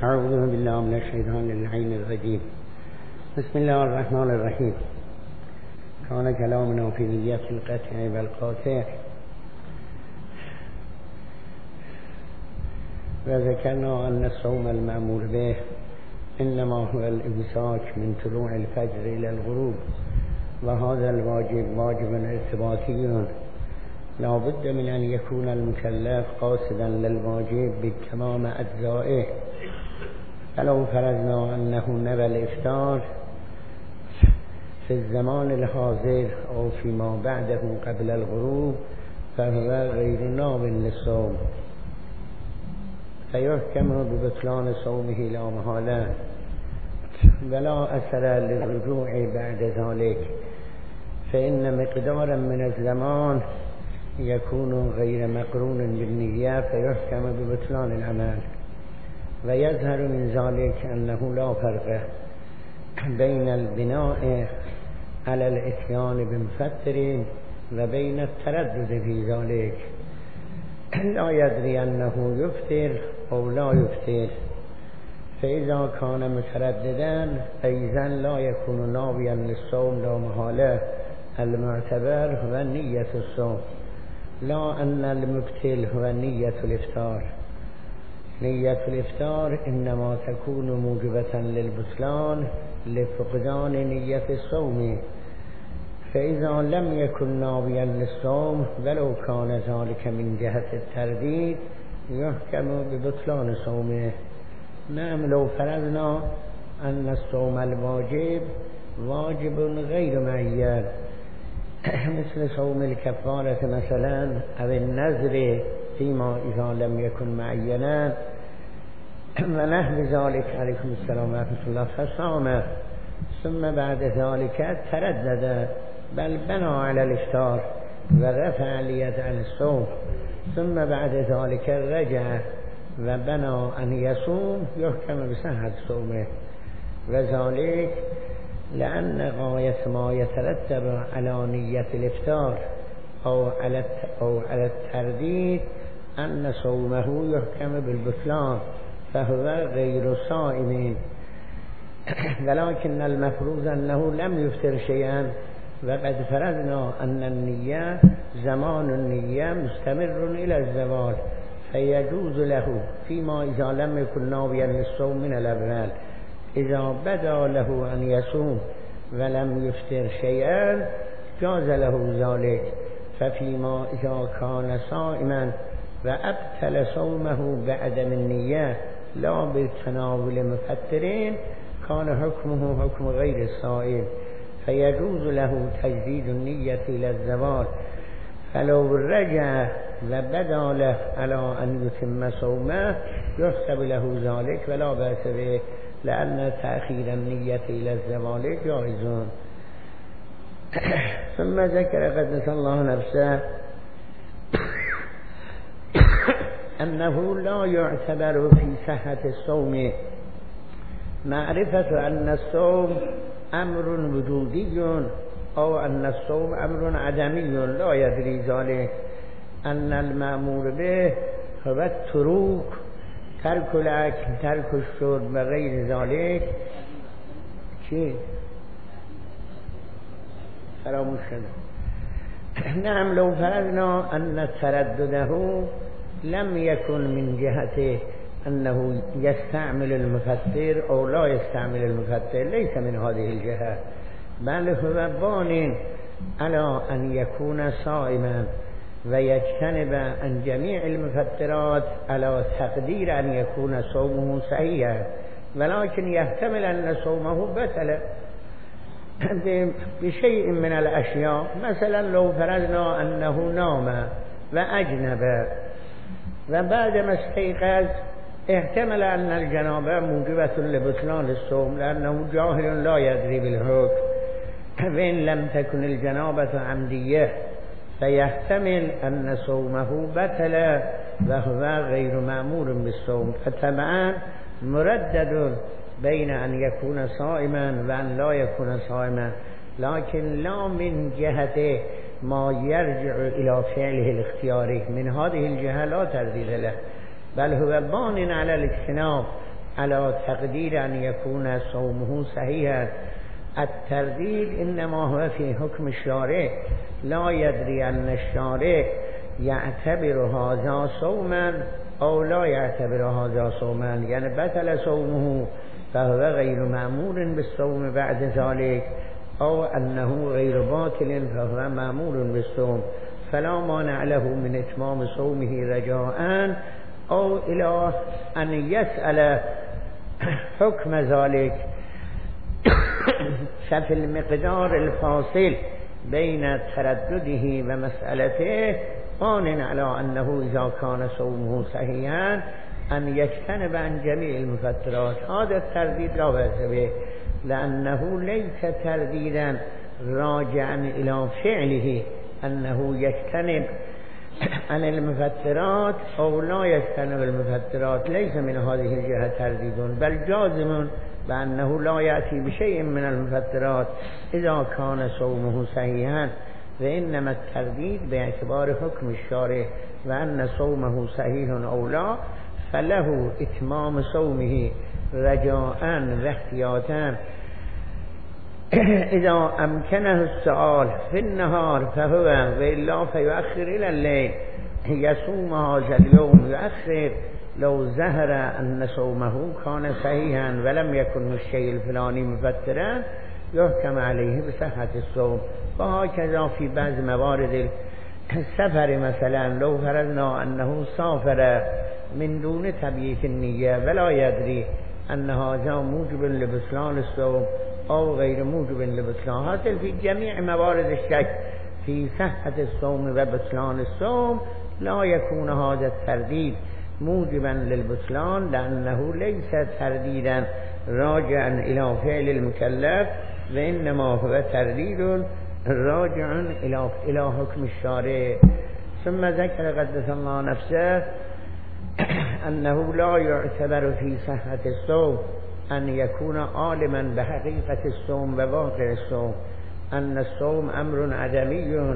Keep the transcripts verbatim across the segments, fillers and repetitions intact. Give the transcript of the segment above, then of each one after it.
أعوذ بالله من الشيطان اللعين الرجيم. بسم الله الرحمن الرحيم. كان كلامنا في نية القطع والقاطع، وذكرنا أن الصوم المأمور به إنما هو الإمساك من طلوع الفجر إلى الغروب، وهذا الواجب واجب ارتباطي لا بد من أن يكون المكلف قاصدا للواجب بتمام أجزائه. فلو فرضنا أنه نوى الإفطار في الزمان الحاضر أو فيما بعده قبل الغروب فهو غير ناو للصوم، فيحكم ببطلان صومه لا محالة، ولا أثر للرجوع بعد ذلك، فإن مقدارا من الزمان يكون غير مقرون بالنية فيحكم ببطلان العمل. ويظهر من ذلك أنه لا فرق بين البناء على الإتيان بمفطر وبين التردد في ذلك، لا يدري أنه يفطر أو لا يفطر، فإذا كان مترددا فإذا لا يكون ناويا للصوم لا محالة. المعتبر هو نية الصوم، لا أن المبتل هو نية الإفطار. نية الإفطار إنما تكون موجبة للبطلان لفقدان نية الصوم، فإذا لم يكن ناويا للصوم ولو كان ذلك من جهة الترديد يحكم ببطلان صومه. نعم، لو فرضنا أن الصوم الواجب واجب غير معين مثل صوم الكفارة مثلا أو النذر فيما إذا لم يكن معينا ونحو ذلك، عليكم السلام ورحمة الله، فصام ثم بعد ذلك تردد بل بنى على الإفطار ورفع اليد عن الصوم، ثم بعد ذلك رجع وبنى أن يصوم، يحكم بصحة صومه. وذلك لأن غاية ما يترتب على نية الإفطار أو على أو على الترديد أن صومه يحكم بالبطلان فهو غير صائم، ولكن المفروض أنه لم يفطر شيئا، وقد فرضنا أن النية زمان النية مستمر إلى الزوال، فيجوز له فيما إذا لم يكن ناويا للصوم من الأول، إذا بدا له أن يصوم ولم يفطر شيئا جاز له ذلك. ففيما إذا كان صائما وأبطل صومه بعدم النية لا بالتناول مفطرين كان حكمه حكم غير الصائم، فيجوز له تجديد النية إلى الزوال. فلو رجع وبدا له على أن يتم صومه يحسب له ذلك ولا بأس به، لأن تأخير النية إلى الزوال جائز. ثم ذكر قدس الله نفسه أنه لا يعتبر في صحة الصوم معرفة أن الصوم أمر وجودي أو أن الصوم أمر عدمي، لا يدري ذلك. أن المأمور به هو التروك، ترك الأكل، ترك الشرب وغير ذلك. چی؟ فراموش شده. نعم، لو فرضنا أن تردده لم يكن من جهة أنه يستعمل المفطر أو لا يستعمل المفطر، ليس من هذه الجهة، بل هو بان على أن يكون صائما ويجتنب عن جميع المفطرات على تقدير أن يكون صومه صحيحا، ولكن يحتمل أن صومه بطل بشيء من الأشياء. مثلا لو فرضنا أنه نام وأجنب وبعد ما استيقظ احتمل أن الجنابة موجبة لبطلان الصوم لأنه جاهل لا يدري بالحكم، وإن لم تكن الجنابة عمدية فيحتمل أن صومه بطل وهو غير مأمور بالصوم. فطبعا مردد بين أن يكون صائما وأن لا يكون صائما، لكن لا من جهة ما يرجع إلى فعله الاختياري، من هذه الجهة لا ترديد له، بل هو بان على الاجتناب على تقدير أن يكون صومه صحيحا. الترديد إنما هو في حكم الشارع، لا يدري أن الشارع يعتبر هذا صوما أو لا يعتبر هذا صوما، يعني بطل صومه فهو غير مأمور بالصوم بعد ذلك، أو أنه غير باطل فهو مأمور بالصوم، فلا مانع له من إتمام صومه رجاء أو إلى أن يسأل حكم ذلك. ففي المقدار الفاصل بين تردده ومسألته آن على أنه إذا كان صومه صحيحا أن يجتنب عن جميع المفترات. هذا الترديد لا بأس به، لأنه ليس ترديدا راجعا إلى فعله أنه يجتنب عن المفترات أو لا يجتنب المفترات، ليس من هذه الجهة ترديد، بل جازم بأنه لا يأتي بشيء من المفترات إذا كان صومه صحيحا، وإنما الترديد باعتبار حكم الشارع وأن صومه صحيح أو لا، فله إتمام صومه رجاء واحتياطا. إذا أمكنه السؤال في النهار فهو، وإلا فيؤخر إلى الليل، يصوم هذا اليوم يؤخر. لو ظهر أن صومه كان صحيحا ولم يكن الشيء الفلاني مفترا يحكم عليه بصحة الصوم. وهكذا في بعض موارد السفر، مثلا لو فرضنا أنه سافر من دون تبييت النية ولا يدري أن هذا موجب لبطلان الصوم أو غير موجب لبطلان، حاصل في جميع موارد الشك في صحة الصوم وبطلان الصوم لا يكون هذا الترديد موجبا للبطلان، لأنه ليس ترديدا راجعا إلى فعل المكلف، وإنما هو ترديد راجع إلى إلى حكم الشارع. ثم ذكر قدس الله نفسه أنه لا يعتبر في صحة الصوم أن يكون عالما بحقيقة الصوم وواقع الصوم، أن الصوم أمر عدمي،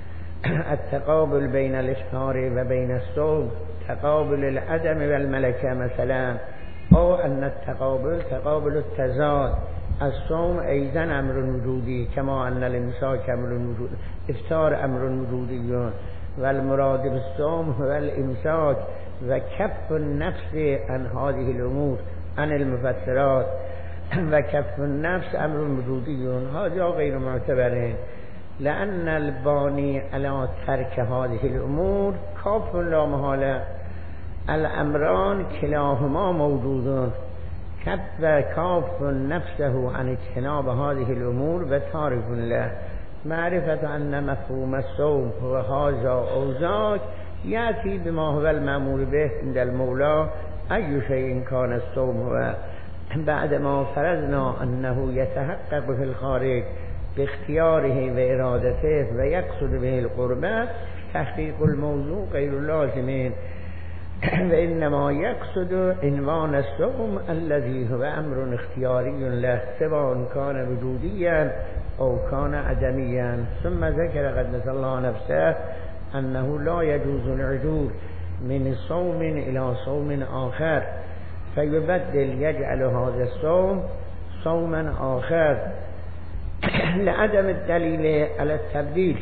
التقابل بين الإفطار وبين الصوم تقابل العدم والملكة مثلا، أو أن التقابل تقابل التزاد. الصوم أيضا أمر وجودي، كما أن الإمساك أمر وجودي، إفطار أمر وجودي، والمراد بالصوم هو الإمساك وكف النفس عن هذه الأمور، عن المفترات، وكف النفس أمر وجودي، هذا غير معتبر، لأن الباني على ترك هذه الأمور كاف لا محالة. الأمران كلاهما موجودون، كف كاف نفسه عن اجتناب هذه الأمور وتارك له. معرفة أن مفهوم الصوم هو هذا أو ذاك يأتي بما هو المأمور به عند المولى، أي شيء كان الصوم هو، بعدما فرضنا أنه يتحقق في الخارج باختياره وإرادته ويقصد به القربة، تحقيق الموضوع غير لازم، وإنما يقصد عنوان الصوم الذي هو أمر اختياري له، سواء كان وجوديا أو كان عدميا. ثم ذكر قدس الله نفسه أنه لا يجوز العدول من صوم إلى صوم آخر فيبدل، يجعل هذا الصوم صوما آخر لعدم الدليل على التبديل.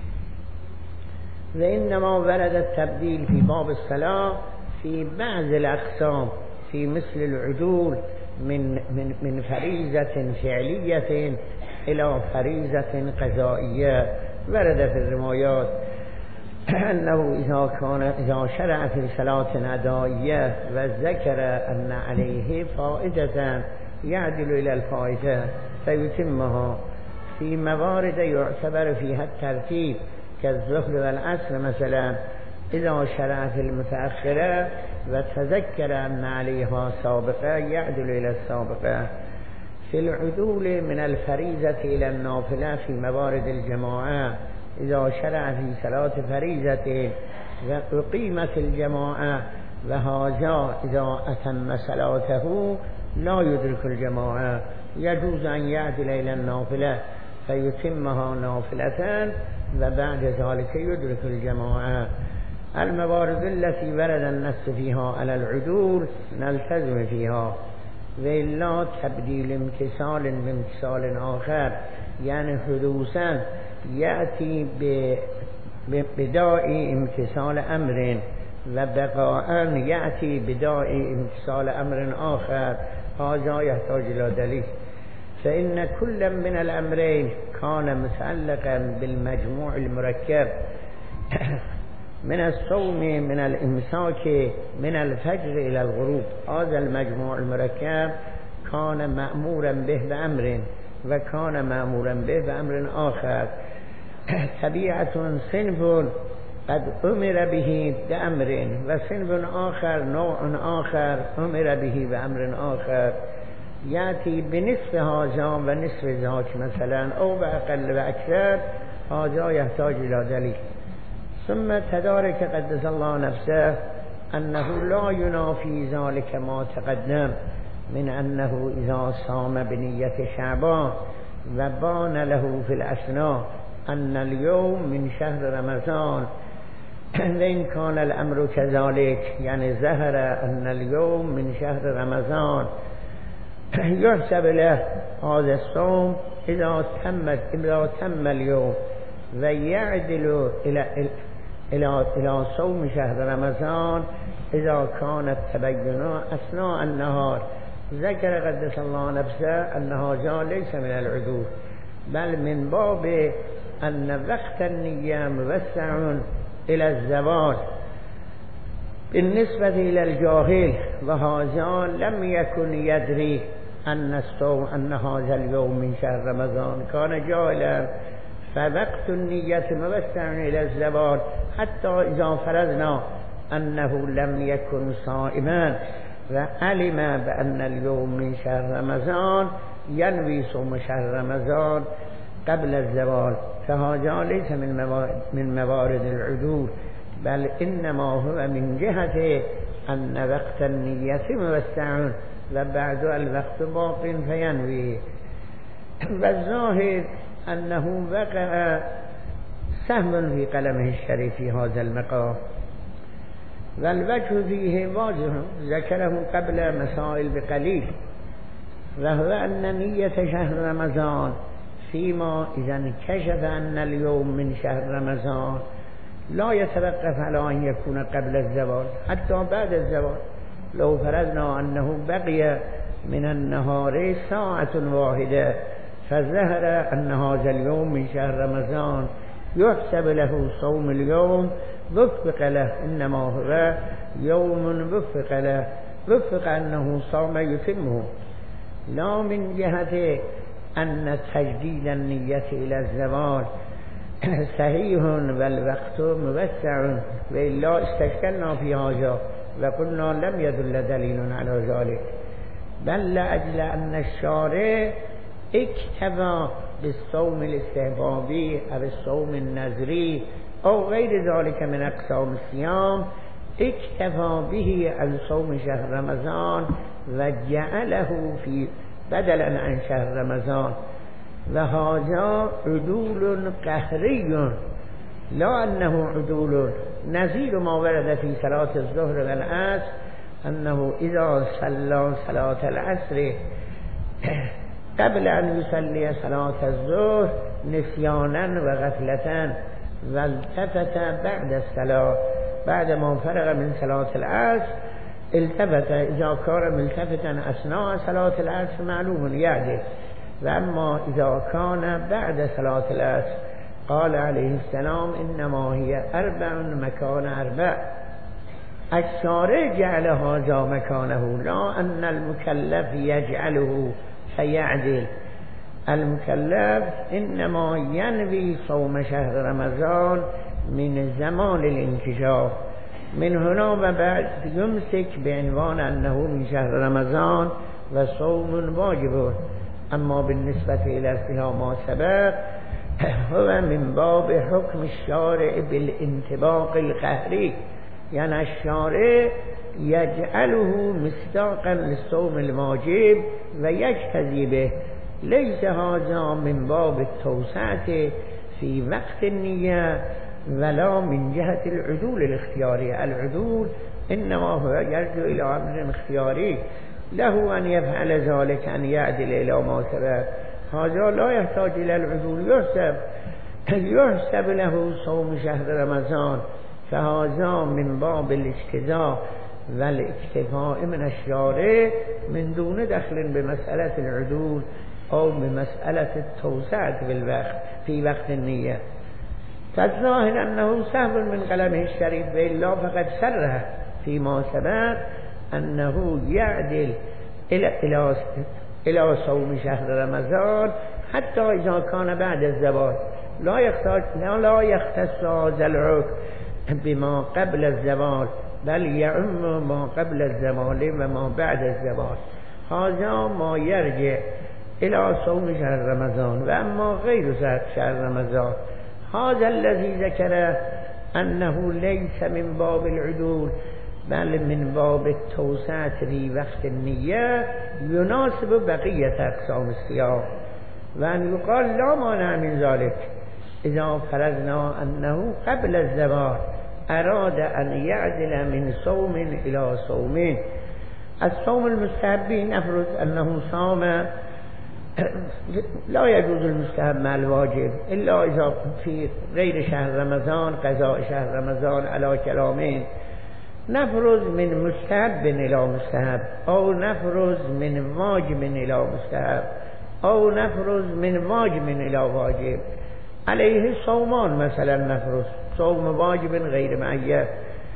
وإنما ورد التبديل في باب الصلاة في بعض الأقسام، في مثل العدول من من من فريضة فعلية إلى فريضة قضائية. ورد في الروايات أنه إذا كان إذا شرع في صلاة أدائية وذكر أن عليه فائدة يعدل إلى الفائدة فيتمها. في موارد يعتبر فيها الترتيب كالظهر والعصر مثلا، إذا شرع في المتأخرة وتذكر أن عليها سابقة يعدل إلى السابقة. في العدول من الفريضة إلى النافلة في موارد الجماعة، إذا شرع في صلاة فريضة وأقيمت الجماعة وهذا إذا أتم صلاته لا يدرك الجماعة، يجوز أن يعدل إلى النافلة فيتمها نافلة وبعد ذلك يدرك الجماعة. الموارد التي ورد النص فيها على العدول نلتزم فيها وإلا تبديل امتثال بامتثال آخر يعني حدوثا يأتي بداء امتثال أمر وبقاء يأتي بداء امتثال أمر آخر هذا يحتاج إلى دليل. فإن كل من الأمرين كان متعلقا بالمجموع المركب من الصوم من الإمساك من الفجر إلى الغروب. هذا المجموع المركب كان مأمورا به بأمر وكان مأمورا به بأمر آخر. طبيعة صنف قد أمر به بأمر وصنف آخر نوع آخر أمر به بأمر آخر يأتي بنصف هذا ونصف ذاك مثلا أو بأقل وأكثر. هذا يحتاج إلى دليل. ثم تدارك قدس الله نفسه أنه لا ينافي ذلك ما تقدم من أنه إذا صام بنية شعبان وبان له في الأثناء أن اليوم من شهر رمضان وإن كان الأمر كذلك يعني ظهر أن اليوم من شهر رمضان يحسب له هذا الصوم إذا تمت إذا تم اليوم ويعدل إلى إلى إلى صوم شهر رمضان إذا كانت تبينه أثناء النهار. ذكر قدس الله نفسه أن هذا ليس من العدول بل من باب أن وقت النية موسع إلى الزوال بالنسبة إلى الجاهل وهذا لم يكن يدري أن الصوم أن هذا اليوم من شهر رمضان كان جاهلا. فوقت النية موسع إلى الزوال حتى إذا فرضنا أنه لم يكن صائما وعلم بأن اليوم من شهر رمضان ينوي صوم شهر رمضان قبل الزوال فهذا ليس من موارد, من موارد العدول بل إنما هو من جهة أن وقت النية موسع وبعد الوقت باق فينوي. والظاهر أنه وقع سهم في قلمه الشريف في هذا المقام والوجه فيه واضح ذكره قبل مسائل بقليل وهو أن نية شهر رمضان فيما إذا انكشف أن اليوم من شهر رمضان لا يتوقف على أن يكون قبل الزوال حتى بعد الزوال. لو فرضنا أنه بقي من النهار ساعة واحدة فظهر أن هذا اليوم من شهر رمضان يحسب له صوم اليوم وفق له إنما هو يوم وفق له وفق أنه صوم يتمه لا من جهة أن تجديد النية إلى الزوال صحيح والوقت موسع وإلا استشكلنا في هذا وقلنا لم يدل دليل على ذلك بل لأجل أن الشارع اكتفى بالصوم الاستحبابي أو الصوم النذري أو غير ذلك من أقسام الصيام اكتفى به عن صوم شهر رمضان وجعله في بدلا عن شهر رمضان وهذا عدول قهري لا أنه عدول نظير ما ورد في صلاة الظهر والعصر أنه إذا صلى صلاة العصر قبل أن يصلي صلاة الظهر نسيانا وغفلة والتفت بعد الصلاة بعد ما فرغ من صلاة العصر التفت إذا كان ملتفتا أثناء صلاة العصر معلوم يعدل وأما إذا كان بعد صلاة العصر قال عليه السلام إنما هي أربع مكان أربع. الشارع جعل هذا مكانه لا أن المكلف يجعله فيعدل. المكلف إنما ينوي صوم شهر رمضان من زمان الانكشاف من هنا وبعد يمسك بعنوان أنه من شهر رمضان وصوم واجب. أما بالنسبة إلى ما سبق هو من باب حكم الشارع بالانطباق القهري يعني الشارع يجعله مصداقا للصوم الواجب ويجتزي به ليس هذا من باب التوسعة في وقت النية ولا من جهة العدول الاختياري. العدول إنما هو يرجع إلى أمر اختياري له أن يفعل ذلك، أن يعدل إلى ما سبق. هذا لا يحتاج إلى العدول، يحسب يحسب له صوم شهر رمضان، فهذا من باب الاجتزاء والاكتفاء من الشارع من دون دخل بمسألة العدول أو بمسألة التوسعة في الوقت في وقت النية. فالظاهر أنه سهو من قلمه الشريف، وإلا فقد سرها فيما سبق أنه يعدل إلى إلى إلى صوم شهر رمضان حتى إذا كان بعد الزوال، لا يختص لا يختص هذا الحكم بما قبل الزوال، بل يعم ما قبل الزوال وما بعد الزوال. هذا ما يرجع إلى صوم شهر رمضان. وأما غير شهر رمضان، هذا الذي ذكره أنه ليس من باب العدول بل من باب التوسعة في وقت النية، يناسب بقية أقسام الصيام، وأن يقال لا مانع من ذلك إذا فرضنا أنه قبل الزوال أراد أن يعدل من صوم إلى صوم. الصوم المستحب نفرض أنه صام، لا يجوز المستحب مع الواجب إلا إذا في غير شهر رمضان، قضاء شهر رمضان على كلامين. نفرض من مستحب إلى مستحب، أو نفرض من واجب إلى مستحب، أو نفرض من واجب إلى واجب. عليه صومان مثلا، نفرض صوم واجب غير معين،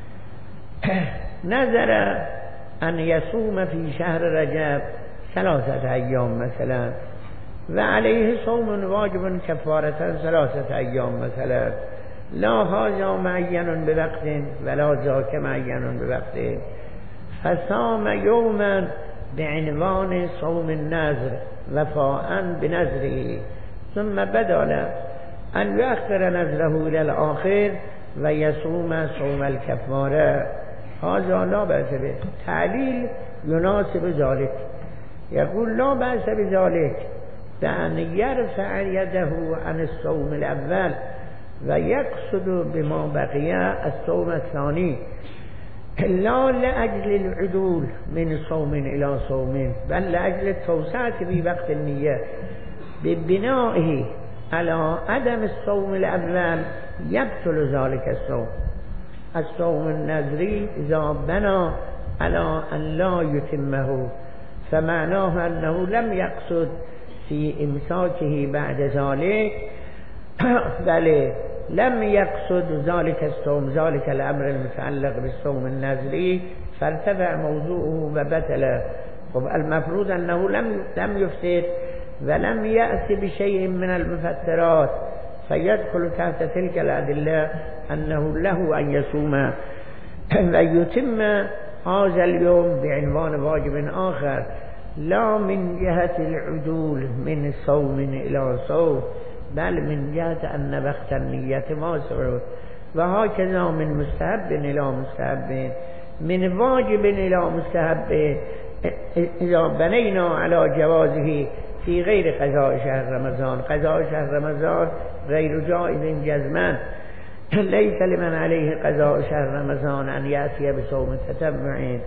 نذر أن يصوم في شهر رجب ثلاثة أيام مثلا، وعليه صوم واجب كفارة ثلاثة أيام مثلا، لا هذا معين بوقت ولا ذاك معين بوقت، فصام يوما بعنوان صوم النذر وفاء بنذره، ثم بدل أن يؤخر نذره إلى الآخر ويصوم صوم الكفارة. هذا لا بأس به. تعليل يناسب ذلك، يقول لا بأس بذلك بأن يرفع يده عن الصوم الأول ويقصد بما بقي الصوم الثاني، لا لأجل العدول من صوم إلى صوم، بل لأجل التوسعة في وقت النية. ببنائه على عدم الصوم الأول يبطل ذلك الصوم. الصوم النذري إذا بنى على أن لا يتمه فمعناه أنه لم يقصد في إمساكه بعد ذلك، بل لم يقصد ذلك الصوم، ذلك الأمر المتعلق بالصوم النذري، فارتفع موضوعه وبطل. المفروض أنه لم لم يفسد ولم يأتي بشيء من المفترات، فيدخل تحت تلك الأدلة أنه له أن يصوم ويتم هذا اليوم بعنوان واجب آخر، لا من جهة العدول من صوم إلى صوم، بل من جهة أن وقت النية واسع. وهكذا من مستحب إلى مستحب، من واجب إلى مستحب، إذا بنينا على جوازه في غير قضاء شهر رمضان. قضاء شهر رمضان غير جائز جزما، ليس لمن عليه قضاء شهر رمضان أن يأتي بصوم تتبع.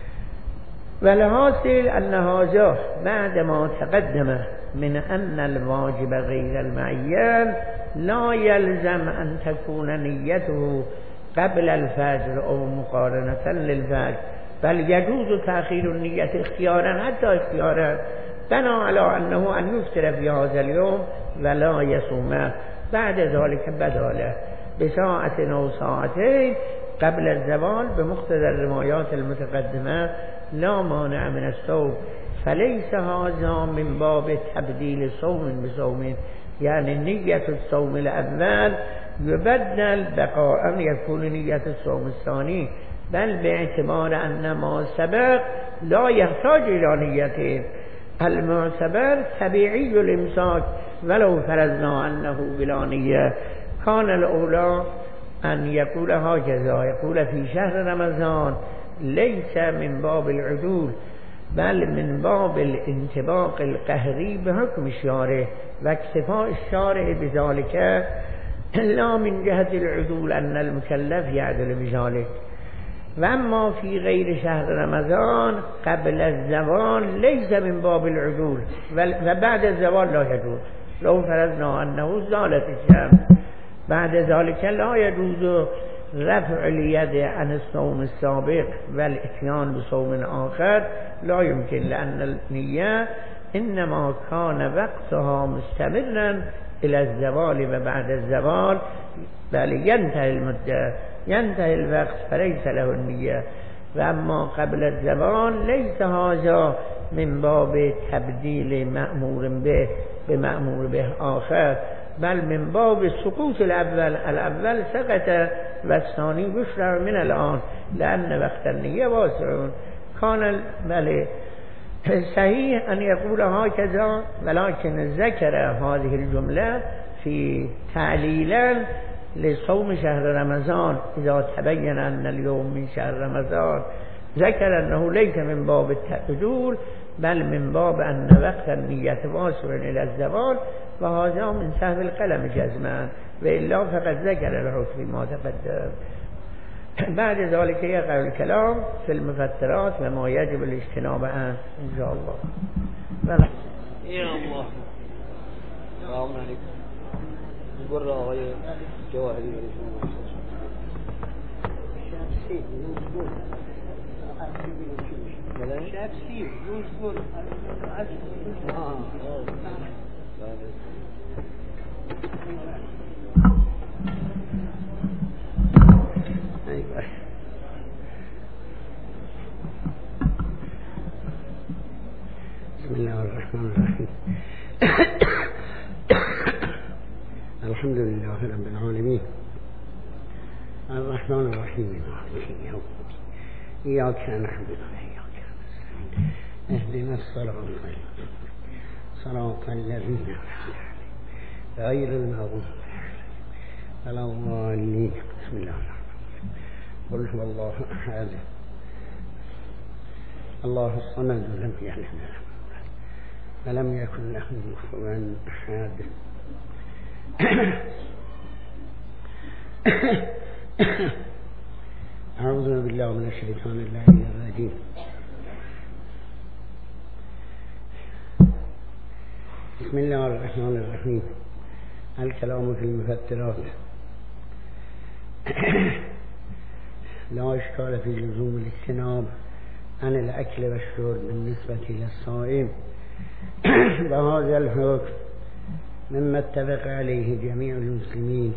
والحاصل أن هذا بعد ما تقدم من أن الواجب غير المعين لا يلزم أن تكون نيته قبل الفجر أو مقارنة للفجر، بل يجوز تأخير النية اختيارا حتى اختيارا، بناء على أنه أن يفطر في هذا اليوم ولا يصوم بعد ذلك بداله بساعة أو ساعتين قبل الزوال بمقتضى الروايات المتقدمة، لا مانع من الصوم. فليس هذا من باب تبديل صوم بصوم، يعني نية الصوم الأول يبدل بقاء يكون نية الصوم الثاني، بل باعتبار أن ما سبق لا يحتاج إلى نيته. المعتبر طبيعي الإمساك ولو فرضنا أنه بلا نية. كان الأولى أن يقول هكذا، يقول في شهر رمضان ليس من باب العدول بل من باب الانطباق القهري بحكم الشارع، واكتفاء الشارع بذلك لا من جهة العدول أن المكلف يعدل بذلك. وأما في غير شهر رمضان قبل الزوال ليس من باب العدول، وبعد الزوال لا يجوز. لو فرضنا أنه زالت الشمس بعد ذلك لا يجوز رفع اليد عن الصوم السابق والاتيان بصوم آخر، لا يمكن، لأن النية إنما كان وقتها مستمرا إلى الزوال وبعد الزوال بل ينتهي المدة ينتهي الوقت فليس له النية. وأما قبل الزوال ليس هذا من باب تبديل مأمور به بمأمور به آخر، بل من باب سقوط الأول. الأول سقط والثاني يشرع من الآن، لأن وقت النية واسع. كان بله صحيح أن يقول هكذا، ولكن ذكر هذه الجملة في تعليلا لصوم شهر رمضان إذا تبين أن اليوم من شهر رمضان، ذكر أنه ليس من باب التعدول بل من باب أن وقت النية واسع إلى الزوال، وهذا من سهو القلم جزما، وإلا فقد ذكر الحكم ما تقدم. بعد ذلك يقع الكلام في المفترات وما يجب الاجتناب عنه إن شاء الله. يا الله. السلام عليكم. نقول آقای جواهری شمسی روزگل شمسی روزگل بسم الله الرحمن الرحيم. الحمد لله رب العالمين الرحمن الرحيم مالك يوم الدين إياك نعبد وإياك نستعين اهدنا الصراط المستقيم صراط الذين أنعمت عليهم غير المغضوب عليهم ولا الضالين. بسم الله الرحمن الرحيم. قل هو الله أحد الله الصمد لم يلد ولم يكن له كفوا أحد. أعوذ بالله من الشيطان اللعين الرجيم. بسم الله الرحمن الرحيم. الكلام في المفترات. لا إشكال في لزوم الاجتناب عن الأكل والشرب بالنسبة إلى الصائم، وهذا الحكم مما اتفق عليه جميع المسلمين،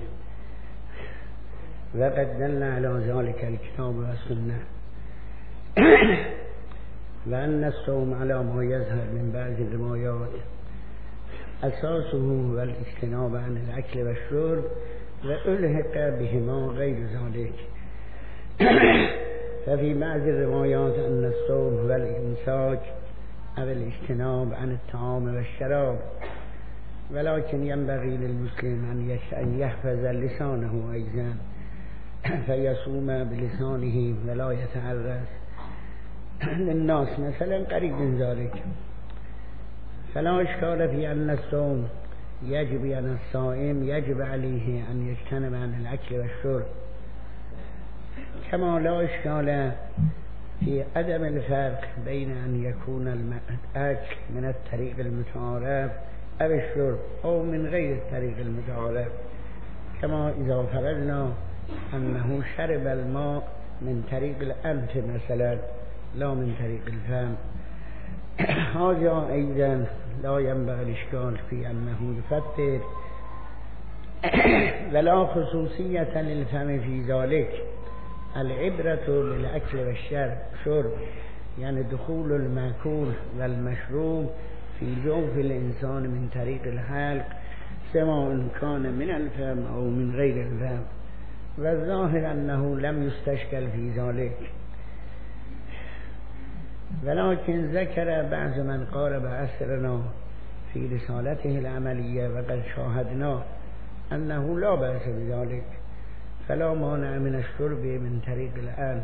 وقد دل على ذلك الكتاب والسنة، وأن الصوم على ما يظهر من بعض الروايات أساسه هو الاجتناب عن الأكل والشرب، وألحق بهما غير ذلك. ففي بعض الروايات أن الصوم هو الإمساك أو الاجتناب عن الطعام والشراب، ولكن ينبغي للمسلم أن يحفظ لسانه أيضا، فيصوم بلسانه ولا يتعرض للناس مثلا قريب من ذلك. فلا إشكال في أن الصوم يجب أن الصائم يجب عليه أن يجتنب عن الأكل والشرب، كما لا إشكال في عدم الفرق بين أن يكون الأكل من الطريق المتعارف أو الشرب أو من غير الطريق المتعارف، كما إذا فرضنا أنه شرب الماء من طريق الأنف مثلا لا من طريق الفم، هذا أيضا لا ينبغي الإشكال في أنه يفطر، ولا خصوصية للفم في ذلك. العبرة بالأكل والشرب يعني دخول المأكول والمشروب في جوف الإنسان من طريق الحلق، سواء كان من الفم أو من غير الفم، والظاهر أنه لم يستشكل في ذلك. ولكن ذكر بعض من قارب عصرنا في رسالته العملية وقد شاهدنا أنه لا بأس بذلك، فلا مانع من الشرب من طريق الأنف،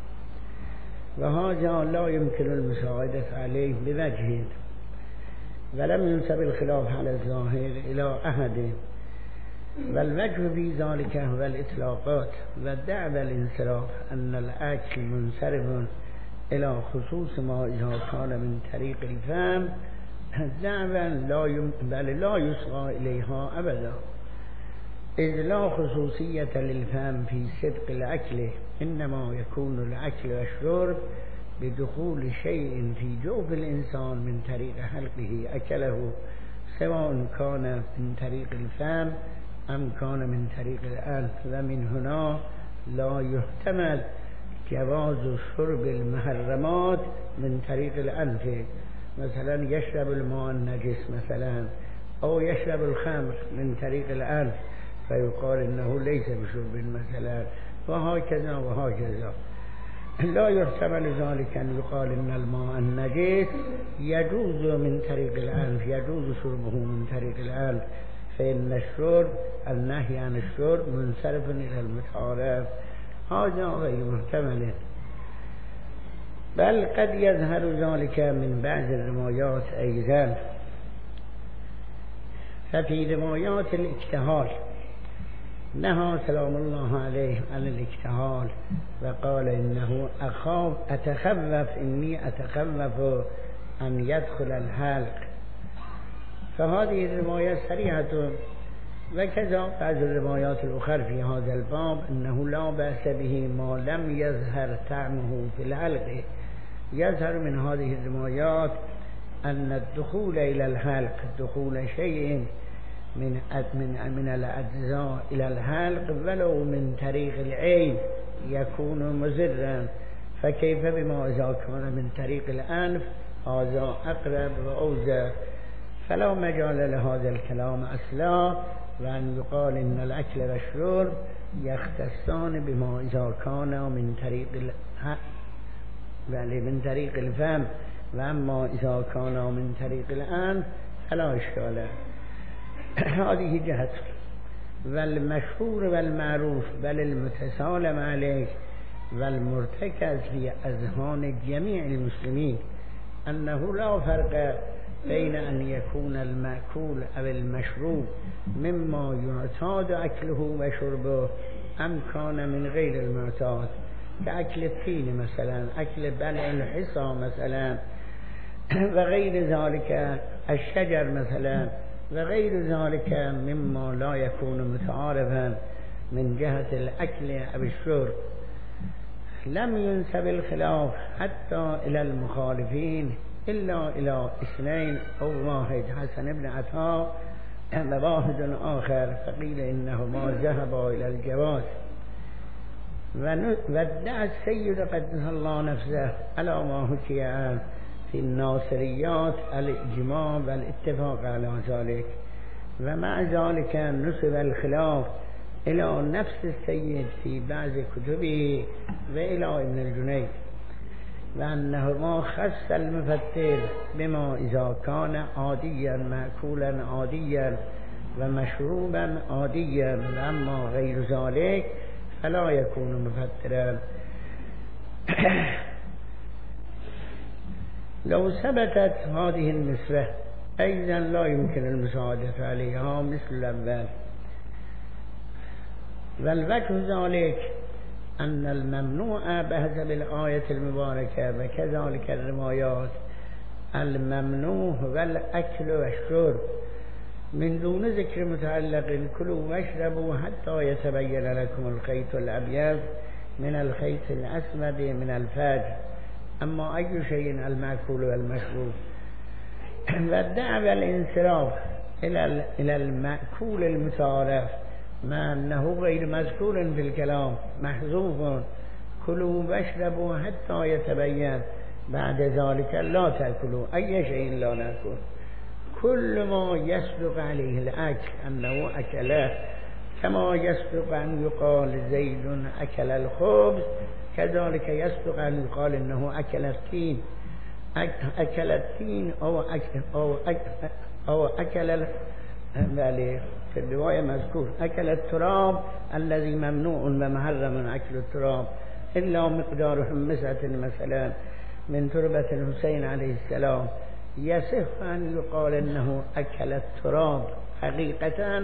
وهذا لا يمكن المساعدة عليه بوجه، ولم ينسب الخلاف على الظاهر إلى أحد، والوجه في ذلك هو الإطلاقات والدعوى الانصراف أن الأكل منصرف إلى خصوص ما إذا كان من طريق الفهم دعوى لا يم... بل لا يصغى إليها أبدا، إذ لا خصوصية للفهم في صدق الأكل، إنما يكون الأكل والشرب بدخول شيء في جوف الإنسان من طريق حلقه أكله، سواء كان من طريق الفم أم كان من طريق الأنف. ومن هنا لا يحتمل جواز شرب المحرمات من طريق الأنف، مثلا يشرب الماء النجس مثلا، أو يشرب الخمر من طريق الأنف فيقال إنه ليس بشرب مثلا، وهكذا وهكذا. لا يحتمل ذلك أن يقال إن الماء النجس يجوز من طريق الأنف، يجوز شربه من طريق الأنف، فإن الشرب النهي عن الشرب منصرف إلى المتعارف، هذا غير محتمل. بل قد يظهر ذلك من بعض الروايات أيضا. ففي روايات الاكتحال نهى سلام الله عليه عن الاكتحال وقال إنه أخاف أتخوف إني أتخوف أن يدخل الحلق، فهذه الرواية صريحة. وكذا بعض الروايات الأخرى في هذا الباب أنه لا بأس به ما لم يظهر طعمه في الحلق. يظهر من هذه الروايات أن الدخول إلى الحلق دخول شيء من من من الأجزاء إلى الحلق ولو من طريق العين يكون مضرا، فكيف بما إذا كان من طريق الأنف؟ هذا أقرب وأوزع، فلا مجال لهذا الكلام أصلا، وأن يقال إن الأكل والشرب يختصان بما إذا كان من طريق بل من طريق الفم، وأما إذا كان من طريق الأنف فلا إشكال. هذه جهة. والمشهور والمعروف بل المتسالم عليه والمرتكز في أذهان جميع المسلمين أنه لا فرق بين أن يكون المأكول أو المشروب مما يعتاد أكله وشربه أم كان من غير المعتاد، كأكل التين مثلا، أكل بلع الحصى مثلا، وغير ذلك الشجر مثلا، وغير ذلك مما لا يكون متعارفا من جهة الأكل أو الشرب. لم ينسب الخلاف حتى إلى المخالفين إلا إلى اثنين أو واحد، حسن بن عطاء وواحد آخر، فقيل إنهما ذهبا إلى الجواز. وادعى السيد قدس الله نفسه على ما حكي عنه في الناصريات الإجماع والاتفاق على ذلك، ومع ذلك نسب الخلاف إلى نفس السيد في بعض كتبه وإلى ابن الجنيد، وأنه ما خص المفتر بما إذا كان عاديا مأكولا عاديا ومشروبا عاديا، وأما غير ذلك فلا يكون مفترا. لو ثبتت هذه النسبة أيضا لا يمكن المساعدة عليها مثل الأول. والوجه ذلك أن الممنوع بحسب الآية المباركة وكذلك الروايات الممنوع هو الأكل والشرب من دون ذكر متعلق كلوا واشربوا حتى يتبين لكم الخيط الأبيض من الخيط الأسود من الفجر. أما أي شيء المأكول والمشروب. والدعوة الانصراف إلى إلى المأكول المتعارف مع أنه غير مذكور في الكلام محذوف، كلوا واشربوا حتى يتبين، بعد ذلك لا تأكلوا أي شيء لا نأكل. كل ما يصدق عليه الأكل أنه أكله، كما يصدق أن يقال زيد أكل الخبز كذلك يصدق أن يقال إنه أكل التين، أكل التين أو أكل أو أكل أو أكل في الرواية مذكور أكل التراب الذي ممنوع ومحرم أكل التراب إلا مقدار حمسة مثلا من تربة الحسين عليه السلام، يصح أن يقال إنه أكل التراب حقيقة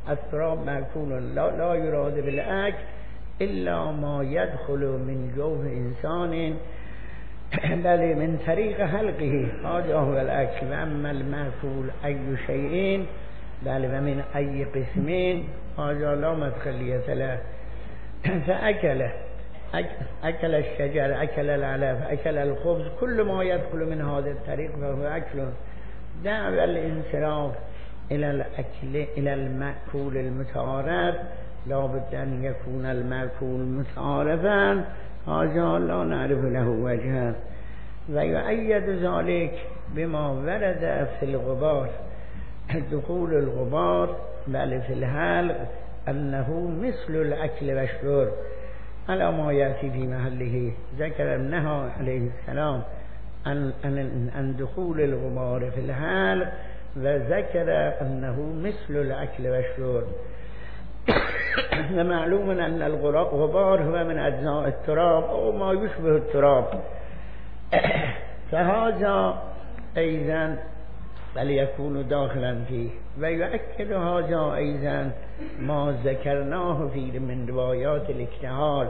التراب مأکول لا, لا يراد بالأكل إلا ما يدخل من جوف إنسان بل من طريق حلقه هذا هو الأكل. وأما المأكول أي شيء بل ومن أي قسمين هذا لا مدخلية له. فأكله أكل الشجر أكل العلف أكل الخبز كل ما يدخل من هذا الطريق فهو أكل. دعوى الانصراف إلى الأكل إلى المأكول المتعارف لا بد أن يكون المأكول متعارفا هذا لا نعرف له وجها. ويؤيد ذلك بما ورد في الغبار دخول الغبار بل في الحلق أنه مثل الأكل والشرب على ما يأتي في محله. ذكر النهى عليه السلام عن, عن دخول الغبار في الحلق وذكر أنه مثل الأكل والشرب. ومعلوم أن الغبار هو من أجزاء التراب أو ما يشبه التراب. فهذا أيضا بل يكون داخلا فيه. ويؤكد هذا أيضا ما ذكرناه في من روايات الاكتحال.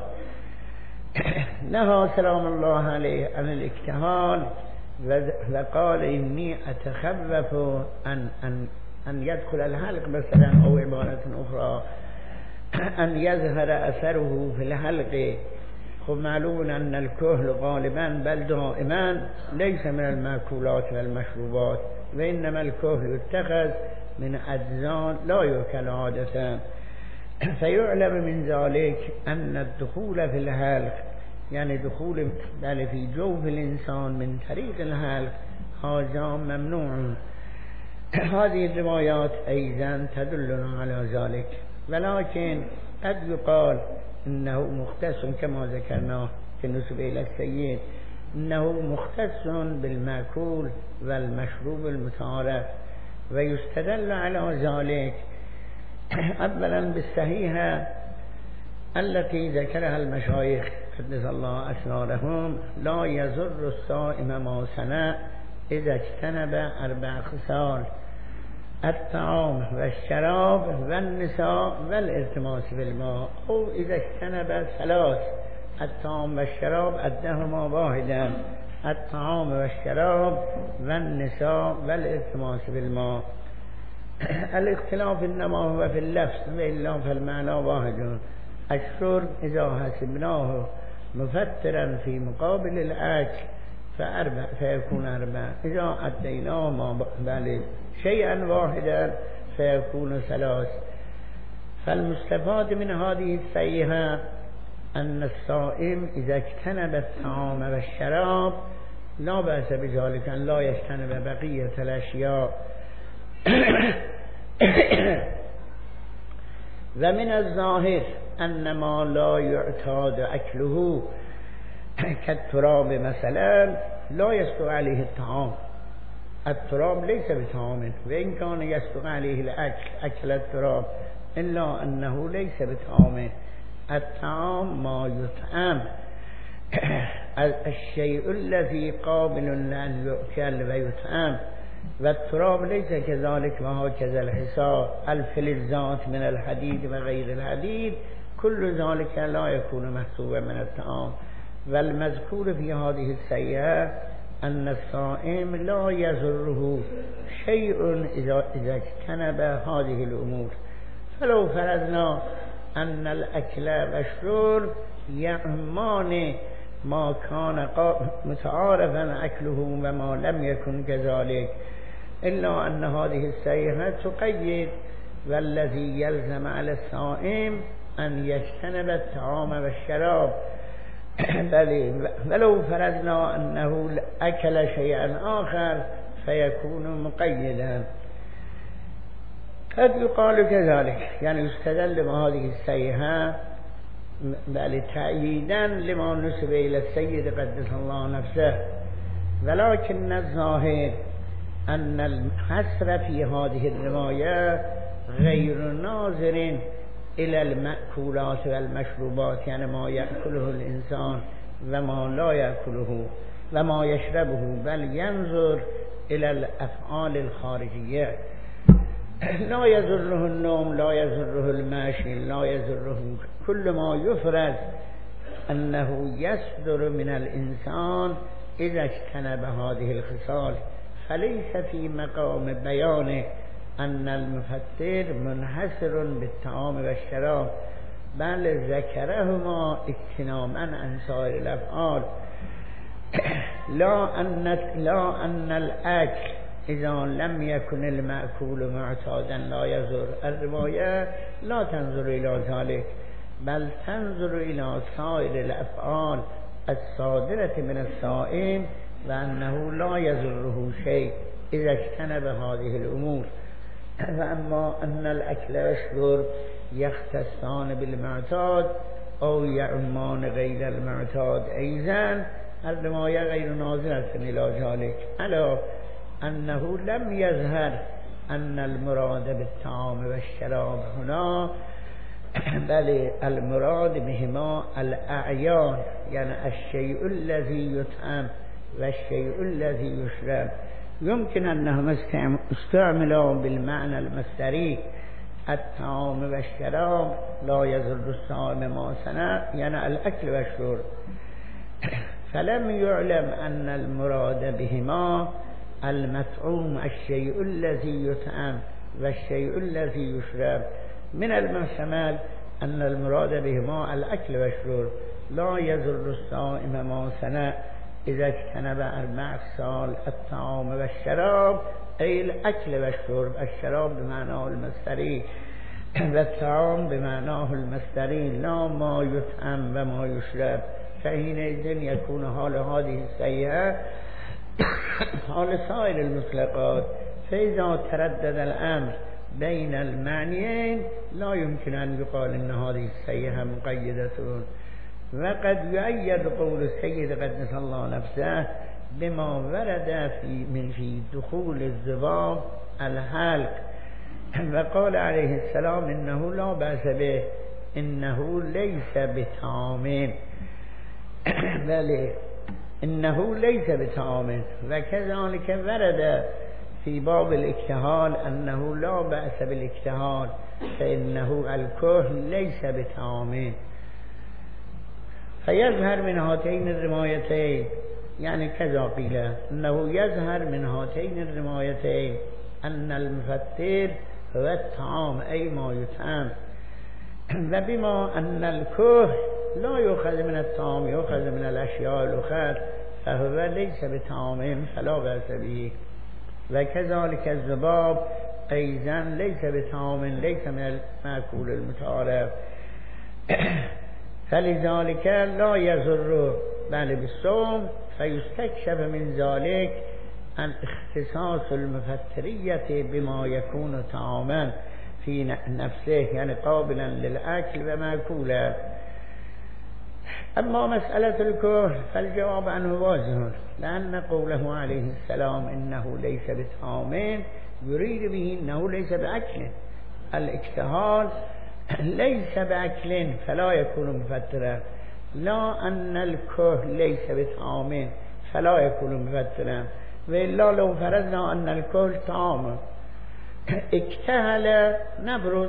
نهى سلام الله عليه عن الاكتحال وقال إني أتخوف أن, أن, أن يدخل الحلق مثلا أو عبارة أخرى أن يظهر أثره في الحلق. خب معلوم أن الكحل غالبا بل دائما ليس من المأكولات والمشروبات وإنما الكحل يتخذ من أجزاء لا يؤكل عادة. فيعلم من ذلك أن الدخول في الحلق يعني دخول بل في جوف الإنسان من طريق الحلق هذا ممنوع. هذه الروايات أيضا تدلنا على ذلك. ولكن قد يقال إنه مختص كما ذكرناه في النسبة إلى السيد إنه مختص بالمأكول والمشروب المتعارف. ويستدل على ذلك أولا بالصحيحة التي ذكرها المشايخ قدس الله أسرارهم لا يضر الصائم ما صنع إذا اجتنب أربع خصال الطعام والشراب والنساء والالتماس بالماء أو إذا اجتنب ثلاث الطعام والشراب أدهما واحدا الطعام والشراب والنساء والالتماس بالماء. الاختلاف إنما هو في اللفظ وإلا فالمعنى واحد. الشرب إذا حسبناه مفترا في مقابل الأكل فأربع فيكون أربع إذا أديناه ما بل شيئا واحدا فيكون ثلاث. فالمستفاد من هذه الصيحة أن الصائم إذا اجتنب الطعام والشراب لا بأس بذلك أن لا يجتنب بقية الأشياء. ومن الظاهر أن ما لا يعتاد أكله كالتراب مثلا لا يصدق عليه الطعام. التراب ليس بطعام وإن كان يصدق عليه الأكل أكل التراب إلا أنه ليس بطعام. الطعام ما يطعم الشيء الذي قابل أن يؤكل ويطعم. والتراب ليس كذلك وهكذا الحصى الفلزات من الحديد وغير الحديد كل ذلك لا يكون محسوبا من الطعام. والمذكور في هذه السيئة أن الصائم لا يضره شيء إذا إذا اجتنب هذه الأمور. فلو فرضنا أن الأكل والشرب يعمان ما كان متعارفا أكله وما لم يكن كذلك إلا أن هذه السيئة تقيد والذي يلزم على الصائم أن يجتنب الطعام والشراب. بل ولو فرضنا أنه أكل شيئا آخر فيكون مقيدا. قد يقال كذلك يعني يستدل بهذه السيئة بل تأييدا لما نسب إلى السيد قدس الله نفسه. ولكن الظاهر أن الحسر في هذه الرواية غير ناظر إلى المأكولات والمشروبات يعني ما يأكله الإنسان وما لا يأكله وما يشربه بل ينظر إلى الأفعال الخارجية. لا يضره النوم، لا يضره المشي، لا يضره كل ما يفرز أنه يصدر من الإنسان إذا اجتنب هذه الخصال، فليس في مقام بيان أن المفطر منحصر بالطعام والشراب، بل ذكرهما اجتنابا عن سائر الأفعال. لا أن لا أن الأكل إذا لم يكن المأكول معتادا لا يضر. الرواية لا تنظر إلى ذلك، بل تنظر إلى سائر الأفعال الصادرة من الصائم وأنه لا يضره شيء إذا اجتنب هذه الأمور. فأما أن الأكل والشرب يختصان بالمعتاد أو يعمان غير المعتاد أيضا، الرواية غير ناظرة إلى ذلك، على أنه لم يظهر أن المراد بالطعام والشراب هنا، بل المراد بهما الأعيان، يعني الشيء الذي يطعم والشيء الذي يشرب. يمكن أنهم استعملوا بالمعنى المصدري الطعام والشراب لا يضر الصائم ما صنع، يعني الأكل والشرب، فلم يعلم أن المراد بهما المطعوم الشيء الذي يطعم والشيء الذي يشرب. من المحتمل أن المراد بهما الأكل والشرب، لا يضر الصائم ما صنع إذا اجتنب أربع خصال الطعام والشراب، أي الأكل والشرب، الشراب بمعناه المصدري والطعام بمعناه المصدري، لا ما يطعم وما يشرب. فحينئذ يكون حال هذه السيئة حال سائر المطلقات. فإذا تردد الأمر بين المعنيين لا يمكن أن يقال إن هذه السيئة مقيدة. وقد يؤيد قول السيد قدس الله نفسه بما ورد في من في دخول الذباب الحلق، وقال عليه السلام إنه لا بأس به، إنه ليس بطعام، بل إنه ليس بطعام. وكذلك ورد في باب الاكتحال أنه لا بأس بالاكتحال، فإنه الكحل ليس بطعام. فيظهر من هاتين الروايتين، يعني كذا قيل، أنه يظهر من هاتين الروايتين أن المفطر هو الطعام أي ما يطعم، وبما أن الكحل لا يؤخذ من الطعام، يؤخذ من الأشياء الأخرى، فهو ليس بطعام فلا بأس به. وكذلك الذباب أيضا ليس بطعام، ليس من المأكول المتعارف، فلذلك لا يضر بل بالصوم. فيستكشف من ذلك عن اختصاص المفطرية بما يكون طعاما في نفسه، يعني قابلا للأكل ومأكولا. أما مسألة الكحل فالجواب عنه واضح، لأن قوله عليه السلام إنه ليس بطعام يريد به إنه ليس بأكل. الاكتحال ليس بأكل فلا يكون مفطرا، لا أن الكحل ليس بطعام فلا يكون مفطرا. وإلا لو فرضنا أن الكحل طعام، اكتهل نبرز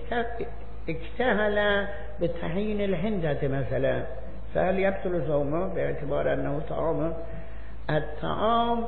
اكتهل بطحين الحنطة مثلا، فهل يبطل صومه باعتبار أنه طعام؟ الطعام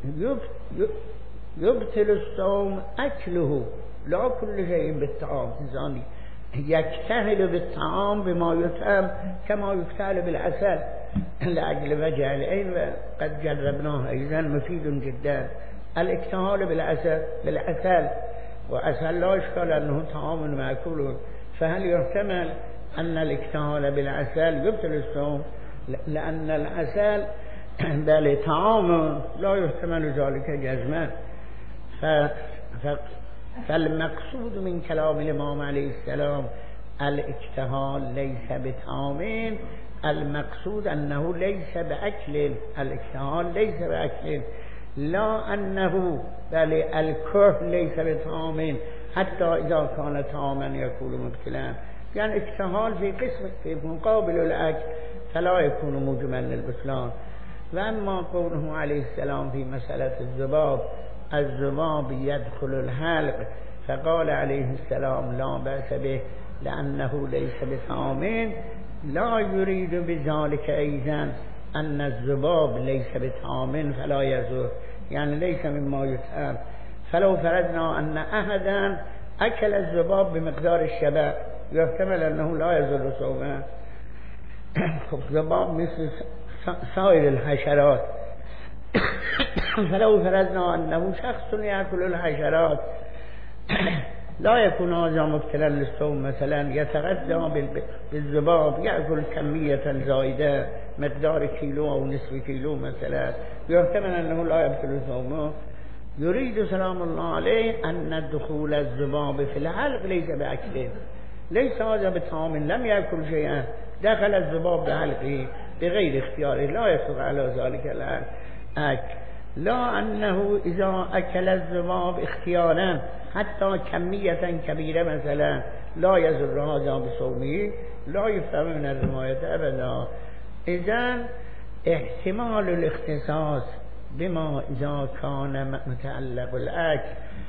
يبطل الصوم أكله، لا كل شيء بالطعام. إنسان يكتهل بالطعام بما يطعم كما يكتهل بالعسل لأجل وجع العين، وقد جربناه أيضا مفيد جدا. الاكتهال بالعسل بالعسل وعسل لا إشكال أنه طعام مأكول، فهل يحتمل أن الاكتهال بالعسل يبطل الصوم؟ لأن العسل بل طعام لا يحتمل ذلك جزما. ف... ف... فالمقصود من كلام الإمام عليه السلام الاكتهال ليس بطعام، المقصود أنه ليس بأكل، الاكتهال ليس بأكل، لا أنه بل الكحل ليس بطعام حتى إذا كان طعاما يكون مبتلا. يعني اكتهال في قسم في مقابل الأكل فلا يكون موجبا للبطلان. وأما قوله عليه السلام في مسألة الذباب، الذباب يدخل الحلق فقال عليه السلام لا بأس به لأنه ليس بطعام. لا يريد بذلك أيضا أن الذباب ليس بطعام فلا يضر، يعني ليس مما يطعم. فلو فرضنا أن أحدا أكل الذباب بمقدار الشبع يحتمل أنه لا يضر صومه. خب ذباب مثل سائر الحشرات. فلو فرضنا أنه شخص يأكل الحشرات لا يكون هذا مبتلا للصوم، مثلا يتغذى بالذباب، يأكل كمية زائدة مقدار كيلو أو نصف كيلو مثلا، يحتمل أنه لا يبطل صومه. يريد سلام الله عليه أن دخول الذباب في الحلق ليس بأكله، ليس هذا بطعام، لم يأكل شيئا، دخل الذباب بحلقه بغير اختياره، لا يفرق على ذلك الأكل. لا أنه إذا أكل الذباب اختيارا حتى كمية كبيرة مثلا لا يضر هذا بصومه، لا يفهم من الرواية أبدا. إذن احتمال الاختصاص بما إذا كان متعلق الأكل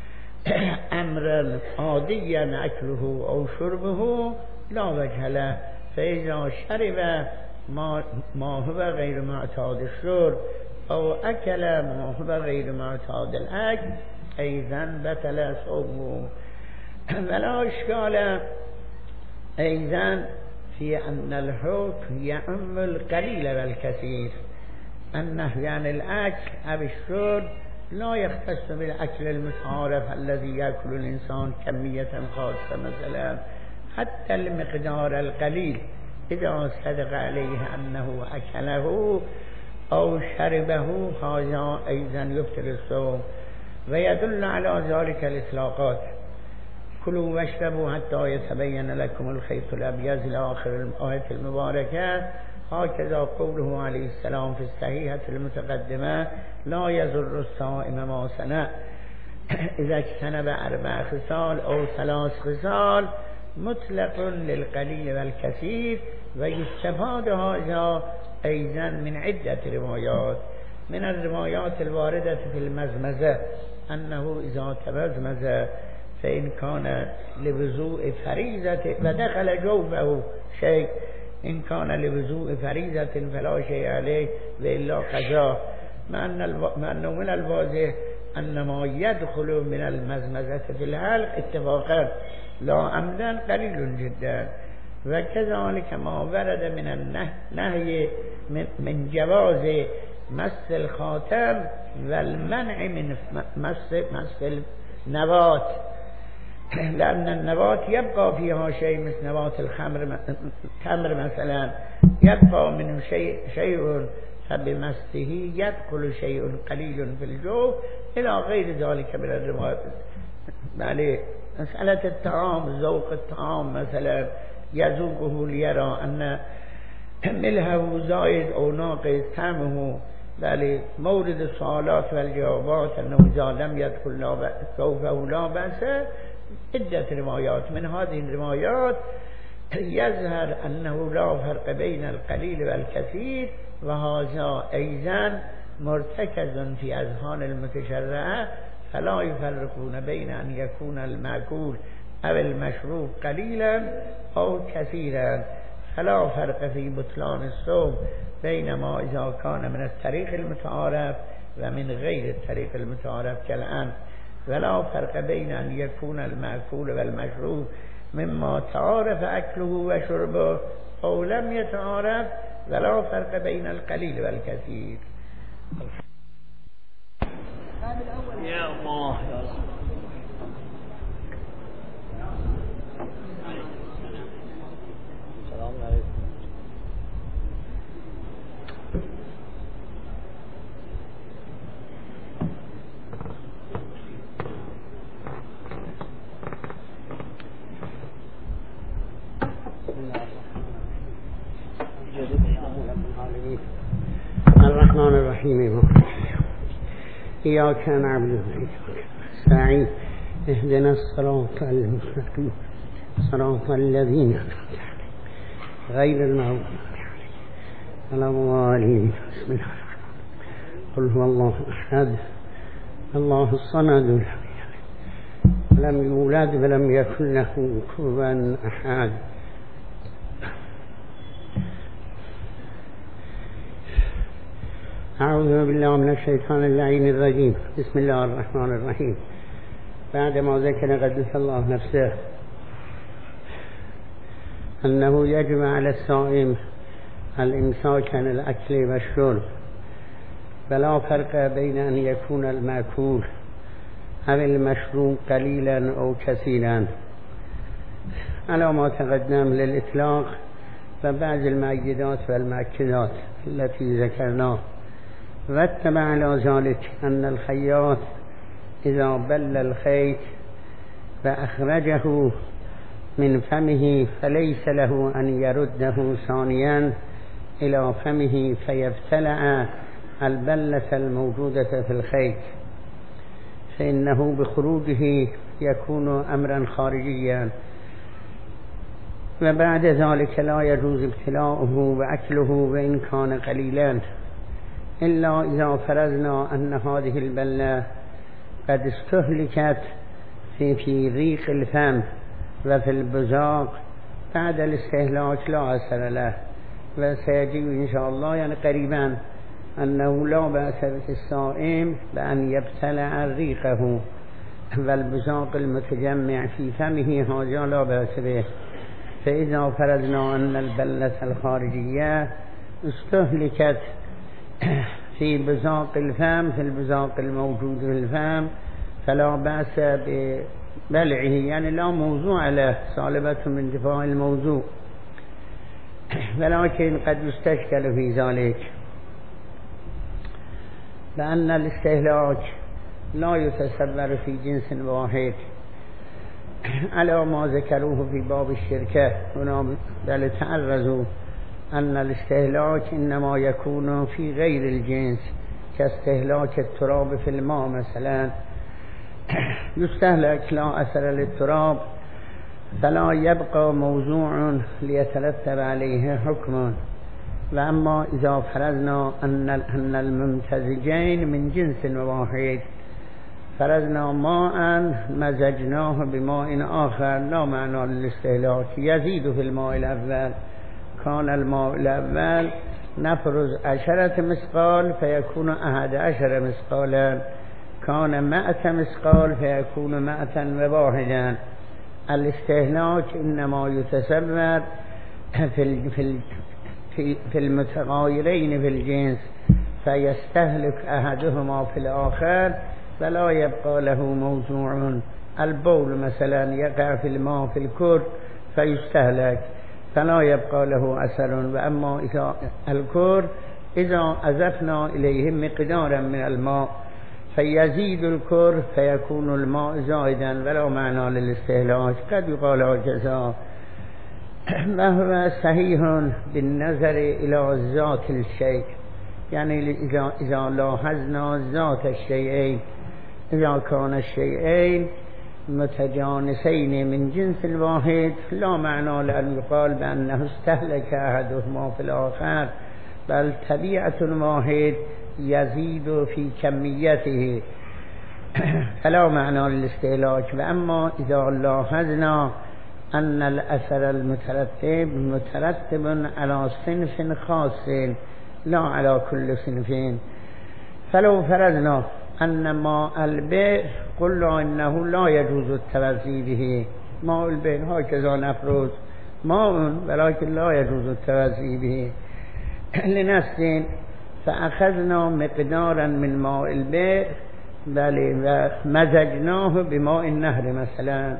أمرا عاديا أكله أو شربه لا وجه له، فإذا شرب ما, ما هو غير معتاد الشرب أو أكل ما هو غير معتاد الأكل أيضا بطل صومه. ولا إشكال أيضا في أن الحكم يعم القليل والكثير، النهي عن الأكل أو الشرب لا يختص بالأكل المتعارف الذي يأكل الإنسان كمية خاصة مثلا، حتى المقدار القليل إذا صدق عليه أنه أكله أو شربه هذا أيضا يبطل الصوم. ويدل على ذلك الإطلاقات: كلوا واشربوا حتى يتبين لكم الخيط الأبيض إلى آخر الآية المباركة. هكذا قوله عليه السلام في الصحيحة المتقدمة: لا يضر الصائم ما صنع إذا اجتنب أربع خصال أو ثلاث خصال، مطلق للقليل والكثير. ويستفاد هذا أيضا من عدة روايات. من الروايات الواردة في المزمزة أنه إذا تمزمز فإن كان لوضوء فريضة ودخل جوفه شيء، إن كان لوضوء فريضة فلا شيء عليه وإلا قضاء، مع أنه من الواضح أن ما يدخل من المزمزة في الحلق اتفاقا لا عمدا قليل جدا. وكذلك ما ورد من النهي من جواز مس الخاتم والمنع من مس مس النبات، لأن النبات يبقى فيها شيء مثل نبات الخمر التمر مثلا، يبقى منه شيء شيء فبمسه يدخل شيء قليل في الجوف إلى غير ذلك من الروايات. بله مسألة الطعام، ذوق الطعام مثلا يذوقه ليرى أن ملحه زائد أو ناقص طعمه. بله مورد السؤالات والجوابات أنه إذا لم يدخل جوفه لا بأس. عدة روايات، من هذه الروايات يظهر أنه لا فرق بين القليل والكثير، وهذا أيضا مرتكز في أذهان المتشرعة، فلا يفرقون بين أن يكون المأكول أو المشروب قليلا أو كثيرا، فلا فرق في بطلان الصوم بينما إذا كان من الطريق المتعارف ومن غير الطريق المتعارف كالآن. ولا فرق بين أن يكون المأكول والمشروب مما تعارف أكله وشربه أو لم يتعارف، ولا فرق بين القليل والكثير. يا الله يا الله. السلام عليكم. الرحمن الرحيم. إياك نعبد وإياك نستعين، اهدنا الصراط المستقيم صراط الذين أنعمت عليهم غير المغضوب عليهم ولا الضالين. بسم الله الرحمن الرحيم. قل هو الله أحد الله الصمد لم يلد لم يولد ولم يكن له كفوا أحد. أعوذ بالله من الشيطان اللعين الرجيم. بسم الله الرحمن الرحيم. بعدما ذكر قدس الله نفسه أنه يجب على الصائم الإمساك عن الأكل والشرب، فلا فرق بين أن يكون المأكول أو المشروب قليلا أو كثيرا على ما تقدم للإطلاق، فبعض المعيدات والمأكدات التي ذكرناه. واتبع على ذلك أن الخياط إذا بل الخيط فأخرجه من فمه فليس له أن يرده ثانيا إلى فمه فيبتلع البلة الموجودة في الخيط، فإنه بخروجه يكون أمرا خارجيا، وبعد ذلك لا يجوز ابتلاؤه وأكله وإن كان قليلا، إلا إذا فرضنا أن هذه البلة قد استهلكت في, في ريق الفم وفي البزاق بعد الاستهلاك لا أثر له. وسيجب إن شاء الله يعني قريبا أنه لا بأس بالصائم بأن يبتلع ريقه والبزاق المتجمع في فمه، هذا لا بأس به. فإذا فرضنا أن البلة الخارجية استهلكت في بزاق الفم في البزاق الموجود في الفم فلا بأس ببلعه، يعني لا موضوع له، صالبة من دفاع الموضوع. ولكن قد يستشكل في ذلك لأن الاستهلاك لا يتصور في جنس واحد على ما ذكروه في باب الشركة هنا، بل تعرضوا أن الاستهلاك إنما يكون في غير الجنس، كاستهلاك التراب في الماء مثلا، يستهلك لا أثر للتراب فلا يبقى موضوع ليترتب عليه حكم. وأما إذا فرضنا أن الممتزجين من جنس واحد، فرضنا ماء مزجناه بماء آخر، لا معنى للاستهلاك، يزيد في الماء الأول. كان الماء الأول نفرز عشرة مثقال فيكون أحد عشر مثقالا، كان مائة مثقال فيكون مائة وواحدا. الاستهلاك إنما يتصور في في في, في المتغايرين في الجنس، فيستهلك أحدهما في الآخر فلا يبقى له موضوع. البول مثلا يقع في الماء في الكر فيستهلك فلا يبقى له أثر. وأما إذا الكر إذا أضفنا إليه مقدارا من الماء فيزيد الكر فيكون الماء زائدا ولا معنى للاستهلاك، قد يقال هكذا. وهو صحيح بالنظر إلى ذات الشيء، يعني إذا, إذا لاحظنا ذات الشيئين، إذا كان الشيئين متجانسين من جنس واحد لا معنى لأن يقال بأنه استهلك أحدهما في الآخر، بل طبيعة واحد يزيد في كميته فلا معنى للاستهلاك. وأما إذا لاحظنا أن الأثر المترتب مترتب على صنف خاص لا على كل صنفين، فلو فرضنا أن ماء البئر قلنا إنه لا يجوز التوزي به، ماء البئر هكذا نفرض ماء ولكن لا يجوز التوزي به لنفس، فأخذنا مقدارا من ماء البئر ومزجناه بماء النهر مثلا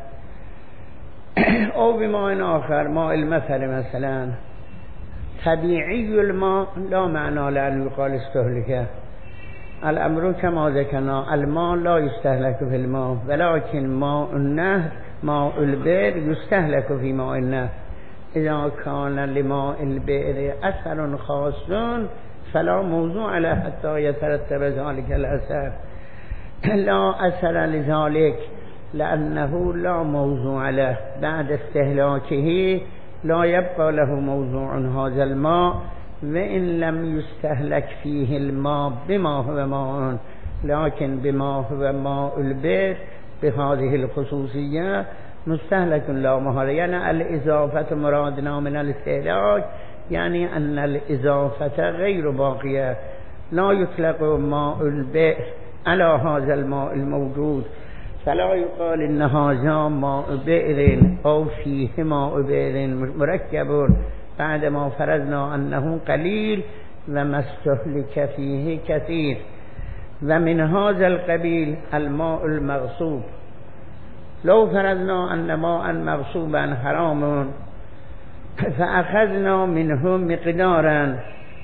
أو بماء آخر ماء المثل مثلا. طبيعي الماء لا معنى لأن يقال استهلكه. الأمر كما ذكرنا، الماء لا يستهلك في الماء، ولكن ماء النهر ماء البئر يستهلك في ماء النهر. إذا كان لماء البئر أثر خاص فلا موضوع له حتى يترتب ذلك الأثر، لا أثر لذلك لأنه لا موضوع له، بعد استهلاكه لا يبقى له موضوع هذا الماء، وإن لم يستهلك فيه الماء بما هو ماء، لكن بما هو ماء البئر بهذه الخصوصية مستهلك لا محالة. يعني الإضافة مرادنا من الاستهلاك يعني أن الإضافة غير باقية، لا يطلق ماء البئر على هذا الماء الموجود، فلا يقال إن هذا ماء بئر أو فيه ماء بئر مركب بعدما فرضنا أنه قليل وما استهلك فيه كثير. ومن هذا القبيل الماء المغصوب، لو فرضنا أن ماء مغصوبا حرام فأخذنا منه مقدارا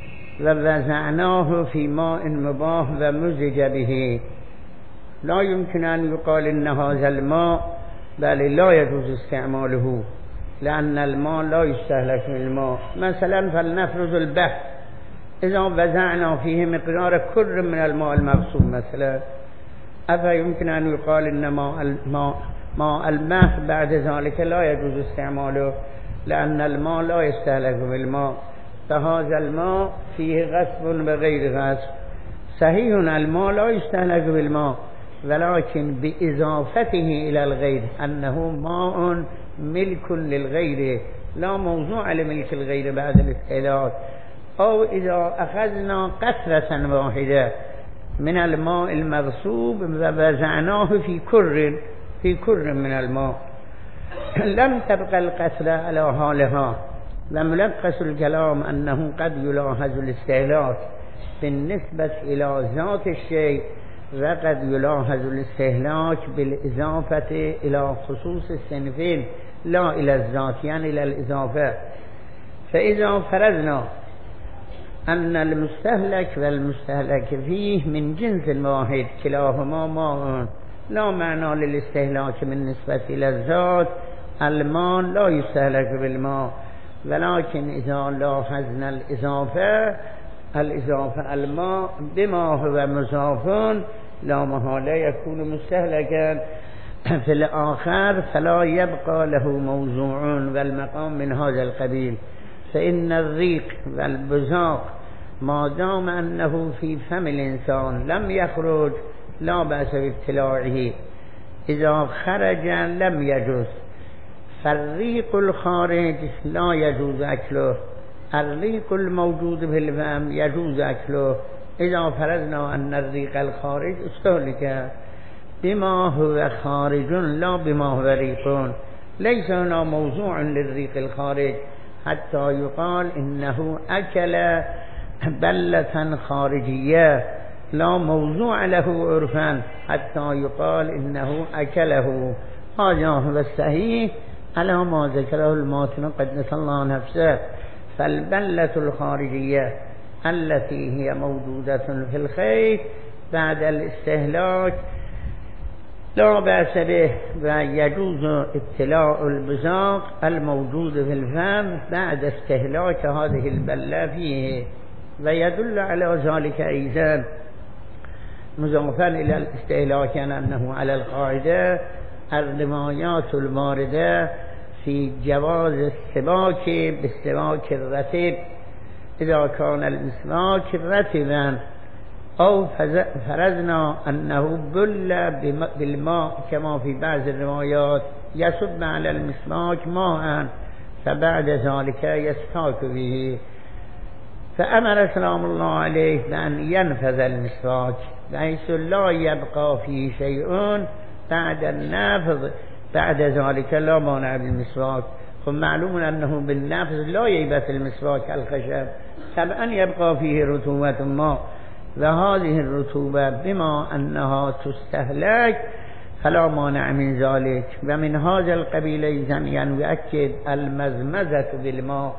ووزعناه في ماء مباح ومزج به، لا يمكن أن يقال إن هذا الماء بل لا يجوز استعماله، لأن الماء لا يستهلك من الماء. مثلا فلنفرض البحر إذا وزعنا فيه مقدار كر من الماء المغصوب مثلا، أفيمكن أن يقال إن ماء الماء ماء البحر بعد ذلك لا يجوز استعماله، لأن الماء لا يستهلك بالماء، فهذا الماء فيه غصب بغير غصب. صحيح الماء لا يستهلك بالماء، ولكن بإضافته إلى الغير، أنه ماء ملك للغير لا موضوع لملك الغير بعد الاستهلاك. أو إذا أخذنا قطرة واحدة من الماء المغصوب ووزعناه في كر في كر من الماء، لم تبقى القطرة على حالها. وملخص الكلام أنه قد يلاحظ الاستهلاك بالنسبة إلى ذات الشيء، وقد يلاحظ الاستهلاك بالإضافة إلى خصوص الصنفين لا إلى الذات، يعني إلى الإضافة. فإذا فرضنا أن المستهلك والمستهلك فيه من جنس واحد كلاهما ماء، لا معنى للاستهلاك بالنسبة إلى الذات، الماء لا يستهلك بالماء. ولكن إذا لاحظنا الإضافة الإضافة الماء بما هو مضاف لا محالة يكون مستهلكا في الآخر، فلا يبقى له موضوع والمقام من هذا القبيل. فإن الريق والبزاق ما دام أنه في فم الإنسان لم يخرج لا بأس بابتلاعه، إذا خرج لم يجوز. فالريق الخارج لا يجوز أكله، الريق الموجود في الفم يجوز أكله. إذا فرضنا أن الريق الخارج استهلك بما هو خارج لا بما هو ريق، ليس هنا موضوع للريق الخارج حتى يقال إنه أكل بلة خارجية، لا موضوع له عرفا حتى يقال إنه أكله. هذا هو الصحيح على ما ذكره الماتن قدس الله نفسه. فالبلة الخارجية التي هي موجودة في الخيط بعد الاستهلاك لا بأس به، ويجوز ابتلاع البزاق الموجود في الفم بعد استهلاك هذه البلة فيه. ويدل على ذلك أيضا مضافا إلى الاستهلاك أنه على القاعدة الروايات الواردة في جواز السواك بالسواك الرطب إذا كان المسواك رطبا، أو فرضنا أنه بل بالماء كما في بعض الروايات يصب على المسواك ماء فبعد ذلك يستاك به، فأمر سلام الله عليه بأن ينفذ المسواك بحيث لا يبقى فيه شيء بعد النفذ، بعد ذلك لا مانع بالمسواك. فمعلوم أنه بالنفذ لا ييبس المسواك الخشب، طبعا يبقى فيه رطوبة ماء، وهذه الرطوبة بما أنها تستهلك فلا مانع من ذلك. ومن هذا القبيل إذن يؤكد المزمزة بالماء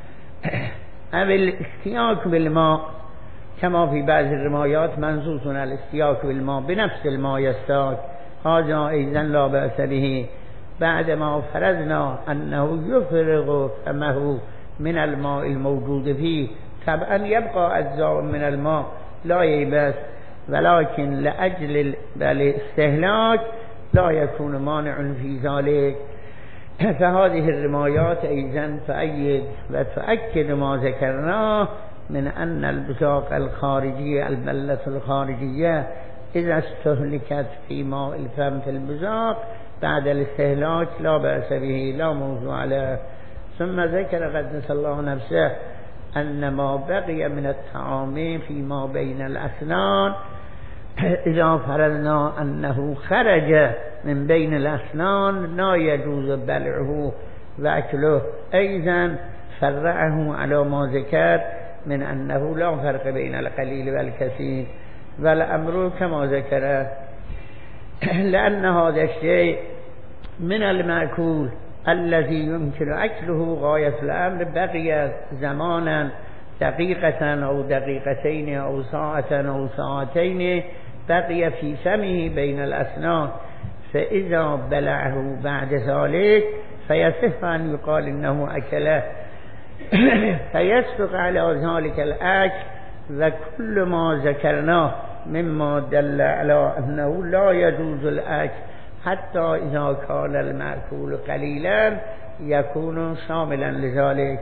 أو الاستياك بالماء كما في بعض الروايات منصوص على الاستياك بالماء بنفس الماء يستاك، هذا أيضا لا بأس به بعدما فرضنا أنه يفرغ فمه من الماء الموجود فيه. طبعا يبقى أجزاء من الماء لا ييبس، ولكن لأجل الاستهلاك لا يكون مانع في ذلك. فهذه الروايات أيضا تؤيد وتؤكد ما ذكرناه من أن البزاق الخارجية البلة الخارجية اذا استهلكت في ماء الفم في البزاق بعد الاستهلاك لا بأس به لا موضوع له. ثم ذكر قدس الله نفسه أن ما بقي من الطعام فيما بين الأسنان إذا فرضنا أنه خرج من بين الأسنان لا يجوز بلعه وأكله. أيضا فرعه على ما ذكر من أنه لا فرق بين القليل والكثير، والأمر كما ذكر لأن هذا الشيء من المأكول الذي يمكن أكله غاية الأمر بقي زمانا دقيقة أو دقيقتين أو ساعة أو ساعتين بقي في فمه بين الأسنان، فإذا بلعه بعد ذلك فيصح أن يقال إنه أكله فيصدق على ذلك الأكل. وكل ما ذكرناه مما دل على أنه لا يجوز الأكل حتى إذا كان المأكول قليلا يكون شاملا لذلك،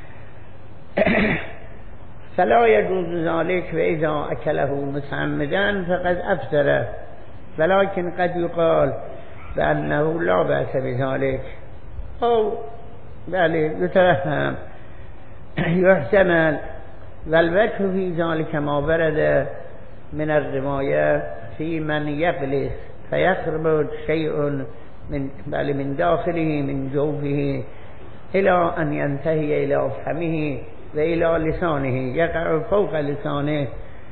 فلا يجوز ذلك. وإذا أكله متعمدا فقد أفطر، ولكن قد يقال بأنه لا بأس بذلك أو بل يتوهم يحتمل. والوجه في ذلك ما ورد من الرواية في من يبلس فيخرج شيء من بل من داخله من جوفه إلى أن ينتهي إلى فمه وإلى لسانه يقع فوق لسانه.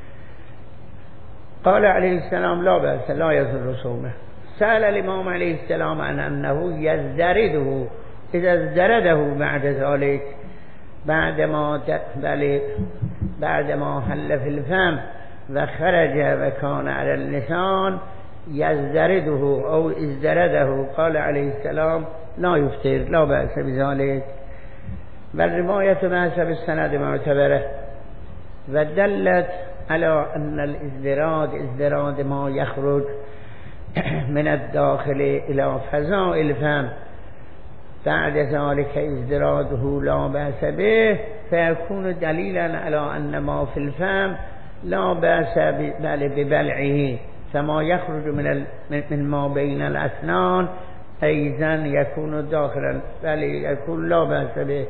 قال عليه السلام لا بأس لا يضر صومه. سأل الإمام عليه السلام عن أنه يزدرده إذا ازدرده بعد ذلك بعدما بل بعدما حل في الفم وخرج وكان على اللسان يزدرده أو ازدرده. قال عليه السلام لا يفطر لا بأس بذلك. بل رواية بحسب السند معتبرة ودلت على أن الازدراد ازدراد ما يخرج من الداخل إلى فضاء الفم بعد ذلك ازدراده لا بأس به، فيكون دليلا على أن ما في الفم لا بأس بل ببلعه، فما يخرج من من ما بين الأسنان أيضا يكون داخلا بل يكون لا بأس به.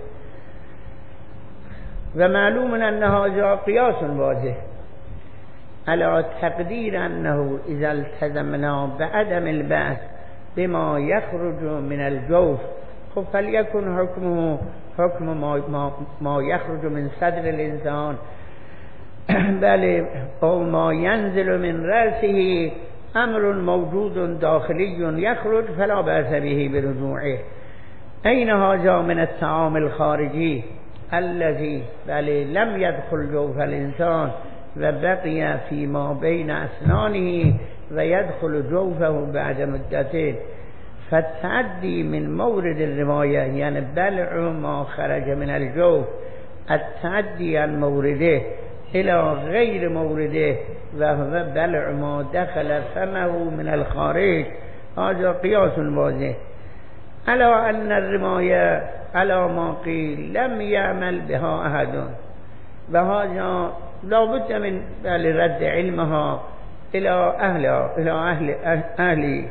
ومعلوم أن هذا قياس واضح على تقدير أنه إذا التزمنا بعدم البأس بما يخرج من الجوف فليكن حكمه حكم ما, ما, ما يخرج من صدر الإنسان بل أو ما ينزل من رأسه أمر موجود داخلي يخرج فلا بأس به برجوعه. أين هذا من الطعام الخارجي الذي بل لم يدخل جوف الإنسان وبقي فيما بين أسنانه ويدخل جوفه بعد مدتين، فالتعدي من مورد الرواية يعني بلع ما خرج من الجوف التعدي عن مورده إلى غير مورده وهو بلع ما دخل فمه من الخارج، هذا قياس واضح على أن الرواية على ما قيل لم يعمل بها أحد، وهذا لا بد من رد علمها إلى أهلها إلى أهل أهلي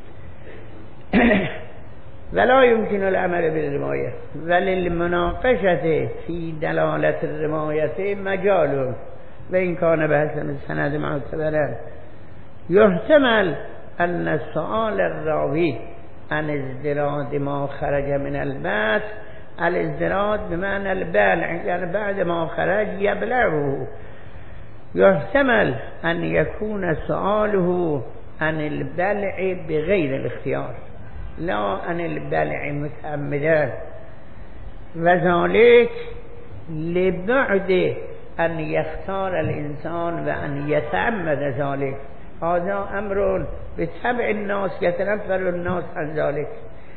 ولا يمكن العمل بالرواية. وللمناقشة في دلالة الرواية مجال وإن كان بحسب السند معتبرا. يحتمل أن السؤال الراوي عن ازدراد ما خرج من الباس الازدراد بمعنى البلع يعني بعد ما خرج يبلعه، يحتمل أن يكون سؤاله عن البلع بغير الاختيار لا عن البلع متعمدا، وذلك لبعد أن يختار الإنسان وأن يتعمد ذلك. هذا أمر بتبع الناس يتنفر الناس عن ذلك.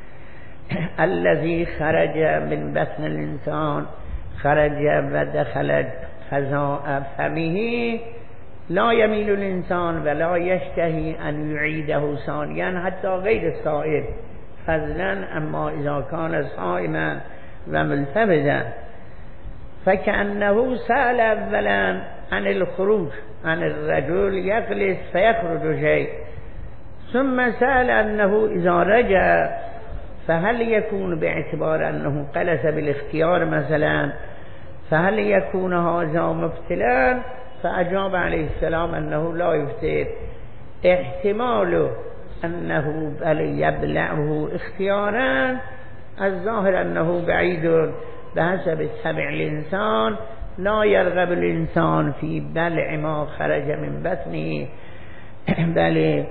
الذي خرج من بطن الإنسان خرج ودخل فضاء فمه لا يميل الإنسان ولا يشتهي أن يعيده ثانيا حتى غير الصائم، فضلا أما إذا كان صائما وملتبدا. فكأنه سأل أولا عن الخروج عن الرجل يجلس فيخرج شيء، ثم سأل أنه إذا رجع فهل يكون باعتبار أنه جلس بالاختيار مثلا، فهل يكون هذا مبتلا؟ فأجاب عليه السلام أنه لا يفتر، احتمال أنه بل يبلعه اختيارا الظاهر أنه بعيد بحسب طبع الإنسان، لا يرغب الإنسان في بلع ما خرج من بطنه بل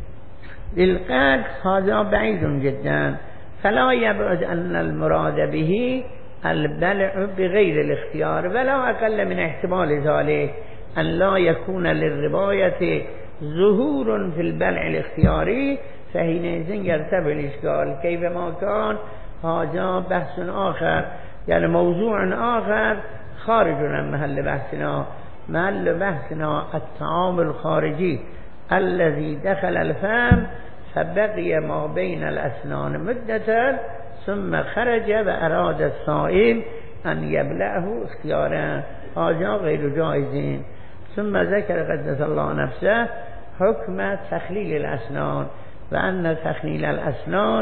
للقلب، هذا بعيد جدا، فلا يبعد أن المراد به البلع بغير الاختيار، ولا أقل من احتمال ذلك أن لا يكون للرواية ظهور في البلع الاختياري، فحينئذ يرتفع الإشكال. كيفما كان هذا بحث آخر، يعني موضوع آخر خارج عن محل بحثنا. محل بحثنا الطعام الخارجي الذي دخل الفم فبقي ما بين الأسنان مدة ثم خرج وأراد الصائم أن يبلعه اختيارا، هذا غير جائز. ثم ذكر قدس الله نفسه حكم تخليل الأسنان، وأن تخليل الأسنان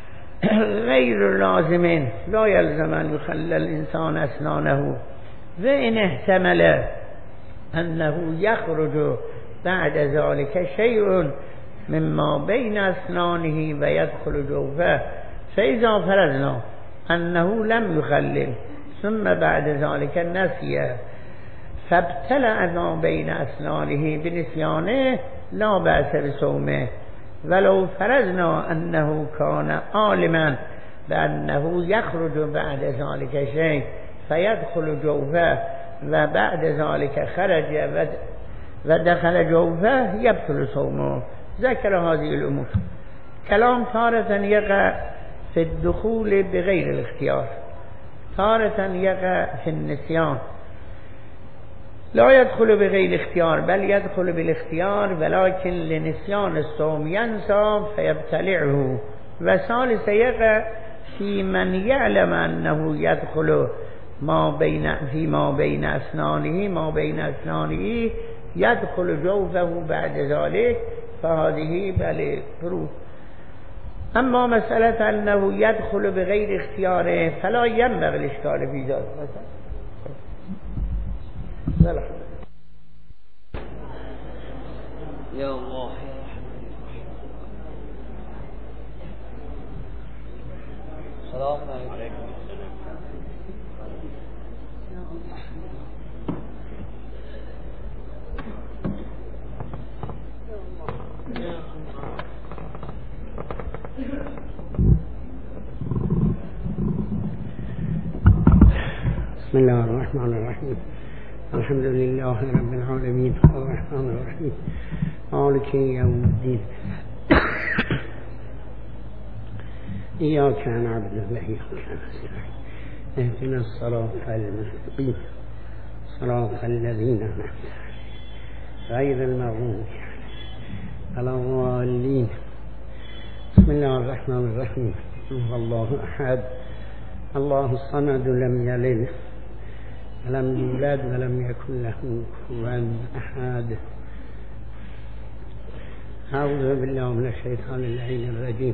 غير لازم، لا يلزم أن يخلل الإنسان أسنانه، وإن احتمل أنه يخرج بعد ذلك شيء مما بين أسنانه ويدخل جوفه، فإذا فرضنا أنه لم يخلل ثم بعد ذلك نسي فابتلع ما بين أسنانه بنسيانه لا بأس بصومه، ولو فرضنا أنه كان عالما بأنه يخرج بعد ذلك شيء فيدخل جوفه وبعد ذلك خرج ودخل جوفه يبطل صومه. ذكر هذه الأمور. كلام تارة يقع في الدخول بغير الاختيار، تارة يقع في النسيان، لا يدخل بغير اختيار بل يدخل بالاختيار، ولكن لنسيان الصوم ينسى فيبتلعه. وثالث يقع في من يعلم أنه يدخل ما بين فيما بين أسنانه ما بين أسنانه يدخل جوفه بعد ذلك، فهذه بل فروض. أما مسألة أنه يدخل بغير اختياره فلا ينبغي الإشكال في ذلك. يا الله السلام عليكم. بسم الله الرحمن الرحيم. الحمد لله رب العالمين الرحمن الرحيم مالك يوم الدين إياك نعبد وإياك نستعين اهدنا الصراط المستقيم صراط الذين أنعمت عليهم غير المغضوب عليهم ولا الضالين. بسم الله الرحمن الرحيم. الله أحد الله الصمد لم يلد ولم يولد ولم يكن له كفوا أحد. أعوذ بالله من الشيطان اللعين الرجيم.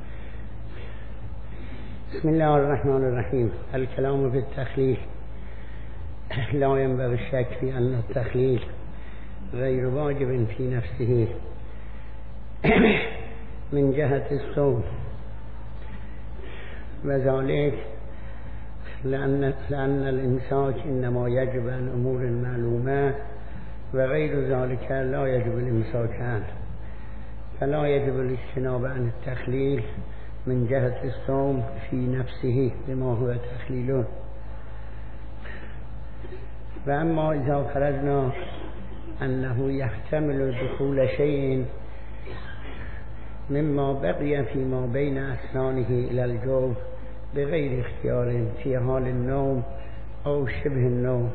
بسم الله الرحمن الرحيم. الكلام في التخليل. لا ينبغي الشك في أن التخليل غير واجب في نفسه من جهة الصوم، وذلك لأن, لأن الإمساك إنما يجب عن أمور معلومات، وغير ذلك لا يجب الإمساك عنه، فلا يجب الاجتناب عن التخليل من جهة الصوم في نفسه بما هو تخليل. وأما إذا فرضنا أنه يحتمل دخول شيء مما بقي فيما بين أسنانه إلى الجوف بغير اختيار في حال النوم أو شبه النوم،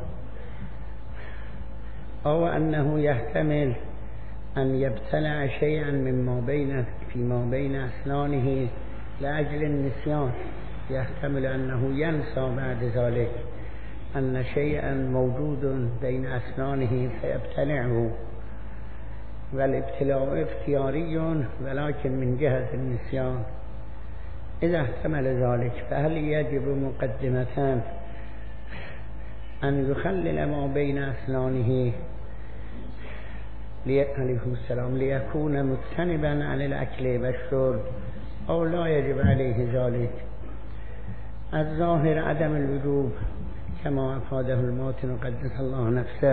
أو أنه يحتمل أن يبتلع شيئا مما بين فيما بين أسنانه لأجل النسيان، يحتمل أنه ينسى بعد ذلك، أن شيئا موجود بين أسنانه فيبتلعه، والابتلاء اختياري ولكن من جهة النسيان. إذا احتمل ذلك فهل يجب مقدمة أن يخلل ما بين أسنانه عليه السلام ليكون مجتنبا عن الأكل والشرب، أو لا يجب عليه ذلك؟ الظاهر عدم الوجوب كما أفاده الماتن قدس الله نفسه،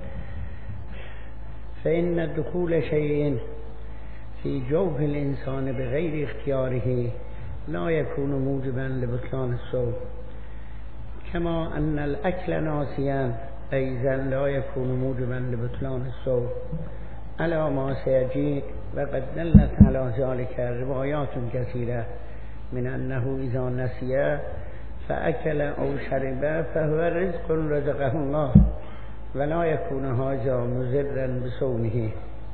فإن دخول شيء في جوف الإنسان بغير اختياره لا يكون موجبا لبطلان الصوم، كما أن الأكل ناسيا أيضا لا يكون موجبا لبطلان الصوم، على ما سيجيء. وقد دلت على ذلك روايات كثيرة من أنه إذا نسي فأكل أو شرب فهو رزق رزقه الله، ولا يكون هذا مضرا بصومه.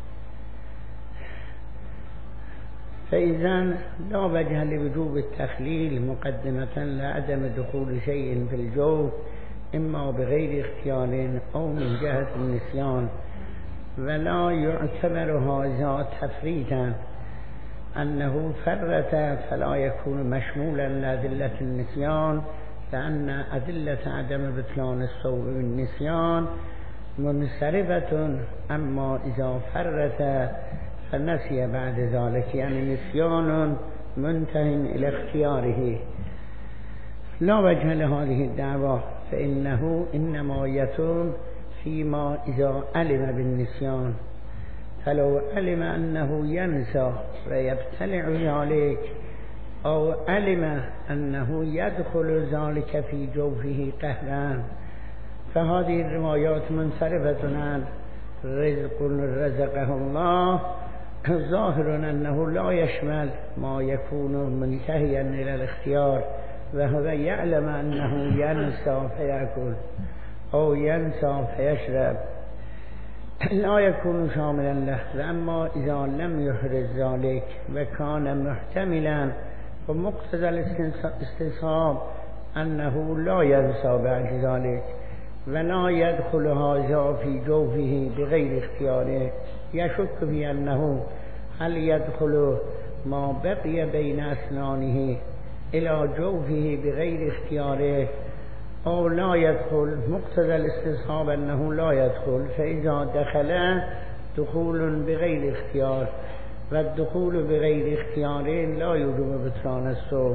فإذا لا وجه لوجوب التخليل مقدمة لعدم دخول شيء في الجوف إما بغير اختيار أو من جهة النسيان، ولا يعتبر هذا تفريطا أنه فرط فلا يكون مشمولا لأدلة النسيان، لأن أدلة عدم بطلان الصوم بالنسيان منصرفة، أما إذا فرط فنسي بعد ذلك يعني نسيان منتهٍ إلى اختياره. لا وجه لهذه الدعوة، فإنه إنما يتم فيما إذا علم بالنسيان، فلو علم أنه ينسى ويبتلع ذلك، أو علم أنه يدخل ذلك في جوفه قهرا، فهذه الروايات منصرفة عن رزق رزقه الله، ظاهر أنه لا يشمل ما يكون منتهيا إلى الاختيار، وهو يعلم أنه ينسى فيأكل أو ينسى فيشرب، لا يكون شاملا له. وأما إذا لم يحرز ذلك وكان محتملا، ومقتضى الاستصحاب أنه لا ينسى بعد ذلك، ولا يدخل هذا في جوفه بغير اختياره، يشك في أنه هل يدخل ما بقي بين أسنانه إلى جوفه بغير اختياره أو لا يدخل. مقتضى الاستصحاب أنه لا يدخل، فإذا دخل دخول بغير اختيار، والدخول بغير اختيار لا يوجب بطلان الصوم،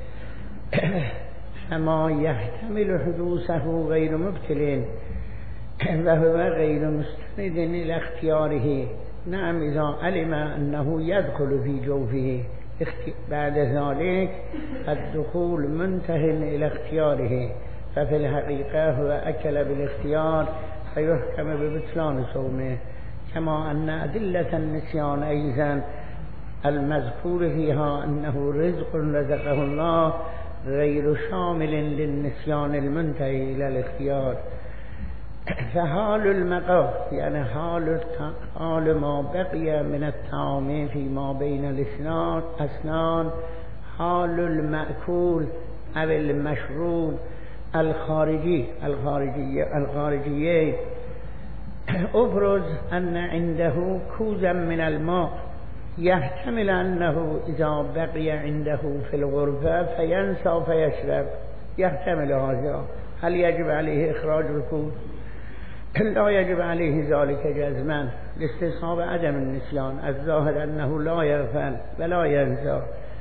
فما يحتمل حدوثه غير مبتل وهو غير مستند إلى اختياره. نعم، إذا علم أنه يدخل في جوفه بعد ذلك الدخول منتهٍ إلى اختياره، ففي الحقيقة هو أكل بالاختيار فيحكم ببطلان صومه، كما أن أدلة النسيان أيضا المذكور فيها أنه رزق رزقه الله غير شامل للنسيان المنتهي إلى الاختيار. فحال المقام يعني حال حال ما بقي من الطعام فيما بين الأسنان أسنان حال المأكول أو المشروب الخارجي الخارجية الخارجية أبرز أن عنده كوزا من الماء، يحتمل أنه إذا بقي عنده في الغرفة فينسى فيشرب، يحتمل هذا. هل يجب عليه إخراج الكوز؟ لا يجب عليه ذلك جزما لاستصحاب عدم النسيان، الظاهر أنه لا يغفل ولا ينسى.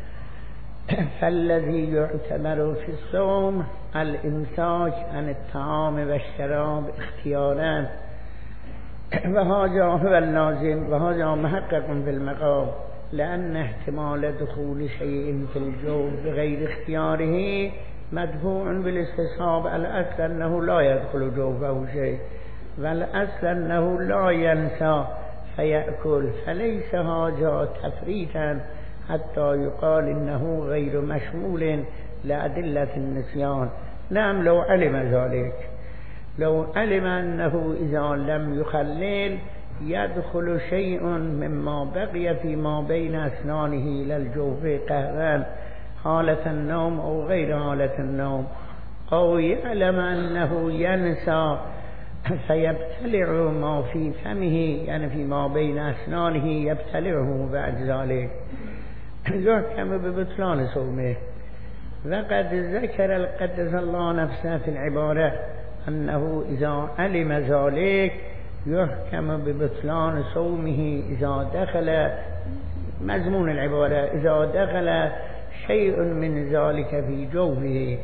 فالذي يعتبر في الصوم الإمساك عن الطعام والشراب اختيارا، وهذا هو اللازم، وهذا محقق في المقام، لأن احتمال دخول شيء في الجوف بغير اختياره مدفوع بالاستصحاب. الأصل أنه لا يدخل جوفه شيء، والأصل أنه لا ينسى فيأكل، فليس هذا تفريطا حتى يقال إنه غير مشمول لأدلة النسيان. نعم، لو علم ذلك، لو علم أنه إذا لم يخلل يدخل شيء مما بقي فيما بين أسنانه إلى الجوف قهرا حالة النوم أو غير حالة النوم، أو يعلم أنه ينسى فيبتلع ما في فمه، يعني فيما بين أسنانه يبتلعه بعد ذلك، يحكم ببطلان صومه. وقد ذكر القدس الله نفسه في العبارة أنه إذا علم ذلك يحكم ببطلان صومه إذا دخل، مضمون العبارة إذا دخل شيء من ذلك في جوفه.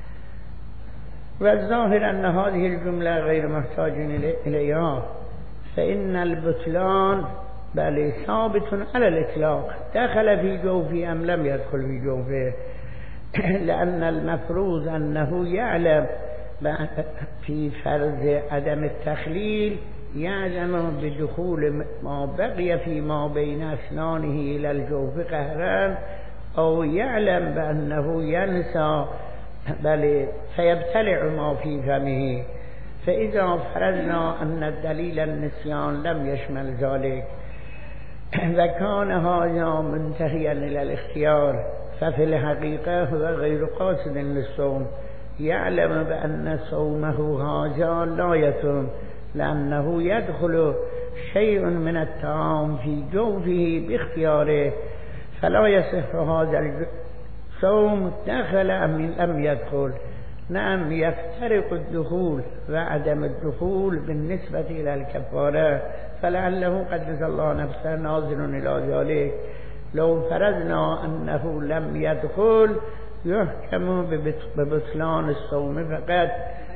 والظاهر أن هذه الجملة غير محتاج إليها، فإن البطلان بل ثابت على الإطلاق، دخل في جوفه أم لم يدخل في جوفه، لأن المفروض أنه يعلم في فرض عدم التخليل، يعلم بدخول ما بقي فيما بين أسنانه إلى الجوف قهرا، أو يعلم بأنه ينسى بل فيبتلع ما في فمه. فإذا فرضنا أن الدليل النسيان لم يشمل ذلك وكان هذا منتهيا إلى الاختيار، ففي الحقيقة هو غير قاصد للصوم، يعلم بأن صومه هذا لا يتم، لأنه يدخل شيء من الطعام في جوفه باختياره، فلا يصح هذا الصوم دخل أم لم يدخل. نعم يفترق الدخول وعدم الدخول بالنسبة إلى الكفارة، فلعله قدس الله نفسه ناظر إلى ذلك. لو فرضنا أنه لم يدخل يحكم ببطلان الصوم فقط.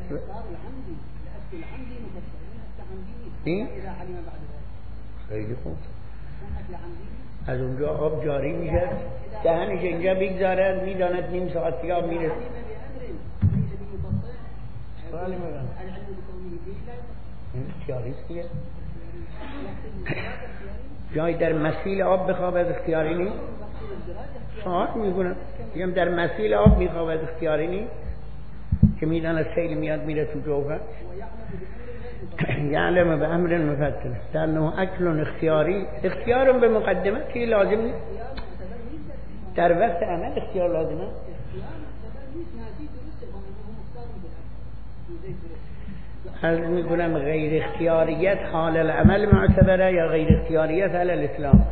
خیلی خوب. از اونجا آب جاری میشه، دهنش اینجا بگذارد، میداند نیم ساعت یا میره. سوالی میگم این اختیاریست دیگه. جای در مسیل آب بخوابد اختیاری نیست. سوال میکنم میگم در مسیل آب میخوابد اختیاری نیست که میداند سیل میاد میره تو جوفه. یعلم به امر مفتن لأنه اکل اختیاری، اختیار به مقدمتی لازم نیست، در وقت عمل اختیار لازمه. هل میگونم غیر اختیاریت حال العمل معتبره یا غیر اختیاریت حال الاسلام؟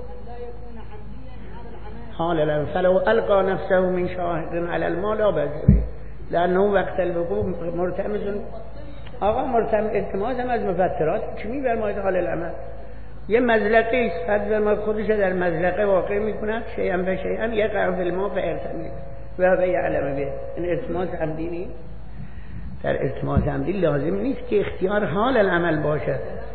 حال العمل. فلو القى نفسه من شاهد على الماء لا بأس به، لأنه وقت الوقوع مرتمز. آقا مرتم التماس هم از مفترات چی می‌فرماید حال العمل؟ یه مزلقه است، فرض ما خودش در مزلقه واقع می‌کند، شیئا به شیئا یقع فی الماء فیرتمل و هو یعلم به. این التماس عمدی نیست. در التماس عمدی لازم نیست که اختیار حال العمل باشه.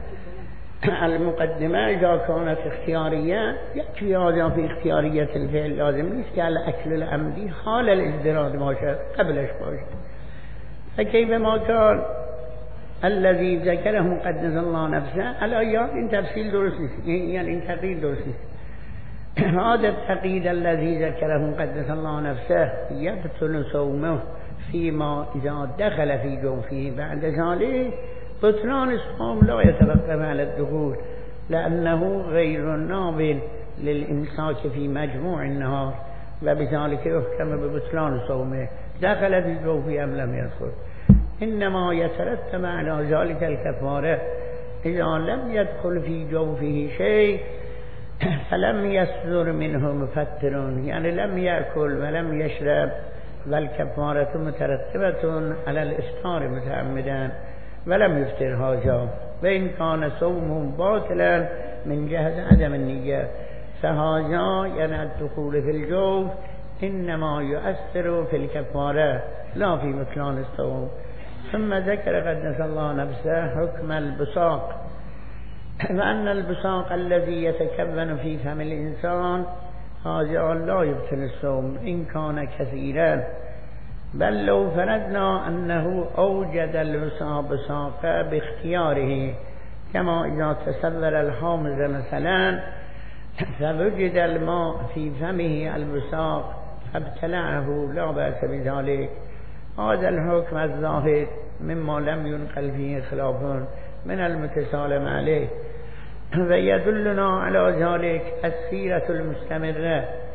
المقدمه اذا كانت اختیاریه یکفی هذا فی اختیاریت الفعل، لازم نیست که الاکل العمدی حال الازدراج باشه، قبلش باشه. فكيف ما كان الذي ذكره مقدس الله نفسه الآيات، این تفصیل درست نیست، یعنی این تقیید درست نیست. هذا التقييد الذي ذكره مقدس الله نفسه يبطل صومه فيما إذا دخل في جوفه بعد ذلك. بطلان الصوم لا يتوقف على الدخول، لأنه غير نابل للإمساك في مجموع النهار، وبذلك يحكم ببطلان صومه دخل في جوفه أم لم يدخل. إنما يترتب على ذلك الكفارة إذا لم يدخل في جوفه شيء فلم يصدر منه مفتر، يعني لم يأكل ولم يشرب، والكفارة مترتبة على الإفطار متعمدا ولم يفطر هذا، وإن كان صومه باطلا من جهة عدم النية فهذا يعني الدخول في الجوف إنما يؤثر في الكفارة لا في بطلان الصوم. ثم ذكر قدس الله نفسه حكم البصاق، وأن البصاق الذي يتكون في فم الإنسان هذا لا يبطل الصوم إن كان كثيرا، بل لو فرضنا أنه أوجد البصاق باختياره، كما إذا تصور الحامض مثلا فوجد الماء في فمه البصاق فابتلعه لا بأس بذلك. هذا الحكم الظاهر مما لم ينقل فيه خلاف من المتسالم عليه، ويدلنا على ذلك السيرة المستمرة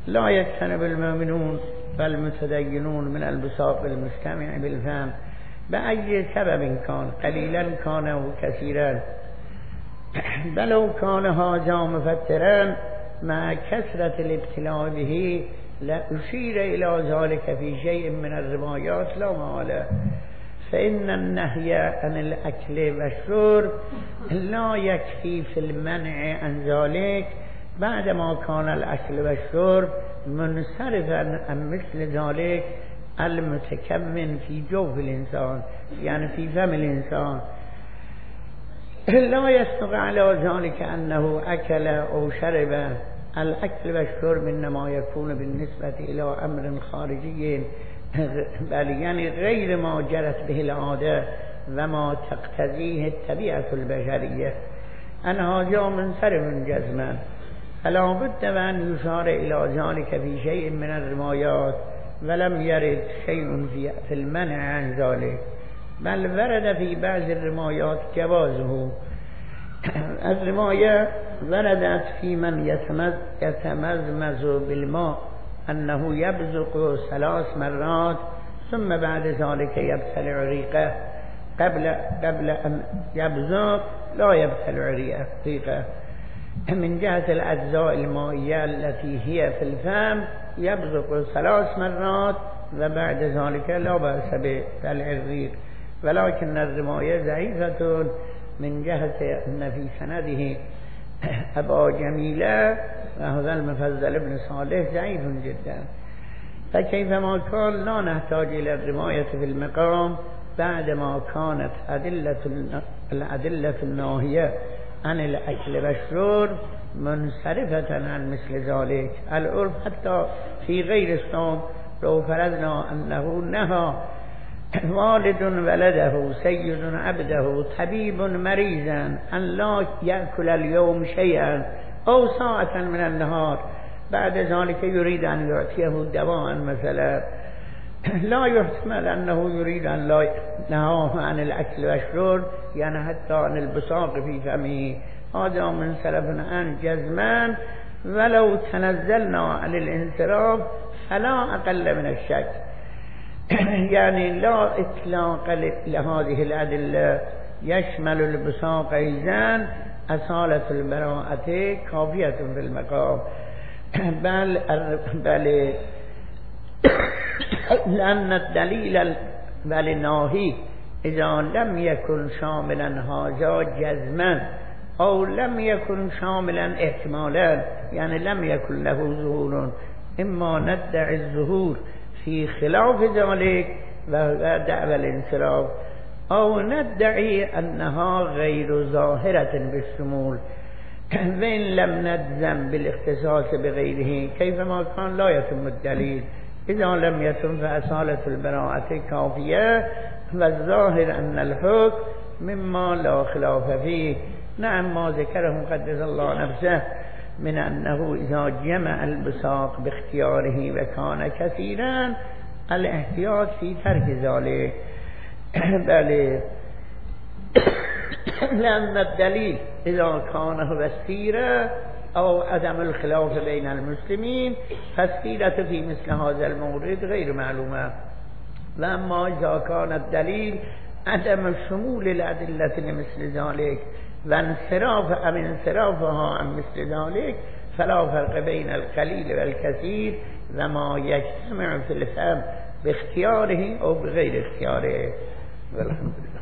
لا يجتنب المؤمنون والمتدينون من البساق المجتمع بالفم بأي سبب كان قليلا كان وكثيرا بلو كان هذا مفترا مع كثرة الابتلاء به لأشير إلى ذلك في شيء من الروايات لا محالة فإن النهي عن الأكل والشرب لا يكفي في المنع عن ذلك بعدما كان الأكل والشرب منصرفا عن مثل ذلك المتكمن في جوف الإنسان يعني في فم الإنسان لا يصدق على ذلك أنه أكل أو شرب الأكل والشرب إنما يكون بالنسبة إلى أمر خارجي بل يعني غير ما جرت به العادة وما تقتضيه الطبيعة البشرية أن هذا منصرف جزما فلا بد أن يشار إلى ذلك في شيء من الروايات ولم يرد شيء في المنع عن ذلك بل ورد في بعض الروايات جوازه الرواية وردت في من يتمزمز بالماء أنه يبزق ثلاث مرات ثم بعد ذلك يبتلع ريقه قبل قبل أن يبزق لا يبتلع ريقه من جهة الأجزاء المائية التي هي في الفم يبزق ثلاث مرات وبعد ذلك لا بأس ببلع الريق ولكن الرواية ضعيفة من جهة أن في سنده أبا جميلة وهذا المفضل ابن صالح ضعيف جدا فكيفما كان لا نحتاج إلى الرواية في المقام بعدما كانت أدلة الأدلة الناهية عن الأكل والشرب منصرفة عن مثل ذلك العرف حتى في غير الصوم لو فرضنا أنه نهى والد ولده سيد عبده طبيب مريضا أن لا يأكل اليوم شيئا أو ساعة من النهار بعد ذلك يريد أن يعطيه دواء مثلا لا يحتمل أنه يريد أن لا نهاه عن الأكل والشرب يعني حتى عن البصاق في فمه هذا من سلفنا عن جزمان ولو تنزلنا عن الانصراف فلا أقل من الشك يعني لا إطلاق لهذه الأدلة يشمل البصاق أيضا أصالة البراءة كافية في المقام بل بل لأن الدليل بل الناهي إذا لم يكن شاملا هذا جزما أو لم يكن شاملا احتمالا يعني لم يكن له ظهور إما ندعي الظهور في خلاف ذلك وهو دعوى الانصراف أو ندعي أنها غير ظاهرة بالشمول وإن لم نجزم بالاختصاص بغيره كيفما كان لا يتم الدليل إذا لم يتم فأصالة البراءة كافية والظاهر أن الحكم مما لا خلاف فيه نعم ما ذكره قدس الله نفسه من أنه إذا جمع البصاق باختياره وكان كثيرا الاحتياط في ترك ذلك بل لأن الدليل إذا كان هو السيرة أو عدم الخلاف بين المسلمين فالسيرة في مثل هذا المورد غير معلومة وأما إذا كان الدليل عدم شمول الأدلة لمثل ذلك وانصراف أم انصرافها عن مثل ذلك فلا فرق بين القليل والكثير وما يجتمع في الفهم باختياره أو بغير اختياره والحمد لله.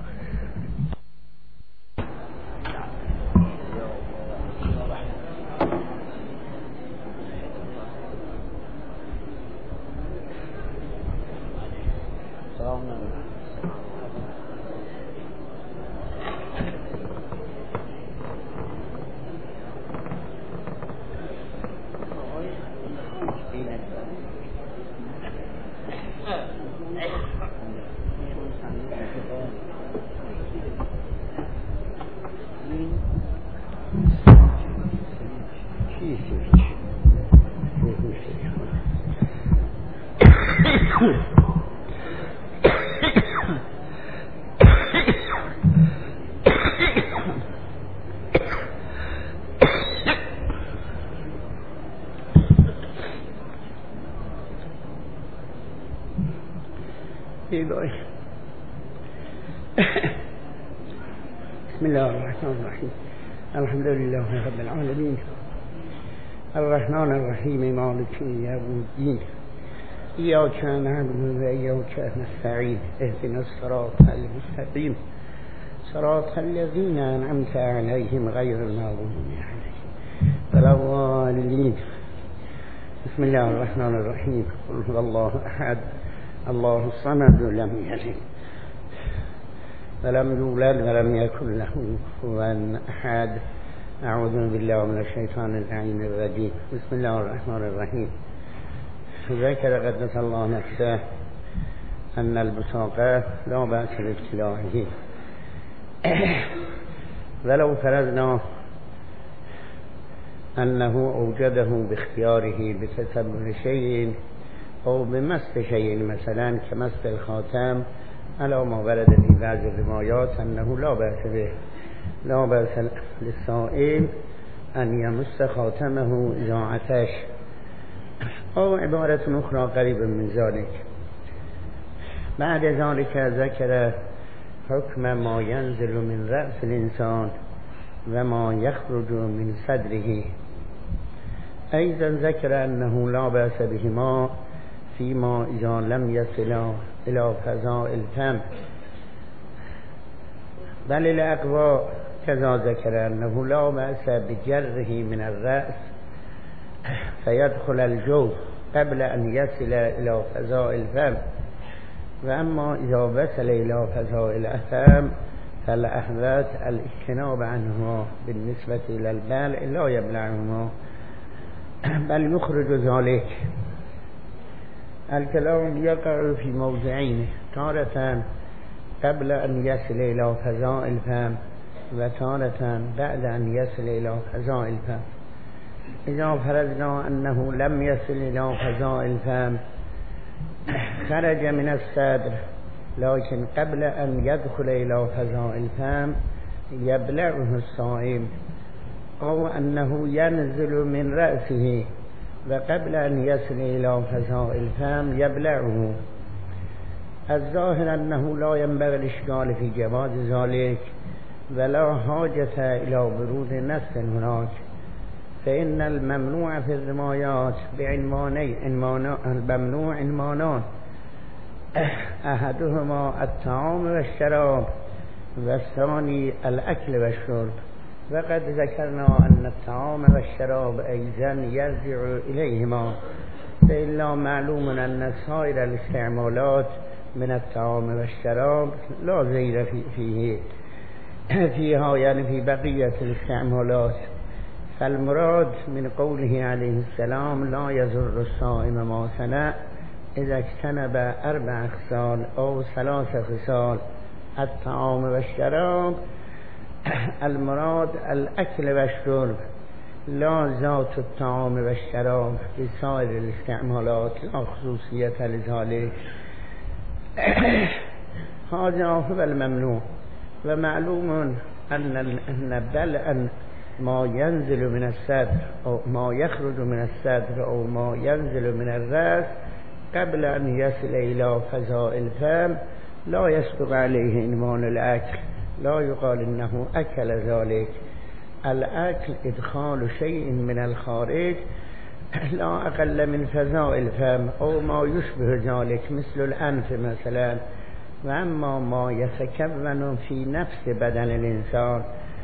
بسم الله الرحمن الرحيم الحمد لله رب العالمين الرحمن الرحيم مالك يوم الدين إياك نعبد وإياك نستعين اهدنا الصراط المستقيم صراط الذين أنعمت عليهم غير المغضوب عليهم ولا الضالين. بسم الله الرحمن الرحيم قل هو الله أحد الله الصمد لم يلد ولم يولد ولم يكن له كفوا أحد. أعوذ بالله من الشيطان اللعين الرجيم. بسم الله الرحمن الرحيم. ذكر قدس الله نفسه أن البصاق لا بأس بابتلاعه ولو فرضنا أنه أوجده باختياره بتسبب شيء أو بمس شيء مثلا كمس الخاتم على ما ورد في بعض الروايات أنه لا بأس به لا بأس للصائم أن يمس خاتمه إذا عطش أو عبارة أخرى قريبة من ذلك. بعد ذلك ذكر حكم ما ينزل من رأس الإنسان وما يخرج من صدره. أيضا ذكر أنه لا بأس بهما فيما إذا لم يصل إلى فضاء الفم، بل الأقوى كذا ذكر أنه لا بأس بجره من الرأس فيدخل الجوف قبل أن يصل إلى فضاء الفم، وأما إذا وصل إلى فضاء الفم فالأحوات الاجتناب عنهما بالنسبة إلى البلع لا يبلعهما بل يخرج ذلك. الكلام يقع في موضعين، تارة قبل أن يصل إلى فضاء الفم وتارة بعد أن يصل إلى فضاء الفم. إذا فرضنا أنه لم يصل إلى فضاء الفم خرج من الصدر لكن قبل أن يدخل إلى فضاء الفم يبلعه الصائم، أو أنه ينزل من رأسه وقبل أن يصل إلى فضاء الفم يبلعه. الظاهر أنه لا ينبغي الإشكال في جواز ذلك ولا حاجة إلى ورود نص هناك، فإن الممنوع في الروايات بعنوانين عنوان الممنوع عنوانان، أحدهما الطعام والشراب والثاني الأكل والشرب. وقد ذكرنا أن الطعام والشراب أيضا يرجع إليهما، فإلا معلوم أن سائر الاستعمالات من الطعام والشراب لا زير فيه فيها يعني في بقية الاستعمالات. فالمراد من قوله عليه السلام لا يضر الصائم ما صنع إذا اجتنب أربع خصال أو ثلاث خصال الطعام والشراب، المراد الأكل والشرب لا ذات الطعام والشراب بسائر الاستعمالات لا خصوصية لذلك. هذا هو الممنوع. ومعلوم أن أن بلعا ما ينزل من الصدر أو ما يخرج من الصدر أو ما ينزل من الرأس قبل أن يصل إلى فضاء الفم لا يصدق عليه عنوان الأكل، لا يقال إنه أكل ذلك. الأكل إدخال شيء من الخارج لا أقل من فضاء الفم أو ما يشبه ذلك مثل الأنف مثلا. وأما ما يتكون في نفس بدن الإنسان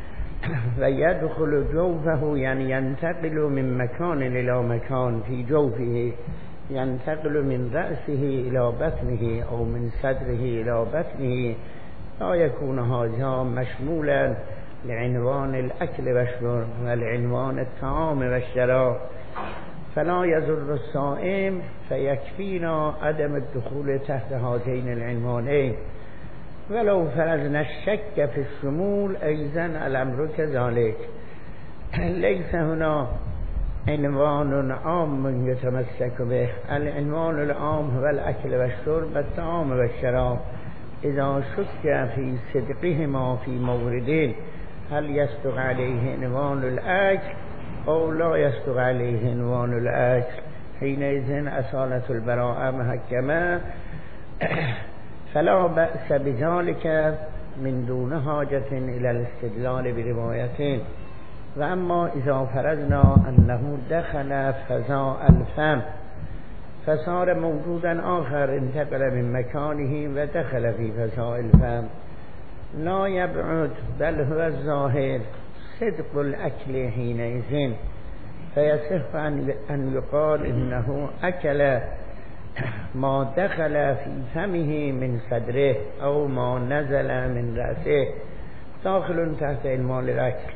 ويدخل جوفه يعني ينتقل من مكان إلى مكان في جوفه، ينتقل من رأسه إلى بطنه أو من صدره إلى بطنه، لا يكون هذا مشمولا لعنوان الأكل والشرب والعنوان الطعام والشراب، فلا يضر الصائم فيكفينا عدم الدخول تحت هذين العنوانين. ولو فرضنا الشك في الشمول أيضا الأمر كذلك، ليس هنا عنوان عام يتمسك به. العنوان العام هو الأكل والشرب والطعام والشراب. إذا شك في صدقهما في موردين هل يصدق عليه عنوان الأكل أو لا يصدق عليه عنوان الأكل، حينئذ أصالة البراءة محكمة فلا بأس بذلك من دون حاجة إلى الاستدلال بروايتين. و اما اذا فرضنا انه دخل فضاء الفم فصار موجودا آخر انتقل من مكانه و دخل في فضاء الفم لا يبعد بل هو الظاهر صدق الأكل حينئذ، فيصح أن يقال إنه أكل ما دخل في فمه من صدره أو ما نزل من رأسه داخل تحت المال الأكل،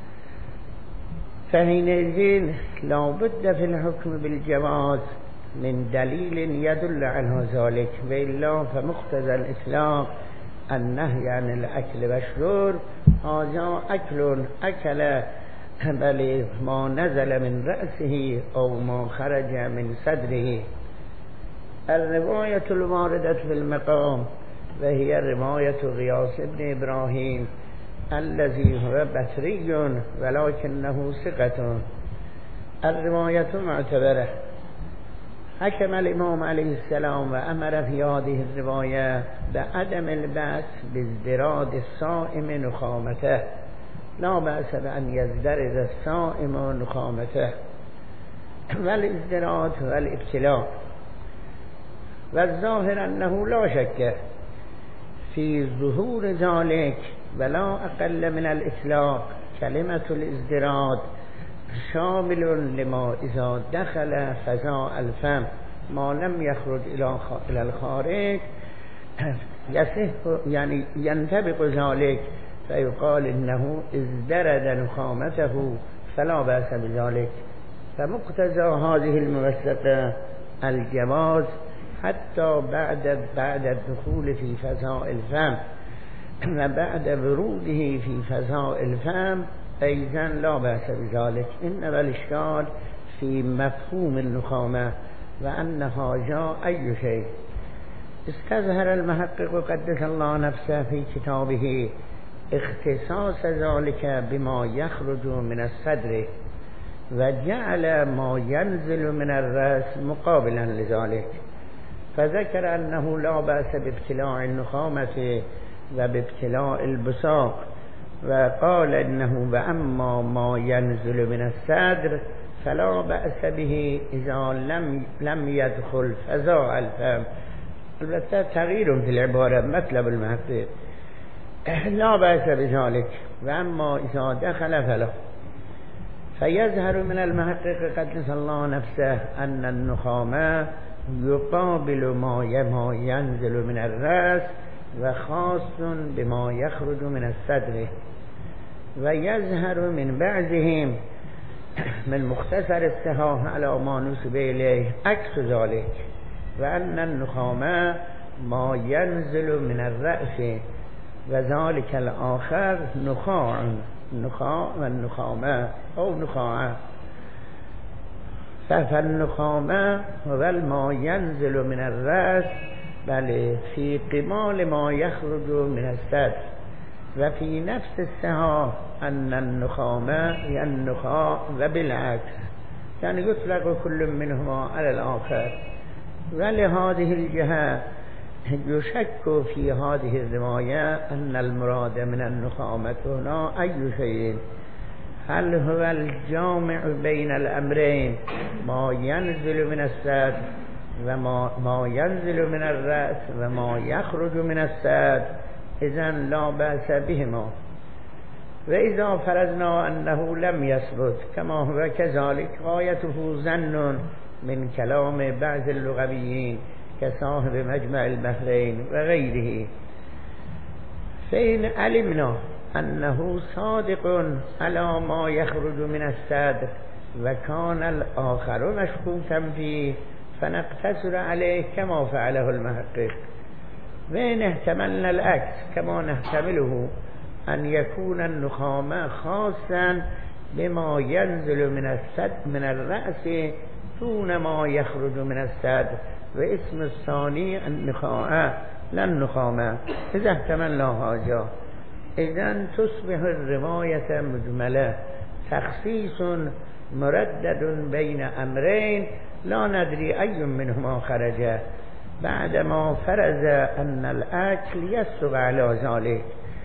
فحينئذ لا بد في الحكم بالجواز من دليل يدل على ذلك، وإلا فمقتضى الإطلاق النهي عن الأكل والشرب هذا أكل أكل بل ما نزل من رأسه أو ما خرج من صدره. الرواية الواردة في المقام وهي رواية غياث بن إبراهيم الذي هو بصري ولكنه ثقة، الرواية معتبرة. حكم الإمام عليه السلام وأمر في هذه الرواية بعدم البأس بازدراد الصائم نخامته، لا بأس بأن يزدرد الصائم نخامته، والازدراد والابتلاء. والظاهر أنه لا شك في ظهور ذلك ولا أقل من الإطلاق. كلمة الازدراد شامل لما إذا دخل فضاء الفم ما لم يخرج إلى الخارج يصح يعني ينطبق ذلك، فيقال إنه ازدرد نخامته فلا بأس بذلك. فمقتضى هذه الموثقة الجواز حتى بعد بعد الدخول في فضاء الفم وبعد وروده في فضاء الفم أيضا لا بأس بذلك. إنما الإشكال في مفهوم النخامة وأنها جاء أي شيء. استظهر المحقق قدس الله نفسه في كتابه اختصاص ذلك بما يخرج من الصدر وجعل ما ينزل من الرأس مقابلا لذلك، فذكر أنه لا بأس بابتلاع النخامة وبابتلاع البصاق، وقال إنه وأما ما ينزل من الصدر فلا بأس به إذا لم لم يدخل فضاء الفم. البته تغيير في العبارة مطلب المحقق لا بأس بذلك، وأما إذا دخل فلا. فيظهر من المحقق قدس الله نفسه أن النخامة يقابل ما ينزل من الرأس وخاص بما يخرج من الصدر. ويظهر من بعضهم من مختصر الصحاح على ما نسب إليه عكس ذلك، وأن النخامة ما ينزل من الرأس وذلك الآخر نخاع نخاع والنخامة أو نخاعة. فالنخامة هو ما ينزل من الرأس بل في قمال ما يخرج من الصدر. وفي نفس الصحاح أن النخامة هي النخاع وبالعكس، يعني يطلق كل منهما على الآخر. ولهذه الجهة يشك في هذه الرواية أن المراد من النخامة هنا أي شيء، هل هو الجامع بين الأمرين ما ينزل من الصدر وما ما ينزل من الرأس وما يخرج من الصدر، إذن لا بأس بهما. وإذا فرضنا أنه لم يثبت كما هو كذلك غايته ظن من كلام بعض اللغويين كصاحب مجمع البحرين وغيره، فإن علمنا أنه صادق على ما يخرج من الصدر وكان الآخر مشكوكا فيه فنقتصر عليه كما فعله المحقق. وإن احتملنا العكس كما نحتمله أن يكون النخامة خاصا بما ينزل من الصدر من الرأس دون ما يخرج من الصدر، واسم الثاني النخاعة لا النخامة، إذا احتملنا هذا إذن تصبح الرواية مجملة، تخصيص مردد بين أمرين لا ندري أي منهما خرج. بعدما فرض أن الأكل يسبق على ذلك،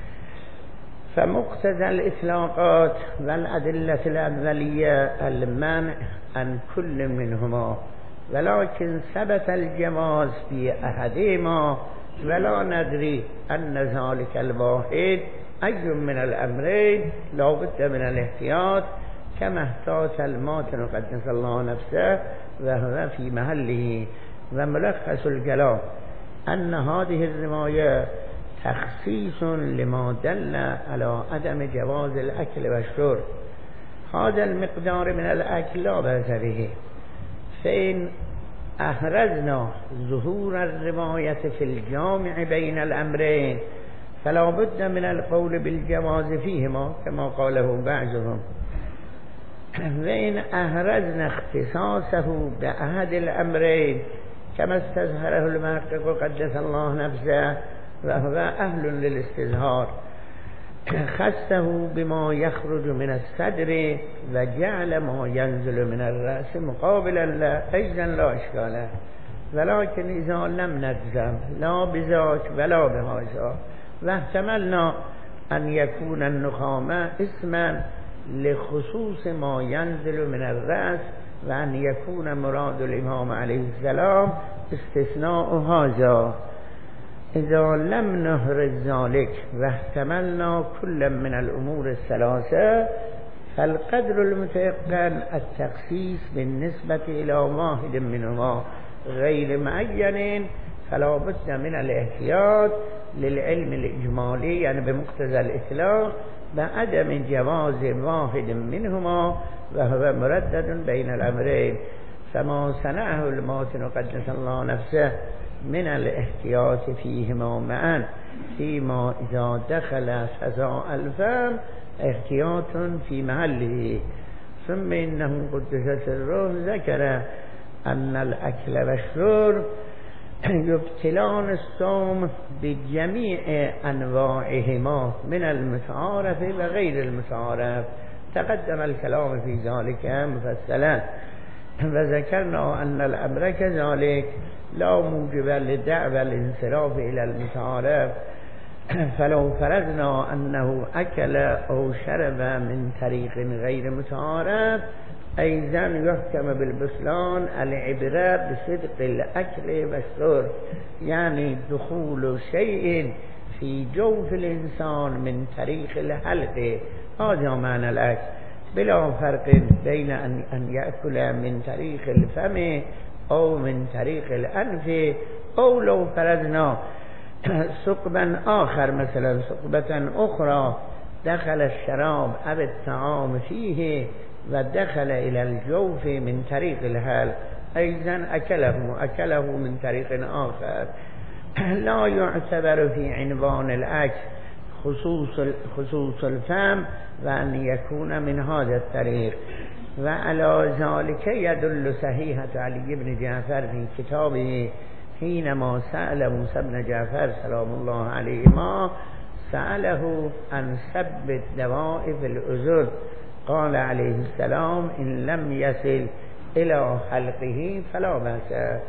فمقتضى الإطلاقات والأدلة الأولية المنع عن كل منهما، ولكن ثبت الجواز في أحدهما ولا ندري أن ذلك الواحد أي من الأمرين لا بد من الاحتياط، كما احتاط الماتن قدس الله نفسه وهو في محله. وملخص الكلام أن هذه الرواية تخصيص لما دل على عدم جواز الأكل والشرب. هذا المقدار من الأكل لا بأس به، فإن أحرزنا ظهور الرواية في الجامع بين الأمرين فلا بد من القول بالجواز فيهما كما قاله بعضهم، وإن أحرزنا اختصاصه بأحد الأمرين كما استظهره المحقق قدس الله نفسه وهو أهل للاستظهار، خصه بما يخرج من الصدر وجعل ما ينزل من الرأس مقابلا له أيضا لا إشكال، ولكن إذا لم نجزم لا بذاك ولا بهذا، واحتملنا أن يكون النخامة اسما لخصوص ما ينزل من الرأس، وأن يكون مراد الإمام عليه السلام استثناء هذا. إذا لم نهرز ذلك واحتملنا كل من الأمور الثلاثة فالقدر المتيقن التخصيص بالنسبة إلى واحد منهما غير معين، فلا بد من الاحتياط للعلم الإجمالي يعني بمقتضى الإطلاق بعدم جواز واحد منهما وهو مردد بين الأمرين، فما صنعه الماتن قدس الله نفسه من الاحتياط فيهما معا فيما إذا دخل فضاء الفم احتياط في محله. ثم إنه قدس سره ذكر أن الأكل والشرب يبطلان الصوم بجميع أنواعهما من المتعارف وغير المتعارف، تقدم الكلام في ذلك مفصلا، وذكرنا أن الأمر كذلك لا موجب للدعوى الانصراف إلى المتعارف، فلو فرضنا أنه أكل أو شرب من طريق غير متعارف أيضا يحكم بالبطلان العبرة بصدق الأكل والشرب، يعني دخول شيء في جوف الإنسان من طريق الحلق، هذا معنى الأكل، بلا فرق بين أن يأكل من طريق الفم أو من طريق الأنف، أو لو فرضنا ثقبا آخر مثلا ثقبة أخرى دخل الشراب أو الطعام فيه ودخل إلى الجوف من طريق الحلق أيضا أكله أكله من طريق آخر، لا يعتبر في عنوان الأكل خصوص خصوص الفم وأن يكون من هذا الطريق. وعلى ذلك يدل صحيحة علي بن جعفر في كتابه حينما سأل موسى بن جعفر سلام الله عليهما سأله عن سب الدواء في الأذن، قال عليه السلام إن لم يصل إلى حلقه فلا بأس.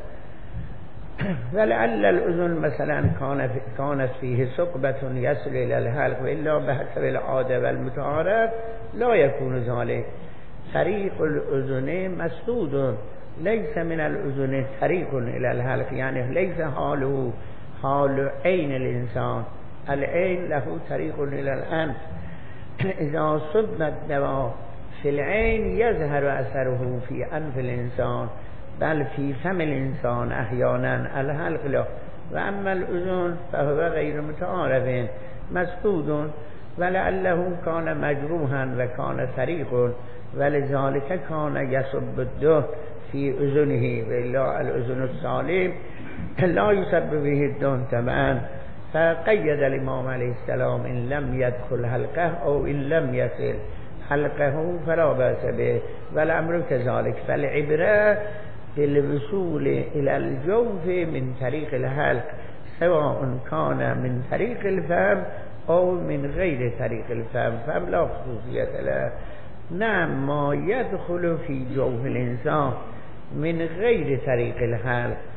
ولعل الأذن مثلا كان كانت فيه ثقبة يصل إلى الحلق، وإلا بحسب العادة والمتعارف لا يكون ذلك. طريق الأذن مسدود، ليس من الأذن طريق إلى الحلق، يعني ليس حاله حال عين الإنسان، العين له طريق إلى الأنف، إذا صب الدواء في العين يظهر أثره في أنف الإنسان بل في فم الإنسان أحيانا الحلق له، وأما الأذن فهو غير متعارف مسدود، ولعله كان مجروحا وكان طريق ولذلك كان يصب الدم في أذنه، وإلا الأذن السالم لا يصب به الدم تماما، فقيد الإمام عليه السلام إن لم يدخل حلقه أو إن لم يصل حلقه فلا بأس به، والأمر كذلك. فالعبرة بالوصول إلى الجوف من طريق الحلق سواء كان من طريق الفم أو من غير طريق الفم، فم لا خصوصية له. نعم ما يدخل في جوف الإنسان من غير طريق الحلق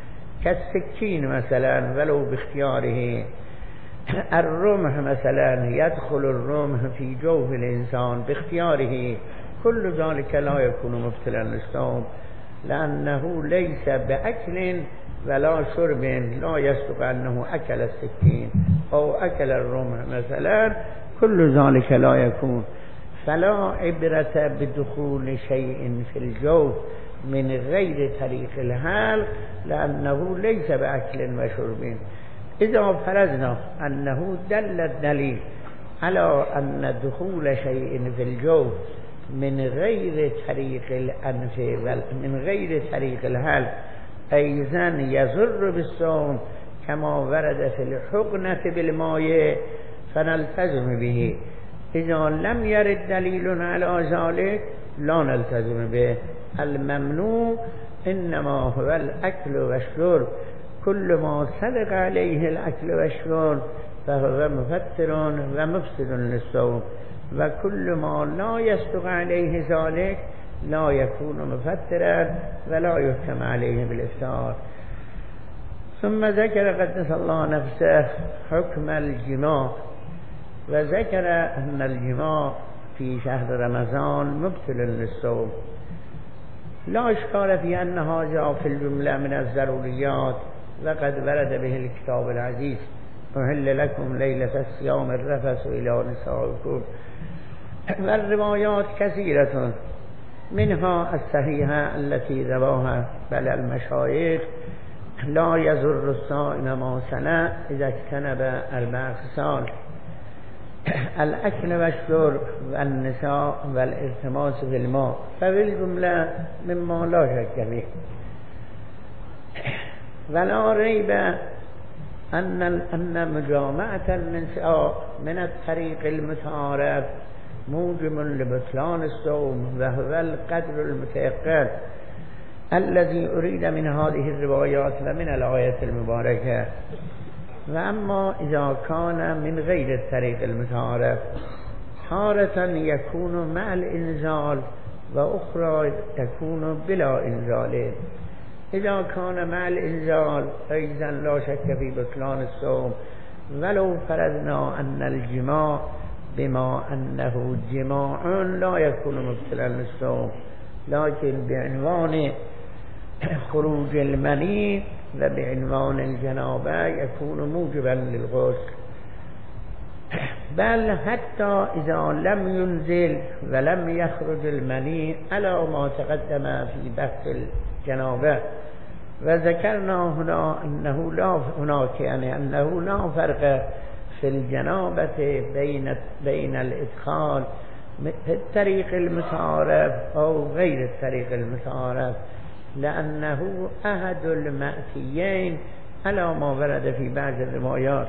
كالسكين مثلا ولو باختياره، الرمح مثلا يدخل الرمح في جوف الإنسان باختياره، كل ذلك لا يكون مبتلا للصوم، لأنه ليس بأكل ولا شرب، لا يصدق أنه أكل السكين أو أكل الرمح مثلا، كل ذلك لا يكون. فلا عبرة بدخول شيء في الجوف من غير طريق الحلق، لأنه ليس بأكل وشرب. إذا فرضنا أنه دل الدليل على أن دخول شيء في الجوف من غير طريق الأنف من غير طريق الحلق أيضا يضر بالصوم كما ورد في الحقنة بالماء، فنلتزم به. إذا لم يرد دليل على ذلك لا نلتزم به. الممنوع إنما هو الأكل والشرب، كل ما صدق عليه الأكل والشرب فهو مفتر ومفسد للصوم، وكل ما لا يصدق عليه ذلك لا يكون مفترا ولا يحكم عليه بالإفطار. ثم ذكر قدس الله نفسه حكم الجماع، وذكر أن الجماع في شهر رمضان مبطل للصوم. لا إشكال في أن هذا في الجملة من الضروريات، وقد ورد به الكتاب العزيز: أحل لكم ليلة الصيام الرفث إلى نسائكم. والروايات كثيرة، منها الصحيحة التي رواها بل المشايخ: لا يضر الصائم ما صنع إذا اجتنب أربع خصال: الأكل والشرب والنساء والالتماس في الماء، فبالجملة مما لا شك فيه. ولا ريب أن أن مجامعة النساء من الطريق المتعارف موجب لبطلان الصوم، وهو القدر المتيقن الذي أريد من هذه الروايات ومن الآية المباركة. وأما إذا كان من غير الطريق المتعارف، تارة يكون مع الإنزال وأخرى يكون بلا إنزال. إذا كان مع الإنزال أيضا لا شك في بطلان الصوم، ولو فرضنا أن الجماع بما أنه جماع لا يكون مبتلا للصوم، لكن بعنوان خروج المني وبعنوان الجنابة يكون موجبا للغسل. بل حتى إذا لم ينزل ولم يخرج المني على ما تقدم في بحث الجنابة، وذكرنا هنا أنه لا هناك يعني أنه لا فرق في الجنابة بين بين الإدخال في الطريق المتعارف أو غير الطريق المتعارف، لأنه أحد المأتيين على ما ورد في بعض الروايات.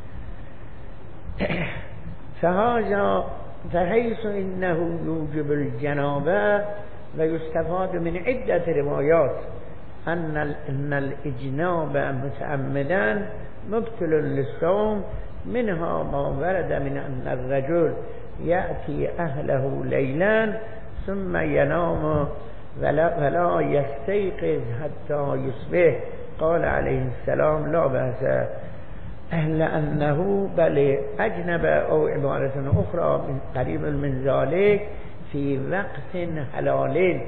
فهذا فحيث إنه يوجب الجنابة، ويستفاد من عدة روايات أن أن الإجناب متعمدا مبطل للصوم، منها ما ورد من أن الرجل يأتي أهله ليلا ثم ينام ولا, ولا يستيقظ حتى يصبح، قال عليه السلام: لا بأس، لأنه بل أجنب أو عبارة أخرى من قريب من ذلك في وقت حلال.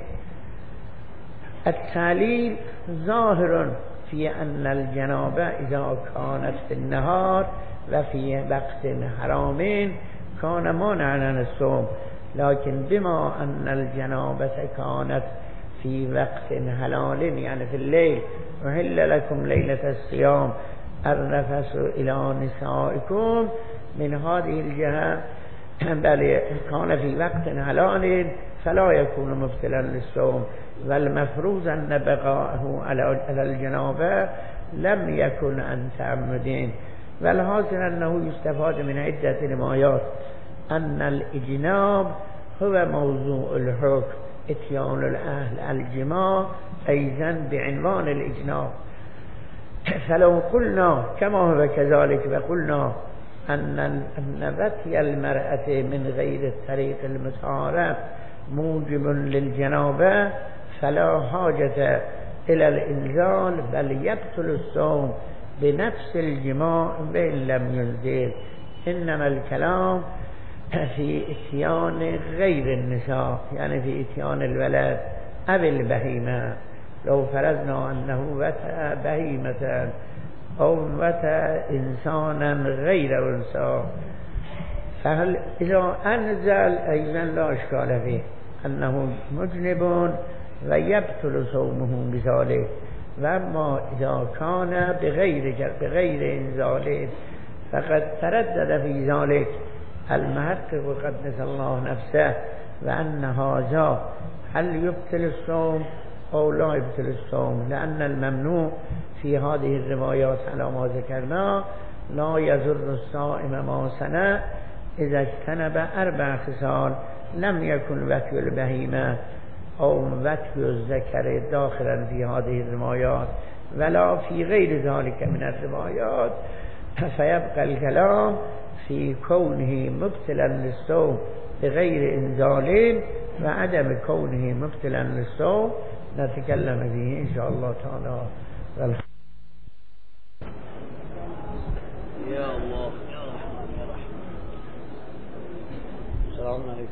التعليل ظاهر في أن الجنابة إذا كانت في النهار وفي وقت حرام كان مانعا عن الصوم، لكن بما أن الجنابة كانت في وقت حلال يعني في الليل، أحل لكم ليلة الصيام الرفث إلى نسائكم، من هذه الجهة بل كان في وقت حلال فلا يكون مبتلا للصوم، والمفروض أن بقاءه على الجنابة لم يكن عن تعمدين. والحاصل أنه يستفاد من عدة روايات أن الإجناب هو موضوع الحكم، اتيان الأهل الجماع أيضا بعنوان الإجناب. فلو قلنا كما هو كذلك وقلنا أن أن بتي المرأة من غير الطريق المتعارف موجب للجنابة، فلا حاجة إلى الإنزال بل يبطل الصوم بنفس الجماع وإن لم ينزل. إنما الكلام في إتيان غير النساء، يعني في إتيان الولد أو البهيمة. لو فرضنا أنه وطأ بهيمة أو وطأ إنسانا غير أنثى، فهل إذا أنزل أيضا لا إشكال فيه أنه مجنب ويبطل صومه بذلك. وأما إذا كان بغير بغير إنزال فقد تردد في ذلك المحقق قدس الله نفسه وأن هذا هل يبطل الصوم أو لا يبطل الصوم، لأن الممنوع في هذه الروايات على ما ذكرنا لا يضر الصائم ما صنع إذا اجتنب أربع خصال لم يكن وطئ البهيمة أو وطئ الذكر داخلا في هذه الروايات ولا في غير ذلك من الروايات. فيبقى الكلام في كونه مبطلا للصوم بغير إنزال وعدم كونه مبطلا للصوم نتكلم فيه إن شاء الله تعالى. يا الله. السلام عليكم.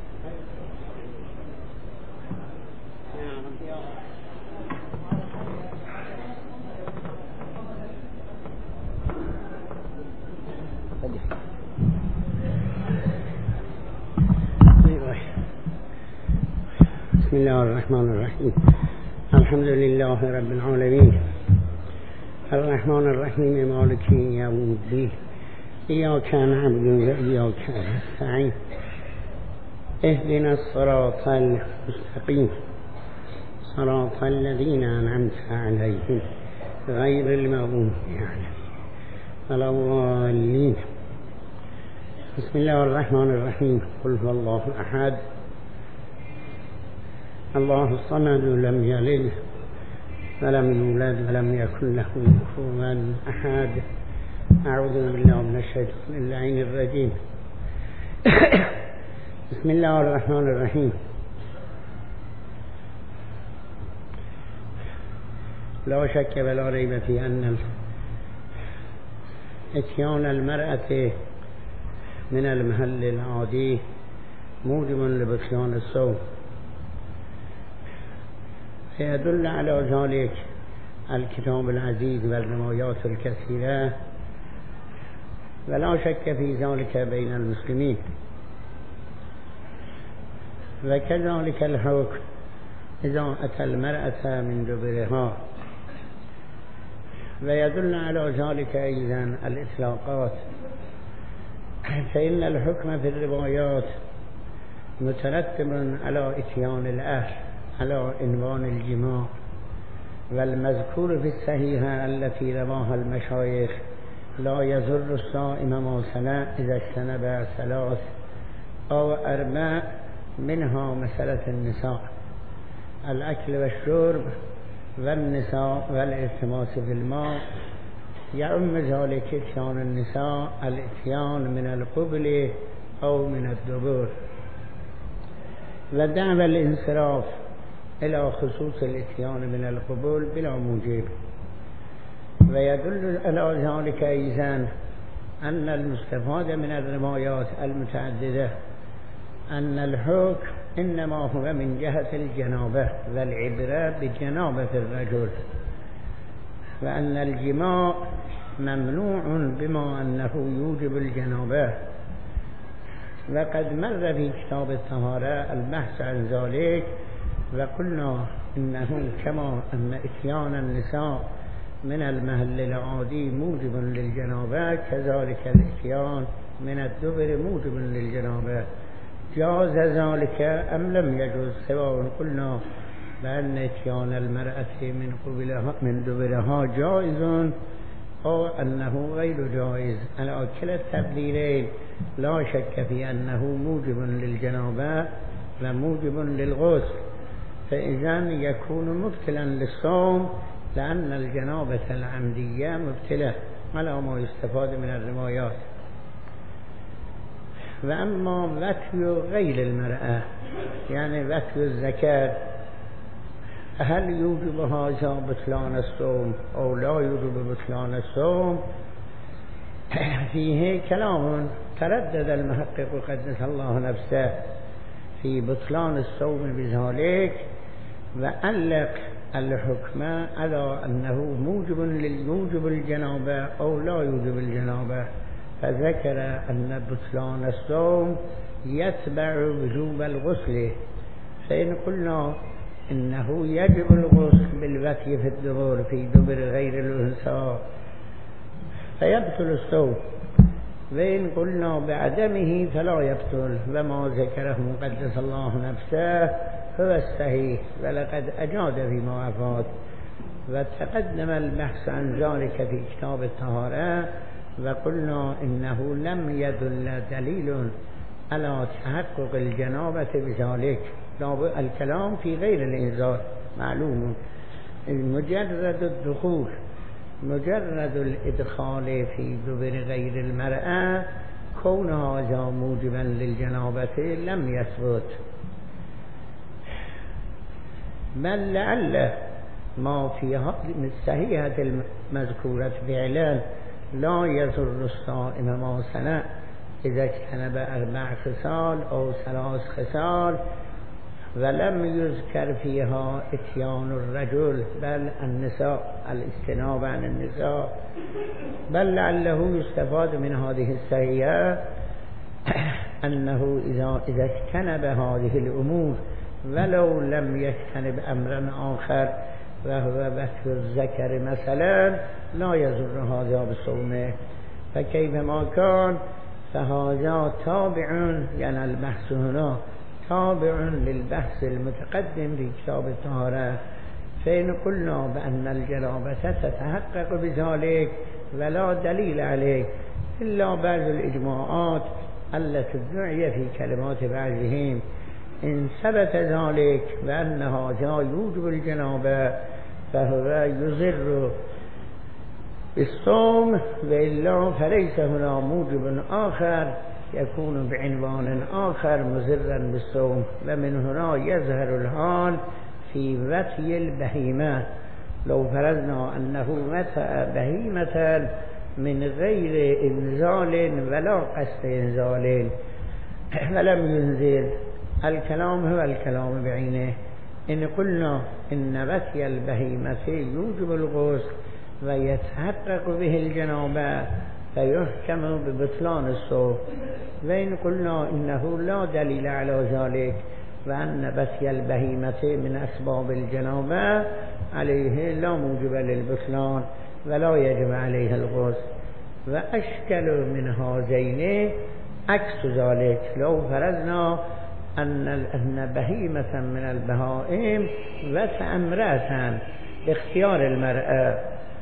بسم الله الرحمن الرحيم. الحمد لله رب العالمين الرحمن الرحيم مالك يوم الدين إياك نعبد وإياك نستعين اهدنا الصراط المستقيم صراط الذين أنعمت عليهم غير المغضوب عليهم ولا الضالين. بسم الله الرحمن الرحيم. قل هو الله أحد الله الصمد لم يلد ولم يولد ولم يكن له كفوا أحد. أعوذ بالله من الشيطان اللعين الرجيم. بسم الله الرحمن الرحيم. لا شك ولا ريب في أن اتيان المرأة من المحل العادي موجب لبطلان الصوم، سيدل على ذلك الكتاب العزيز والروايات الكثيرة، ولا شك في ذلك بين المسلمين. وكذلك الحكم إذا أتى المرأة من دبرها، ويدل على ذلك أيضا الإطلاقات، فإن الحكم في الروايات مترتب على إتيان الأهل على عنوان الجماع. والمذكور في الصحيحة التي رواها المشايخ لا يضر الصائم ما صنع إذا اجتنب ثلاث أو أربع، منها مسألة النساء الأكل والشرب والنساء والالتماس في الماء. يعم ذلك اتيان النساء الاتيان من القبل أو من الدبر، ودعوى الانصراف إلى خصوص الاتيان من القبول بلا موجب. ويدل على ذلك أيضا أن المستفاد من الروايات المتعددة أن الحكم إنما هو من جهة الجنابة والعبرة بجنابة الرجل، وأن الجماع ممنوع بما أنه يوجب الجنابة. وقد مر في كتاب الطهارة البحث عن ذلك، وقلنا إنه كما أن إتيان النساء من المحل العادي موجب للجنابة، كذلك الإتيان من الدبر موجب للجنابة. جاز ذلك أم لم يجوز، سواء قلنا بأن إتيان المرأة من قبلها من دبرها جائز أو أنه غير جائز. على كلا التبديلين لا شك في أنه موجب للجنابة وموجب للغسل، فإذا يكون مبتلا للصوم لأن الجنابة العمدية مبتلة على ما يستفاد من الروايات. وأما وطئ غير المرأة يعني وطئ الذكر هل يوجب هذا بطلان الصوم أو لا يوجب بطلان الصوم؟ فيه كلام تردد المحقق قدس الله نفسه في بطلان الصوم بذلك، وعلق الحكم على أنه موجب للموجب الجنابة أو لا يوجب الجنابة، فذكر أن بطلان الصوم يتبع وجوب الغسل. فإن قلنا إنه يجب الغسل بالبتي في الدبر في دبر غير الأنثى فيبطل الصوم، وإن قلنا بعدمه فلا يبطل، وما ذكره مقدس الله نفسه هو الصحيح، ولقد أجاد فيما أفاد. وتقدم البحث عن ذلك في كتاب الطهارة، وقلنا إنه لم يدل دليل على تحقق الجنابة بذلك. الكلام في غير الإنزال معلوم، مجرد الدخول مجرد الإدخال في دبر غير المرأة كون هذا موجبا للجنابة لم يثبت، بل لعل ما في هذه الصحيحة المذكورة فعلا لا يضر الصائم ما صنع إذا اجتنب أربع خصال أو ثلاث خصال، ولم يذكر فيها اتيان الرجل بل النساء، الاجتناب عن النساء. بل لعله يستفاد من هذه الصحيحة أنه إذا إذا اجتنب هذه الأمور ولو لم يجتنب أمرا آخر وهو بث الذكر مثلا لا يضر هذا بصومه، فكيفما كان فهذا تابع، يعني البحث هنا تابع للبحث المتقدم في كتاب الطهارة. فإن قلنا بأن الجنابة تتحقق بذلك ولا دليل عليه إلا بعض الإجماعات التي ادعي في كلمات بعضهم، إن ثبت ذلك بأن هذا يوجب الجنابة فهو يضر بالصوم، وإلا فليس هنا موجب آخر يكون بعنوان آخر مضرا بالصوم. ومن هنا يظهر الحال في وطي البهيمة. لو فرضنا أنه وطأ بهيمة من غير إنزال ولا قصد إنزال ولم ينزل، الكلام هو الكلام بعينه. إن قلنا إن وطي البهيمة يوجب الغسل ويتحقق به الجنابة فيحكم ببطلان الصوم، وإن قلنا إنه لا دليل على ذلك وأن وطي البهيمة من أسباب الجنابة عليه لا موجب للبطلان ولا يجب عليه الغسل. وأشكل من هذين عكس ذلك. لو فرضنا أن أن بهيمة من البهائم وطأ امرأة باختيار المرأة،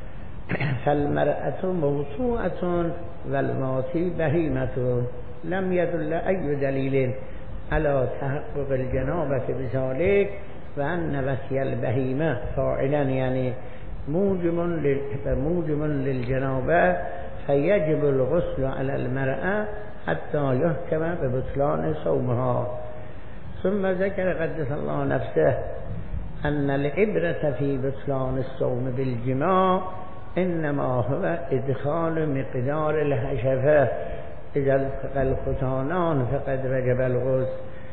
فالمرأة موطوءة والموطي بهيمة، لم يدل أي دليل على تحقق الجنابة بذلك، وأن وطي البهيمة فاعلا يعني موجب موجب للجنابة فيجب الغسل على المرأة حتى يحكم ببطلان صومها. ثم ذكر قدس الله نفسه أن العبرة في بطلان الصوم بالجماع إنما هو إدخال مقدار الحشفة، إذا التقى الختانان فقد وجب الغسل.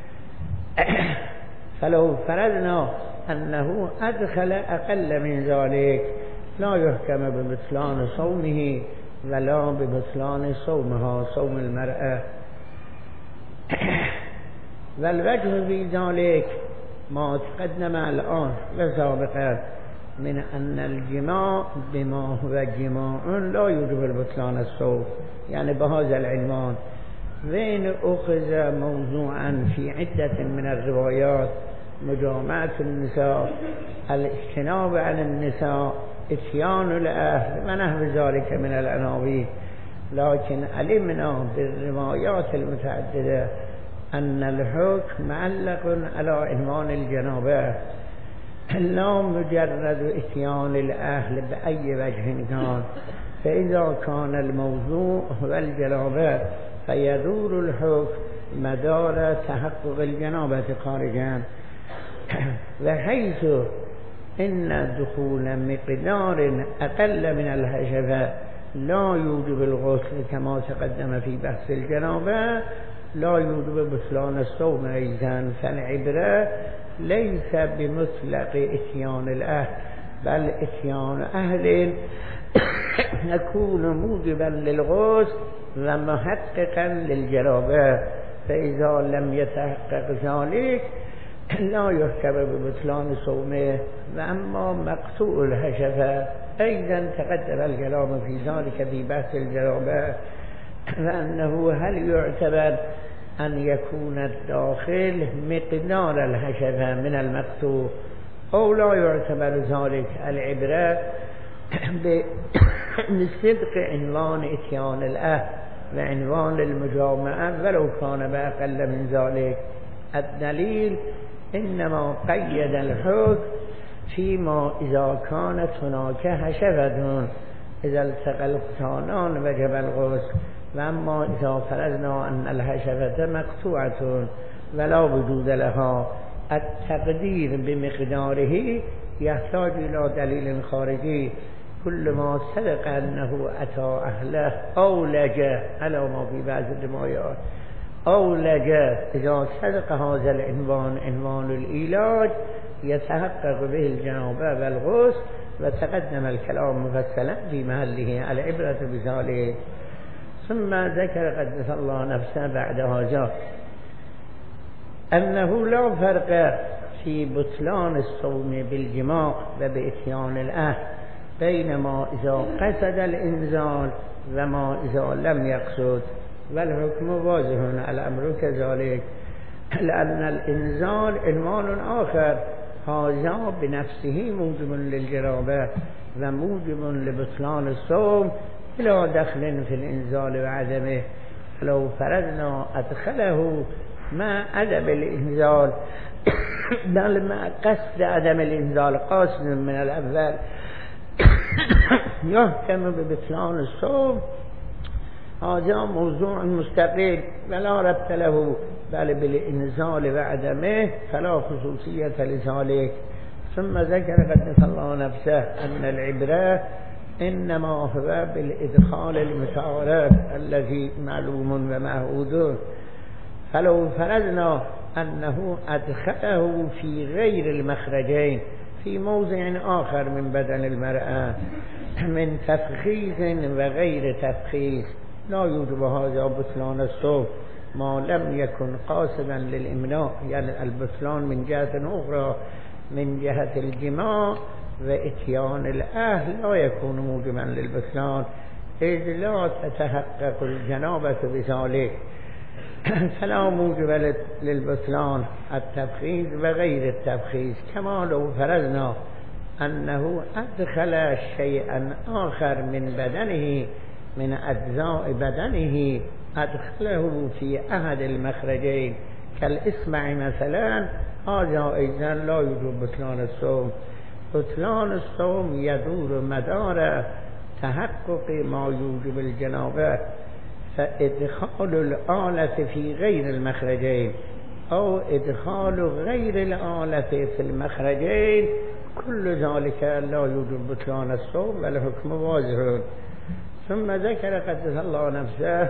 فلو فرضنا أنه أدخل أقل من ذلك لا يحكم ببطلان صومه ولا ببطلان صومها صوم المرأة. والوجه في ذلك ما تقدم الآن وسابقا من أن الجماع بما هو جماع لا يوجب البطلان الصوم، يعني بهذا العنوان. وإن أخذ موضوعا في عدة من الروايات مجامعة النساء، الاجتناب عن النساء، اتيان الأهل ونحو ذلك من العناوين، لكن علمنا بالروايات المتعددة أن الحكم معلق على عنوان الجنابة، لا مجرد اتيان الأهل بأي وجه كان. فإذا كان الموضوع هو الجنابة فيدور الحكم مدار تحقق الجنابة خارجا، وحيث إن دخول مقدار أقل من الحشفة لا يوجب الغسل كما تقدم في بحث الجنابة لا يوجب بطلان الصوم أيضا. فالعبرة ليس بمطلق إتيان الأهل بل إتيان أهل يكون موجبا للغسل ومحققا للجنابة، فإذا لم يتحقق ذلك لا يحكم ببطلان صومه. وأما مقطوع الحشفة أيضا تقدم الكلام في ذلك في بحث الجنابة، وأنه هل يعتبر أن يكون الداخل مقدار الحشفة من المقطوع أو لا يعتبر ذلك. العبرة بصدق عنوان إتيان الأهل وعنوان المجامعة ولو كان بأقل من ذلك. الدليل إنما قيد الحكم فيما إذا كانت هناك حشفة إذا التقى الختانان وجب الغسل، وأما إذا فرضنا أن الحشفة مقطوعة ولا وجود لها التقدير بمقداره يحتاج إلى دليل خارجي. كل ما صدق أنه أتى أهله أولج على ما في بعض الروايات أولج، إذا صدق هذا العنوان عنوان العلاج يتحقق به الجنابة والغسل، وتقدم الكلام مفصلا في محله العبرة بذلك. ثم ذكر قدس الله نفسه بعد هذا أنه لا فرق في بطلان الصوم بالجماع وبإتيان الأهل بينما إذا قصد الإنزال وما إذا لم يقصد، والحكم واضح الأمر كذلك، لأن الإنزال عنوان آخر هذا بنفسه موجب للجنابة وموجب لبطلان الصوم بلا دخل في الإنزال وعدمه. لو فرضنا أدخله مع عدم الإنزال بل مع قصد عدم الإنزال قاصد من الأول يحكم ببطلان الصوم، هذا موضوع مستقل ولا ربط له بل بالإنزال وعدمه فلا خصوصية لذلك. ثم ذكر قدس الله نفسه أن العبرة إنما هو بالإدخال المتعارف الذي معلوم ومعهود. فلو فرضنا أنه أدخله في غير المخرجين في موضع آخر من بدن المرأة من تفخيذ وغير تفخيذ لا يوجب هذا بطلان الصوم ما لم يكن قاصدا للإمناء، يعني البطلان من جهة أخرى من جهة الجماع وإتيان الأهل لا يكون موجبا للبطلان إذ لا تتحقق الجنابة بذلك، فلا موجب للبطلان التفخيذ وغير التفخيذ. كما لو فرضنا أنه أدخل شيئا آخر من بدنه من أجزاء بدنه أدخله في أحد المخرجين كالإصبع مثلا، هذا أيضا لا يوجب بطلان الصوم. بطلان الصوم يدور مدار تحقق ما يوجب الجنابة، فإدخال الآلة في غير المخرجين أو إدخال غير الآلة في المخرجين كل ذلك لا يوجب بطلان الصوم والحكم واضح. ثم ذكر قدس الله نفسه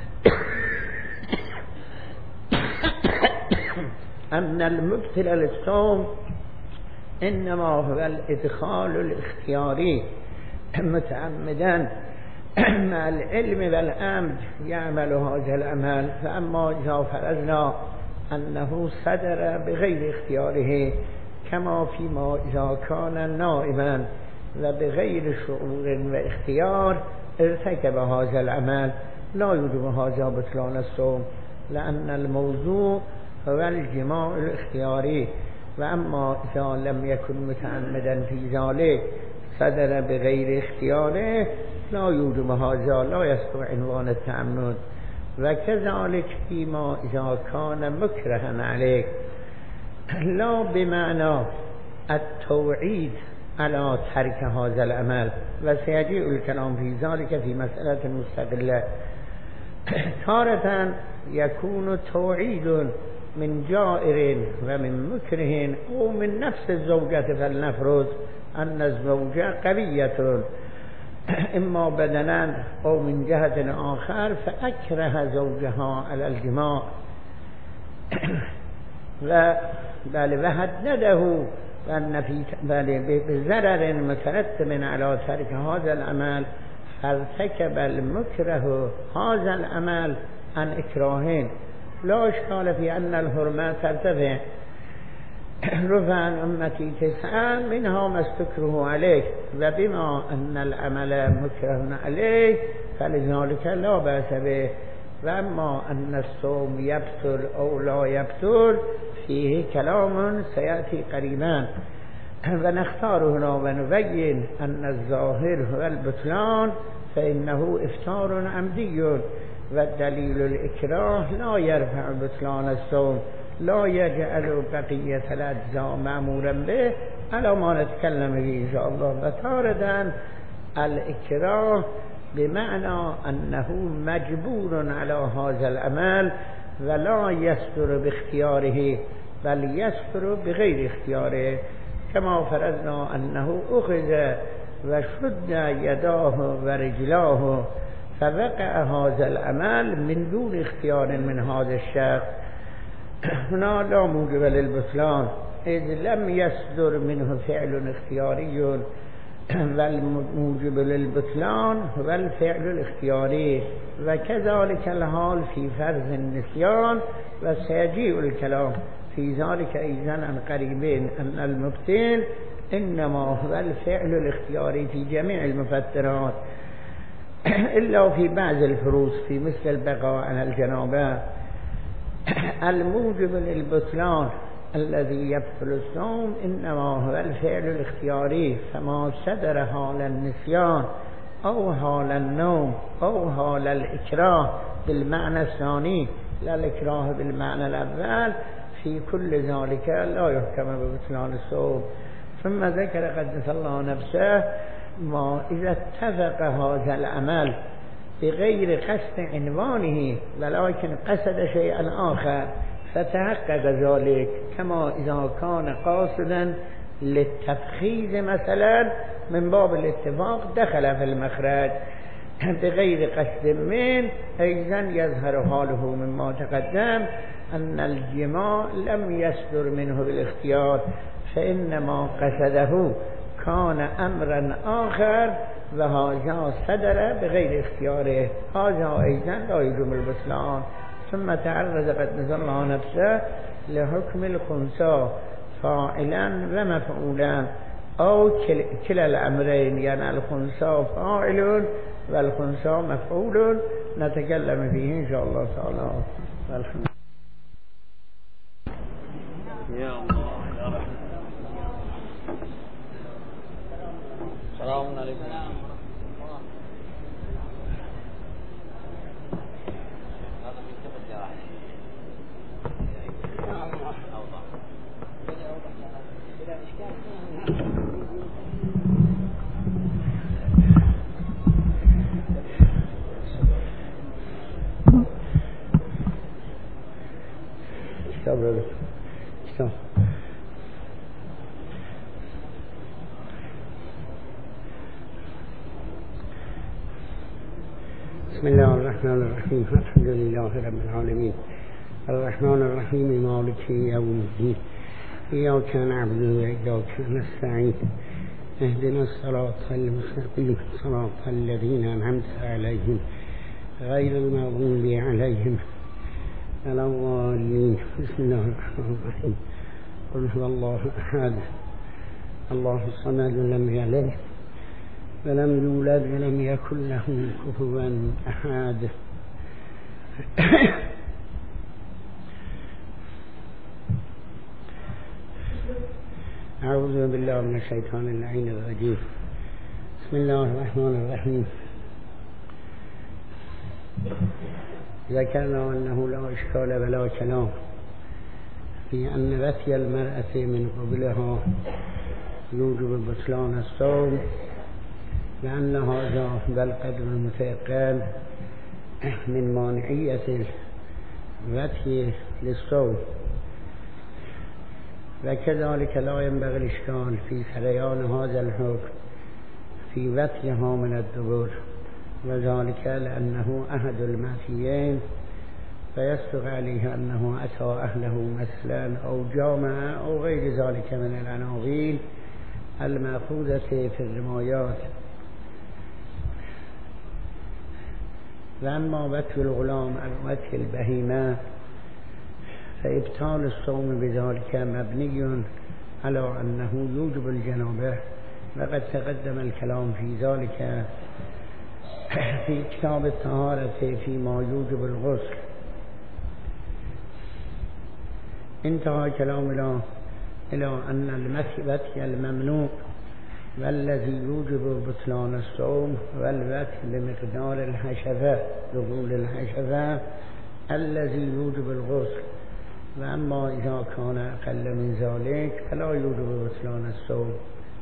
أن المبطل للصوم إنما هو الإدخال الاختياري متعمدا مع العلم والأمر يعمل هذا العمل. فأما إذا فرضنا أنه صدر بغير اختياره كما فيما إذا كان نائما وبغير شعور واختيار ارتكب هذا العمل لا يوجب هذا بطلان الصوم، لأن الموضوع هو الجماع الاختياري. وأما إذا لم يكن متعمدا في ذلك صدر بغير اختياره لا يوجب هذا، لا يستوى عنوان التعمد. وكذلك فيما إذا كان مكرها عليك لا بمعنى التوعيد على ترك هذا العمل، وسيجيء الكلام في ذلك في مسألة مستقلة. تارة يكون توعيد من جائر و من مكره او من نفس الزوجة فلنفرض ان الزوجة قوية اما بدنا او من جهة آخر فاکره زوجها على الجماع و بل وهدده وان في بل بضرر مترتب على ترك هذا العمل فارتكب المكره هذا العمل عن اكراهين لا اشكال في ان الحرمة ترتفع رفع عن امتي تسعة منها ما استكره عليه وبما ان العمل مكره عليه فلذلك لا بأس به واما ان الصوم يبطل او لا يبطل فيه كلام سيأتي قريبا ونختار هنا ونبين ان الظاهر هو البطلان فانه افطار عمدي والدليل الإكراه لا يرفع بطلان الصوم لا يجعل بقية الأجزاء مأمورا به على ما نتكلم به إن شاء الله. وتارة الإكراه بمعنى أنه مجبور على هذا العمل ولا يستر باختياره بل يستر بغير اختياره كما فرضنا أنه أخذ وشد يداه ورجلاه فوقع هذا العمل من دون اختيار من هذا الشخص هنا لا موجب للبطلان إذ لم يصدر منه فعل اختياري والموجب للبطلان هو الفعل الاختياري وكذلك الحال في فرض النسيان وسيجيء الكلام في ذلك أيضا عن قريبين أن المبطل إنما هو الفعل الاختياري في جميع المفترات إلا في بعض الفروض في مثل البقاء عن الجنابة. الموجب للبطلان الذي يبطل الصوم إنما هو الفعل الاختياري فما صدر حال النسيان أو حال النوم أو حال الإكراه بالمعنى الثاني لا الإكراه بالمعنى الأول في كل ذلك لا يحكم ببطلان الصوم. ثم ذكر قدس الله نفسه ما إذا اتفق هذا العمل بغير قصد عنوانه ولكن قصد شيئا آخر فتحقق ذلك كما إذا كان قاصدا للتفخيذ مثلا من باب الاتفاق دخل في المخرج بغير قصد من أيضا يظهر حاله مما تقدم أن الجماع لم يصدر منه بالاختيار فإنما قصده كان أمرا آخر وهذا صدر بغير اختياره هذا أيضا لا يجوم البطلان. ثم تعرض قدس الله نفسه لحكم الخنثى فاعلا ومفعولا أو كلا الأمرين يعني الخنثى فاعل والخنثى مفعول نتكلم فيه إن شاء الله تعالى. يا الله يا رحمة. السلام عليكم. بسم الله الرحمن الرحيم الحمد لله رب العالمين الرحمن الرحيم مالك يوم الدين إياك نعبد وإياك نستعين اهدنا الصراط المستقيم صراط الذين أنعمت عليهم غير المغضوب عليهم ولا الضالين. بسم الله الرحمن الرحيم قل هو الله أحد الله الصمد لم يلد ولم يولد ولم يكن له كفوا أحد. أعوذ بالله من الشيطان اللعين الرجيم. بسم الله الرحمن الرحيم. ذكرنا أنه لا إشكال ولا كلام في أن رثي المرأة من قبلها يوجب بطلان الصوم لأن هذا بالقدر المتيقن من مانعية الرثي للصوم وكذلك لا ينبغي الإشكال في سريان هذا الحكم في وترها من الدبر، وذلك لأنه أحد المعصيين، فيصدق عليه أنه أتى أهله مثلا أو جامع أو غير ذلك من العناوين المأخوذة في الرمايات. وأما وتر الغلام عن وتر البهيمة فإبطال الصوم بذلك مبني على أنه يوجب الجنابة، وقد تقدم الكلام في ذلك في كتاب الطهارة فيما يوجب الغسل. انتهى كلامنا إلى أن المسبة الممنوع والذي يوجب بطلان الصوم والوتر بمقدار الحشفة دخول الحشفة الذي يوجب الغسل، وأما إذا كان أقل من ذلك فلا يوجب بطلان الصوم.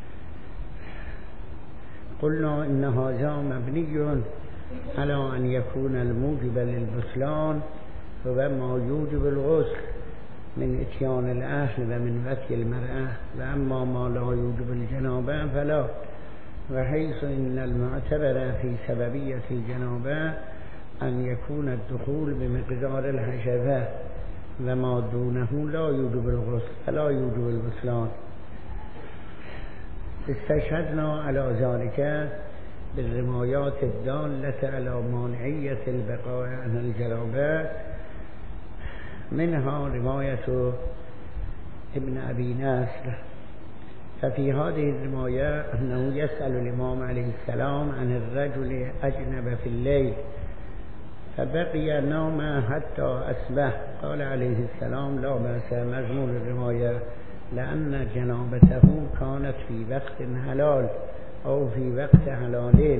قلنا إن هذا مبني على أن يكون الموجب للبطلان هو ما يوجب الغسل من إتيان الأهل ومن وتر المرأة، وأما ما لا يوجب الجنابة فلا. وحيث إن المعتبر في سببية الجنابة أن يكون الدخول بمقدار الحشفة وما دونه لا يوجب الغسل فلا يوجب البطلان. استشهدنا على ذلك بالروايات الدالة على مانعية البقاء عن الجنابة، منها رواية ابن أبي نصر. ففي هذه الرواية أنه يسأل الإمام عليه السلام عن الرجل أجنب في الليل فبقي نوما حتى أصبح، قال عليه السلام لا بأس، مضمون الرواية لأن جنابته كانت في وقت حلال أو في وقت حلالين.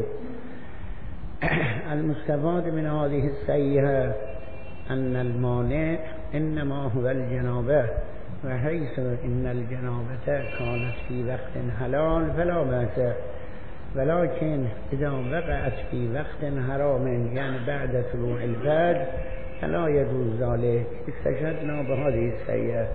المستفاد من هذه السيئة أن المانع إنما هو الجنابة، وحيث إن الجنابة كانت في وقت حلال فلا بأس، ولكن إذا وقعت في وقت حرام يعني بعد طلوع الفجر فلا يجوز ذلك. استشهدنا بهذه السيئة.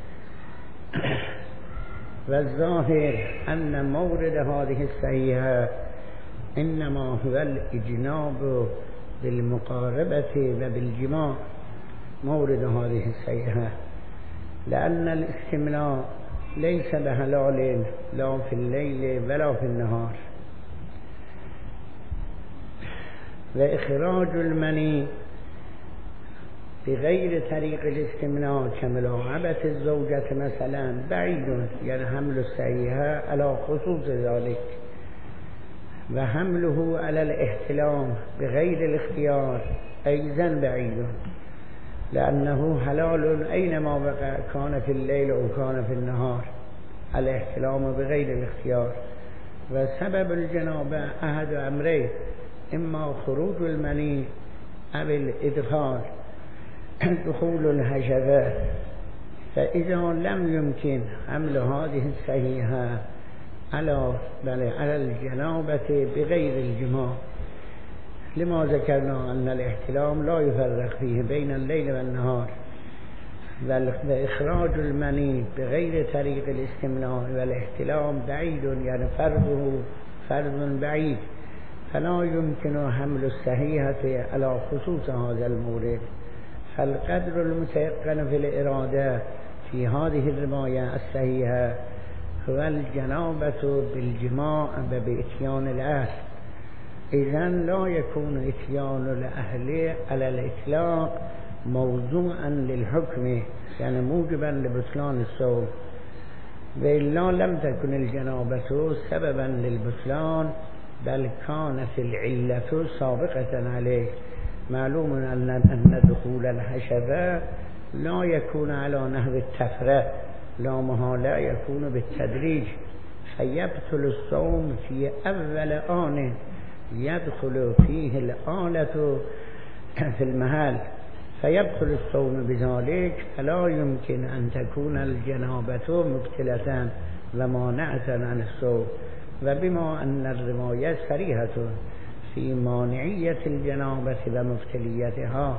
والظاهر أن مورد هذه السيئة إنما هو الإجناب بالمقاربة وبالجماع، مورد هذه السيئة، لأن الاستمناء ليس بحلال لا في الليل ولا في النهار. وإخراج المني بغير طريق الاستمناء كملاعبة الزوجة مثلا بعيد، يعني حمل السيئة على خصوص ذلك، وحمله على الاحتلام بغير الاختيار أيضا بعيد، لأنه حلال أينما وقع، كان في الليل أو كان في النهار، الاحتلام بغير الاختيار. وسبب الجنابة أحد أمرين، إما خروج المني أو الإدخال دخول الحشفة. فإذا لم يمكن حمل هذه الصحيحة على على الجنابة بغير الجماع، لما ذكرنا أن الاحتلام لا يفرق فيه بين الليل والنهار، وإخراج المني بغير طريق الاستمناء والاحتلام بعيد، يعني فرضه فرض بعيد، فلا يمكن حمل الصحيحة على خصوص هذا المورد. فالقدر المتيقن في الإرادة في هذه الرواية الصحيحة هو الجنابة بالجماع وبإتيان الأهل. إذن لا يكون إتيان الأهل على الإطلاق موضوعا للحكم، يعني موجبا لبطلان الصوم، وإلا لم تكن الجنابة سببا للبطلان بل كانت العلة سابقة عليه. معلوم أن أن دخول الحشفة لا يكون على نحو التفرة، لا محالة يكون بالتدريج، فيبطل الصوم في أول آن يدخل فيه الآلة في المحل، فيبطل الصوم بذلك، فلا يمكن أن تكون الجنابة مبتلة ومانعة عن الصوم. وبما أن الرواية صريحة في مانعية الجنابة ومبتليتها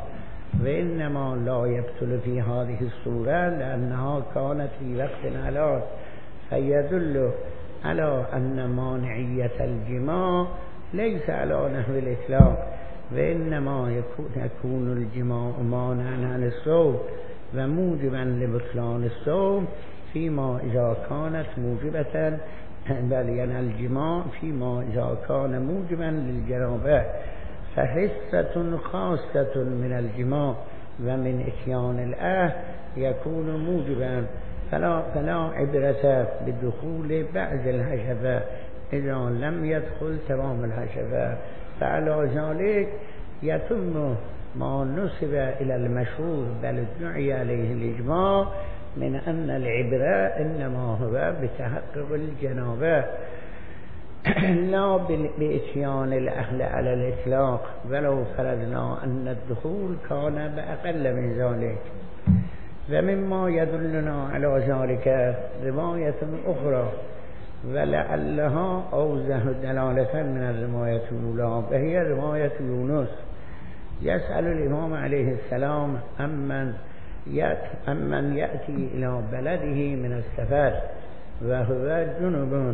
وإنما لا يبطل في هذه الصورة لأنها كانت في وقت على، فيدل على أن مانعية الجماع ليس على نحو الإطلاق، وإنما يكون الجماع مانعا عن الصوم وموجبا لبطلان الصوم فيما إذا كانت موجبة، بل يعني الجماع فيما إذا كان موجبا للجنابة فحصة خاصة من الجماع ومن إتيان الأهل يكون موجبا، فلا, فلا عبرة بدخول بعض الحشفة إذا لم يدخل تمام الحشفة. فعلى ذلك يتم ما نسب إلى المشهور بل ادعي عليه الإجماع من أن العبرة إنما هو بتحقق الجنابة لا بإتيان الأهل على الإطلاق، ولو فرضنا أن الدخول كان بأقل من ذلك. ومما يدلنا على ذلك رواية أخرى ولعلها أوضح دلالة من الرواية الأولى، وهي رواية يونس يسأل الإمام عليه السلام أمن أمن يأتي إلى بلده من السفر وهو جنب،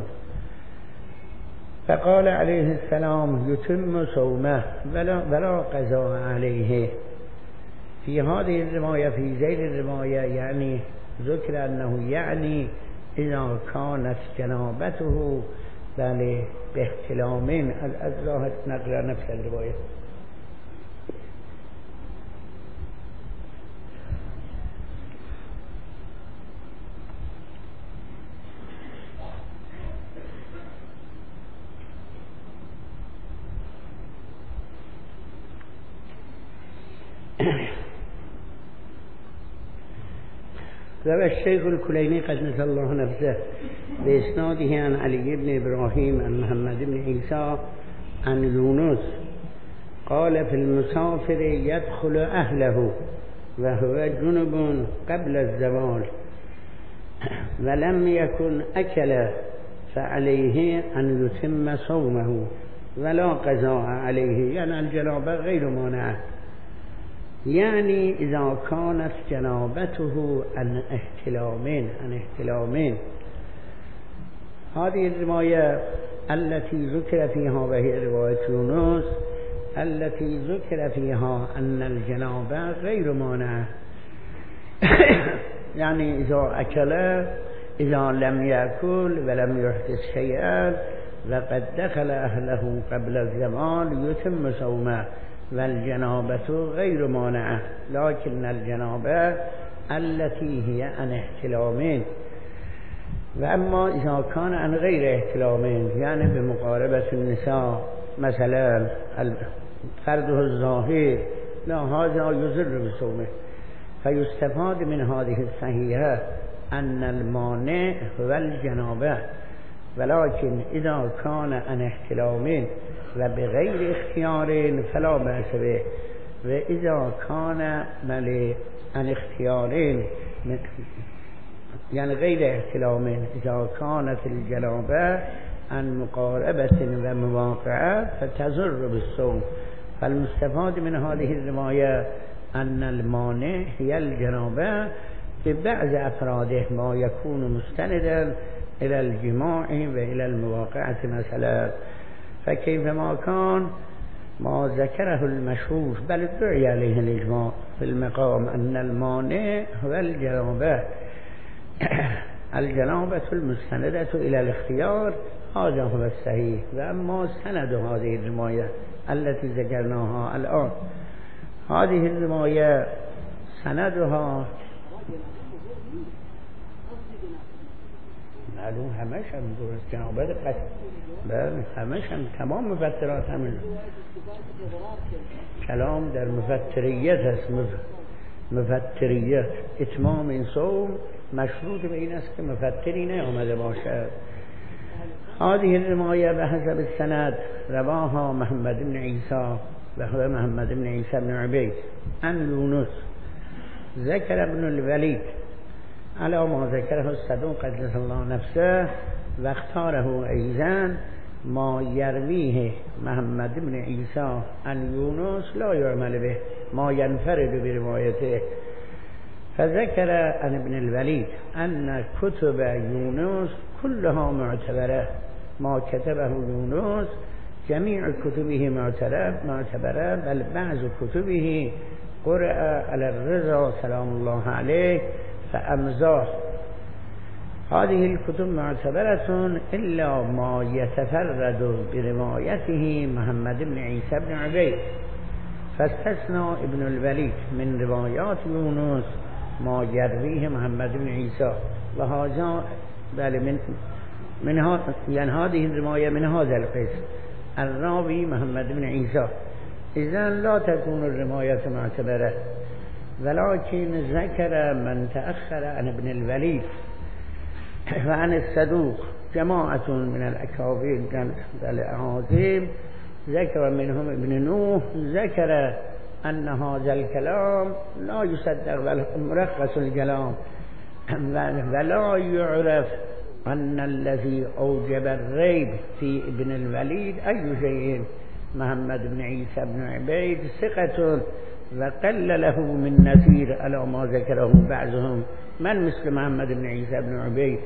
فقال عليه السلام يتم صومه ولا, ولا قضاء عليه. في هذه الرواية في ذيل الرواية يعني ذكر أنه يعني إذا كانت جنابته بل باحتلام، الأزراح نقرأ نفس الرواية. روى الشيخ الكليني قدس الله نفسه بإسناده عن علي بن إبراهيم عن محمد بن عيسى عن يونس قال في المسافر يدخل أهله وهو جنب قبل الزوال ولم يكن أكل فعليه أن يتم صومه ولا قضاء عليه، يعني الجنابة غير مانعة، يعني إذا كانت جنابته عن احتلامين عن احتلامين. هذه الرواية التي ذكر فيها وهي رواية يونس التي ذكر فيها أن الجنابة غير مانعة يعني إذا أكل إذا لم يأكل ولم يحدث شيئا وقد دخل أهله قبل الزوال يتم صومه، والجنابة غير مانعة، لكن الجنابة التي هي عن احتلامين. وأما إذا كان عن غير احتلامين يعني بمقاربة النساء مثلا فرده الظاهر، لا هذا يضر بصومه. فيستفاد من هذه الصحيحة أن المانع هو الجنابة، ولكن إذا كان عن احتلامين وبغير اختيار فلا بأس به، وإذا كان عن اختيارين يعني غير احتلامين إذا كانت الجنابة عن مقاربة ومواقعة فتضر بالصوم. فالمستفاد من هذه الرواية أن المانع هي الجنابة ببعض أفراده ما يكون مستندا إلى الجماع وإلى المواقعة مثلا. فكيفما كان ما ذكره المشهور بل ادعي عليه الإجماع في المقام أن المانع هو الجنابة الجنابة المستندة إلى الاختيار، هذا هو الصحيح. وأما سند هذه الرواية التي ذكرناها الآن، هذه الرواية سندها معلوم همش هم درست جنابه قصد بله همش هم تمام مفترات همین کلام در مفتریت هست. مفتریت اتمام این صوم مشروط به این است که مفتری نیامده باشد. هذه الرواية بحسب السند رواها محمد بن عيسى وهو محمد بن عيسى بن عبيد عن يونس ذكر ابن الوليد على ما ذكره الصدوق قدس الله نفسه واختاره أيضا ما يرويه محمد بن عيسى عن يونس لا يعمل به. ما ينفرد بروايته. فذكر عن ابن الوليد أن كتب يونس كلها معتبرة، ما كتبه يونس جميع كتبه معتبرة، بل بعض كتبه قرأ على الرضا سلام الله عليه فأمزاه. هذه الكتب معتبرة إلا ما يتفرد بروايته محمد بن عيسى بن عبيد، فاستثنى ابن الوليد من روايات يونس ما يرويه محمد بن عيسى، وهذا بل من من ها يعني هذه الرواية من هذا القسم الراوي محمد بن عيسى، إذن لا تكون الرواية معتبرة. ولكن ذكر من تأخر عن ابن الوليد وعن الصدوق جماعة من الأكابر الأعاظم، ذكر منهم ابن نوح، ذكر أن هذا الكلام لا يصدق مرخص الكلام، ولا يعرف أن الذي أوجب الريب في ابن الوليد أي شيء. محمد بن عيسى بن عبيد ثقة وقل له من نذير على ما ذكره بعضهم، من مثل محمد بن عيسى بن عبيد؟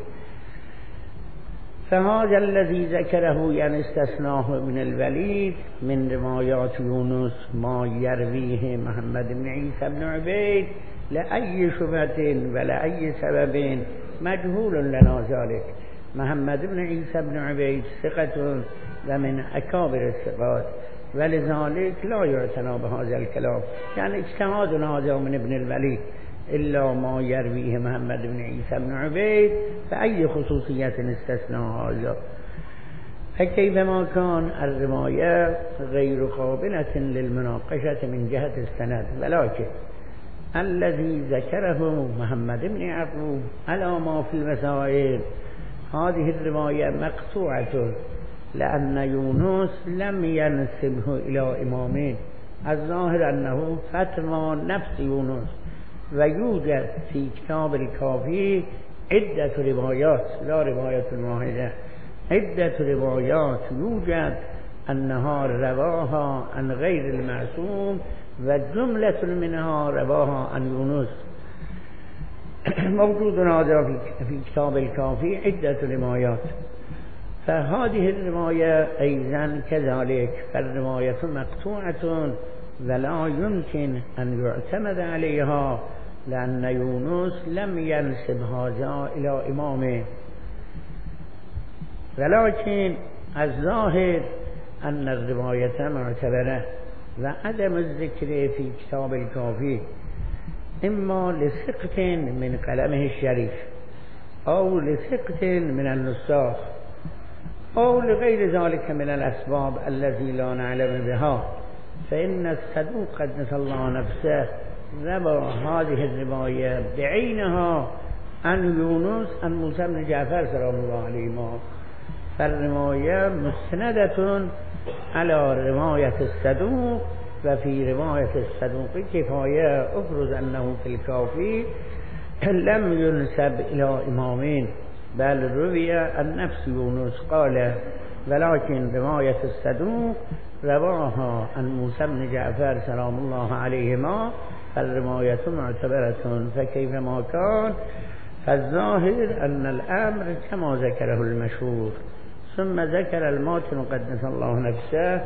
فهذا الذي ذكره يعني استثناه ابن الوليد من روايات يونس ما يرويه محمد بن عيسى بن عبيد لأي شبهة ولا أي سبب مجهول لنا ذلك. محمد بن عيسى بن عبيد ثقة ومن أكابر الثقات، ولذلك لا يعتنى بهذا الكلام، يعني اجتهاد هذا من ابن الوليد إلا ما يرويه محمد بن عيسى بن عبيد، فأي خصوصية استثنى هذا. فكيفما كان الرواية غير قابلة للمناقشة من جهة السند، ولكن الذي ذكره محمد بن يعقوب على ما في المسائل هذه الرواية مقطوعة، لأن يونس لم ينسبه إلى إمامين، الظاهر أنه فتوى نفس يونس، ويوجد في كتاب الكافي عدة روايات لا رواية واحدة، عدة روايات يوجد أنها رواها عن غير المعصوم، وجملة منها رواها عن يونس. موجود هذا في كتاب الكافي عدة روايات، فهذه الرواية أيضا كذلك، فالرواية مقطوعة ولا يمكن أن يعتمد عليها، لأن يونس لم ينسب هذا إلى إمامه. ولكن الظاهر أن الرواية معتبرة، وعدم الذكر في كتاب الكافي إما لثقة من قلمه الشريف، أو لثقة من النساخ، أو لغير ذلك من الأسباب التي لا نعلم بها. فإن الصدوق قدس الله نفسه روى هذه الرواية بعينها عن يونس عن موسى بن جعفر سلام الله عليه، فالرواية مستندة على رواية الصدوق، وفي رواية الصدوق كفاية أفرز أنه في الكافي لم ينسب إلى إمامين، بل روي عن نفس يونس قال، ولكن رواية الصدوق رواها عن موسى بن جعفر سلام الله عليهما، فالرواية معتبرة. فكيفما كان فالظاهر أن الأمر كما ذكره المشهور. ثم ذكر الماتن قدس الله نفسه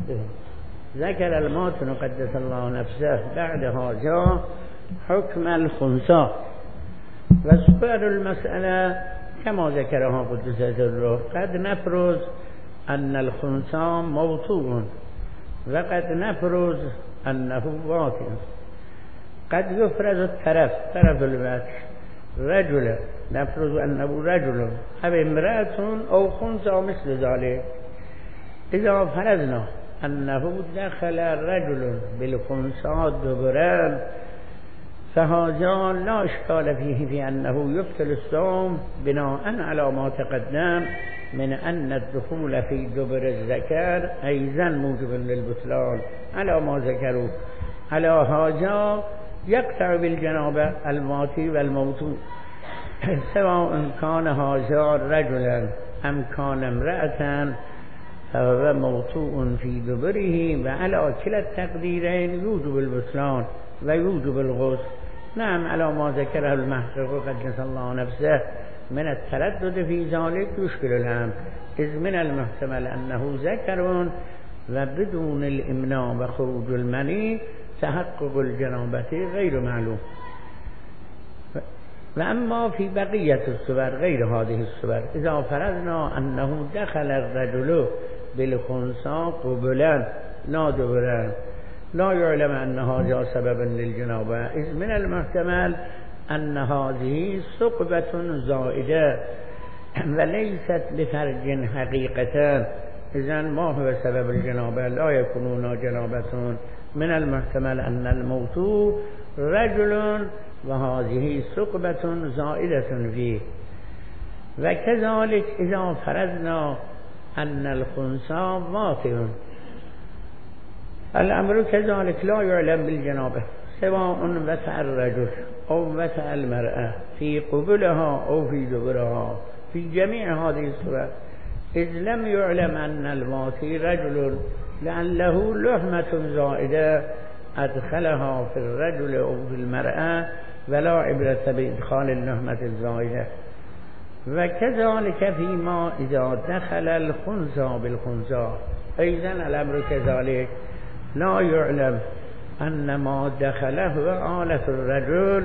ذكر الماتن قدس الله نفسه بعد هذا حكم الخنثى، وسؤال المسألة كما ذكرها قدس سره، قد نفرض أن الخنثى موضوع، وقد نفرض أنه باطن. قد يفرض الطرف طرف الوجه رجل، نفرض أنه رجل أو امرأة أو خنثى مثل ذلك. إذا فرضنا أنه دخل رجل بالخنثى دبرا، فهذا لا إشكال فيه في أنه يبطل الصوم بناء على ما تقدم من أن الدخول في دبر الذكر أيضا موجب للبطلان على ما ذكروا. على هذا يقطع بالجنابة الماتي والموتو، سواء كان هذا رجلا أم كان امرأة فهو موطوء في دبره وعلى كلا التقديرين يوجب البطلان ويوجب الغسل. نعم على ما ذكره المحقق قدس الله نفسه من التردد في ذلك يشكل الهم، إذ من المحتمل أنه ذكر وبدون الإمناء وخروج المني تحقق الجنابة غير معلوم. وأما في بقية الصور غير هذه الصور إذا فرضنا أنه دخل الرجل بالخنثى قبلا لا دبرا لا يعلم أن هذا سببا للجنابة، إذ من المحتمل أن هذه ثقبة زائدة وليست لفرج حقيقة، إذن ما هو سبب الجنابة؟ لا يكونون جنابة. من المحتمل أن الموضوع رجل وهذه ثقبة زائدة فيه. وكذلك إذا فرضنا أن الخنثى واطئ الأمر كذلك لا يعلم بالجنابة، سواء وسع الرجل أو وسع المرأة في قبلها أو في دبرها في جميع هذه الصور، إذ لم يعلم أن الواطي رجل لعله لحمة زائدة أدخلها في الرجل أو في المرأة ولا عبرة بإدخال اللحمة الزائدة. وكذلك فيما إذا دخل الخنثى بالخنثى أيضا الأمر كذلك لا يعلم أن ما دخله هو آلة الرجل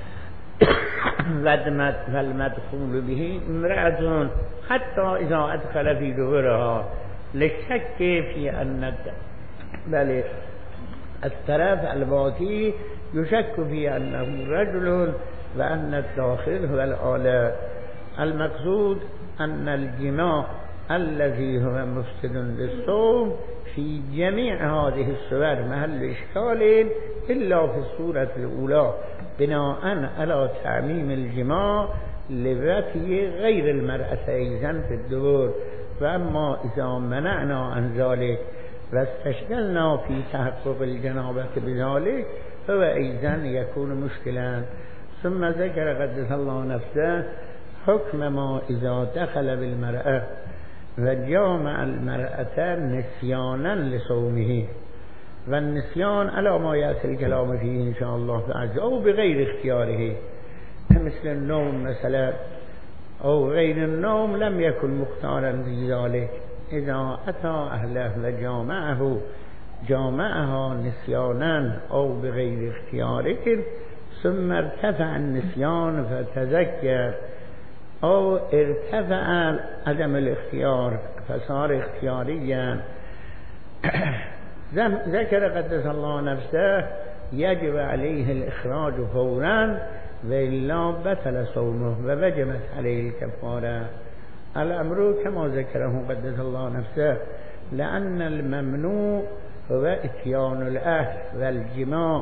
والمدخول به امرأة حتى إذا أدخل في دبرها للشك في أن بل الطرف الباطي يشك في أنه رجل وأن الداخل هو الآلة. المقصود أن الجماع الذي هو مفسد للصوم في جميع هذه الصور محل إشكال إلا في الصورة الأولى بناء على تعميم الجماع لبتي غير المرأة أيضا في الدبر. فأما إذا منعنا عن ذلك واستشغلنا في تحقق الجنابة بذلك هو أيضا يكون مشكلا. ثم ذكر قدس الله نفسه حكم ما إذا دخل بالمرأة وجامع المرأة نسيانا لصومه، والنسيان على ما يأتي الكلام فيه إن شاء الله تعالى أو بغير اختياره مثل النوم مثلا أو غير النوم لم يكن مختارا في ذلك، إذا أتى أهله وجامعه جامعها نسيانا أو بغير اختياره ثم ارتفع النسيان فتذكر أو ارتفع عدم الاختيار فصار اختياريا ذكر قدس الله نفسه يجب عليه الإخراج فورا وإلا بطل صومه ووجبت عليه الكفارة. الأمر كما ذكره قدس الله نفسه لأن الممنوع هو اتيان الأهل والجماع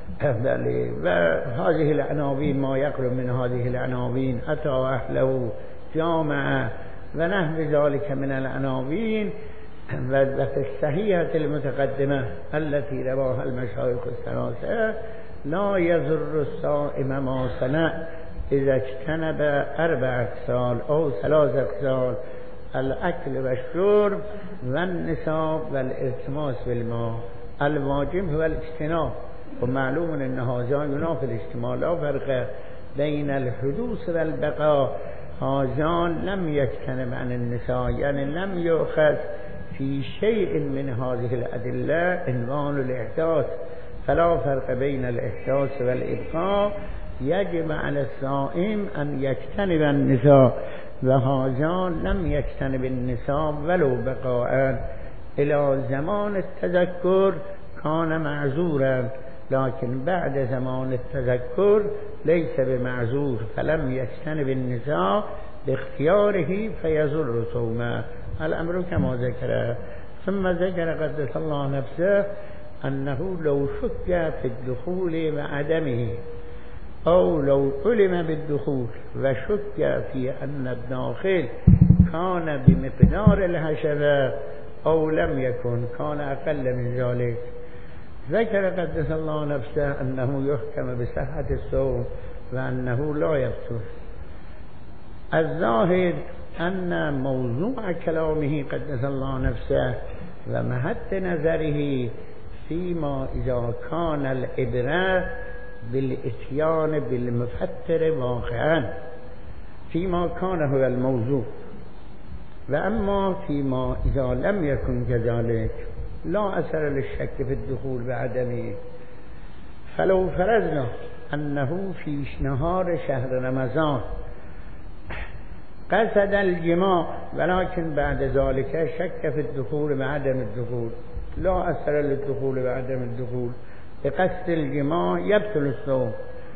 وهذه العناوين ما يقرب من هذه العناوين أتى أهله جامع ونحو ذلك من العناوين. وفي الصحيحة المتقدمة التي رواها المشايخ الثلاثة لا يضر الصائم ما صنع إذا اجتنب أربع خصال أو ثلاث خصال الأكل والشرب والنساء والالتماس بالماء. الواجب هو الاجتناب، ومعلوم أن هذا ينافي الاجتماع، لا فرق بين الحدوث والبقاء. هذا لم يجتنب عن النساء يعني لم يؤخذ في شيء من هذه الأدلة عنوان الإحداث، فلا فرق بين الإحداث والإبقاء. يجب على الصائم أن يجتنب النساء، وهذا لم يجتنب النساء ولو بقاء إلى زمان التذكر كان معذورا، لكن بعد زمان التذكر ليس بمعذور فلم يجتنب النساء باختياره فيضر صومه. الأمر كما ذكر. ثم ذكر قدس الله نفسه أنه لو شك في الدخول وعدمه أو لو علم بالدخول وشك في أن الداخل كان بمقدار الحشرة أو لم يكن كان أقل من ذلك، ذكر قدس الله نفسه أنه يحكم بصحة الصوم وأنه لا يبطل. الظاهر أن موضوع كلامه قدس الله نفسه ومحط نظره فيما إذا كان العبرة بالإتيان بالمفطر واقعا، فيما كان هو الموضوع. وأما فيما إذا لم يكن كذلك لا أثر للشك في الدخول بعدمه. فلو فرضنا أنه في نهار شهر رمضان قصد الجماع ولكن بعد ذلك شك في الدخول بعدم الدخول، لا أثر للدخول بعدم الدخول، بقصد الجماع يبطل الصوم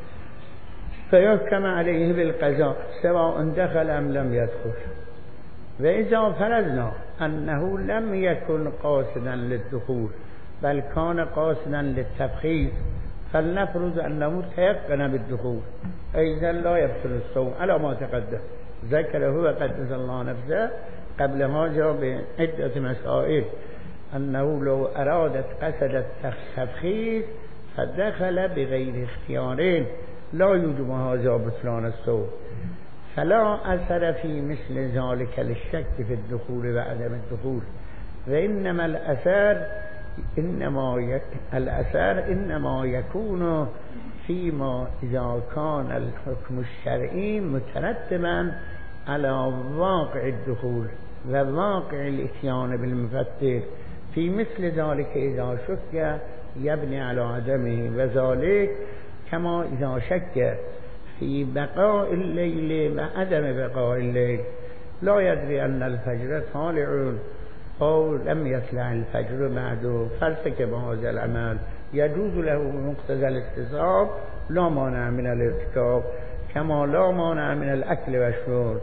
فيحكم عليه بالقضاء سواء دخل أم لم يدخل. وإذا فرضنا أنه لم يكن قاصدا للدخول بل كان قاصدا للتبخير فلنفرض أنه تيقن بالدخول، إذا لا يبطل الصوم على ما تقدم ذكره قدس الله نفسه قبل هذا بعدة مسائل، أنه لو أرادت قصد التبخير فدخل بغير اختيارين لا يوجب هذا بطلان الصوم، فلا أثر في مثل ذلك للشك في الدخول وعدم الدخول. وإنما الأثر إنما يك... الأثر إنما يكون فيما إذا كان الحكم الشرعي مترتبا على واقع الدخول وواقع الإتيان بالمفطر، في مثل ذلك إذا شك يبني على عدمه، وذلك كما إذا شك في بقاء الليل وعدم بقاء الليل، لا يدري أن الفجر طالع أو لم يطلع الفجر بعد فارتكب هذا العمل، يجوز له بمقتضى الاستصحاب لا مانع من الارتكاب كما لا مانع من الأكل والشرب.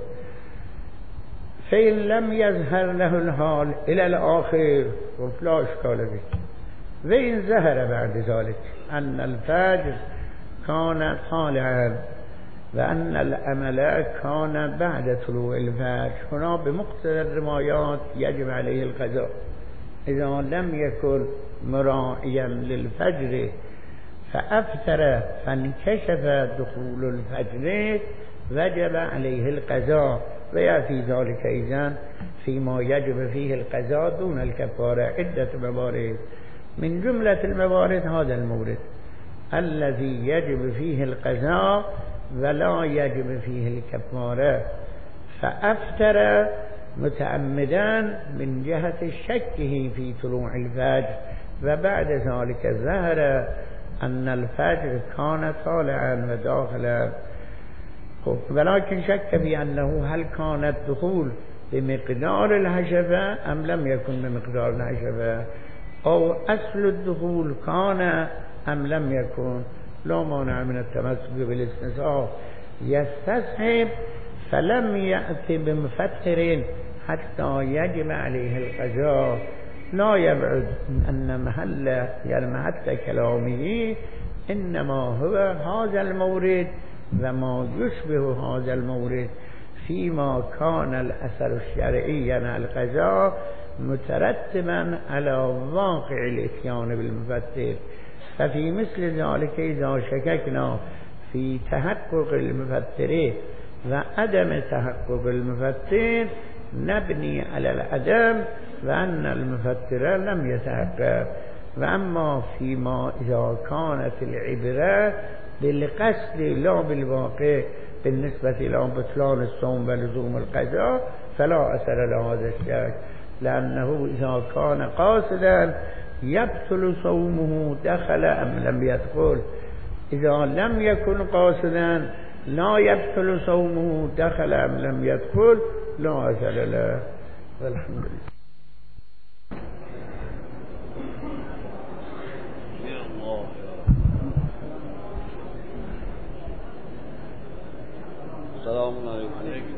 فإن لم يظهر له الحال إلى الآخر لا إشكال به. وإن ظهر بعد ذلك أن الفجر كان طالعا وأن العمل كان بعد طلوع الفجر، هنا بمقتضى الروايات يجب عليه القضاء. إذا لم يكن مراعيا للفجر فأفتر فانكشف دخول الفجر وجب عليه القضاء، ويأتي ذلك إذن فيما يجب فيه القضاء دون الكفارة عدة موارد، من جملة الموارد هذا المورد الذي يجب فيه القضاء ولا يجب فيه الكفارة. فأفتر متعمدا من جهة شكه في طلوع الفجر، وبعد ذلك ظهر أن الفجر كان طالعا وداخلا، ولكن شك بأنه هل كان الدخول بمقدار الحشفة أم لم يكن بمقدار الحشفة، أو أصل الدخول كان أم لم يكن، لا مانع من التمسك بالاستصحاب. يستصحب فلم يأتي بمفطر حتى يجب عليه القضاء، لا يبعد أن محل يعني محل كلامه إنما هو هذا المورد وما يشبه هذا المورد فيما كان الأثر الشرعي يعني القضاء مترتبا على واقع الإتيان بالمفطر. ففي مثل ذلك إذا شككنا في تحقق المفطر وعدم تحقق المفطر نبني على العدم وأن المفطر لم يتحقق. وأما فيما إذا كانت العبرة بالقصد لا بالواقع بالنسبة إلى بطلان الصوم ولزوم القضاء فلا أثر لهذا الشك، لأنه إذا كان قاصدا يبطل صومه دخل أم لم يدخل، إذا لم يكن قاصدا لا يبطل صومه دخل أم لم يدخل لا أثر له. والحمد لله. السلام عليكم.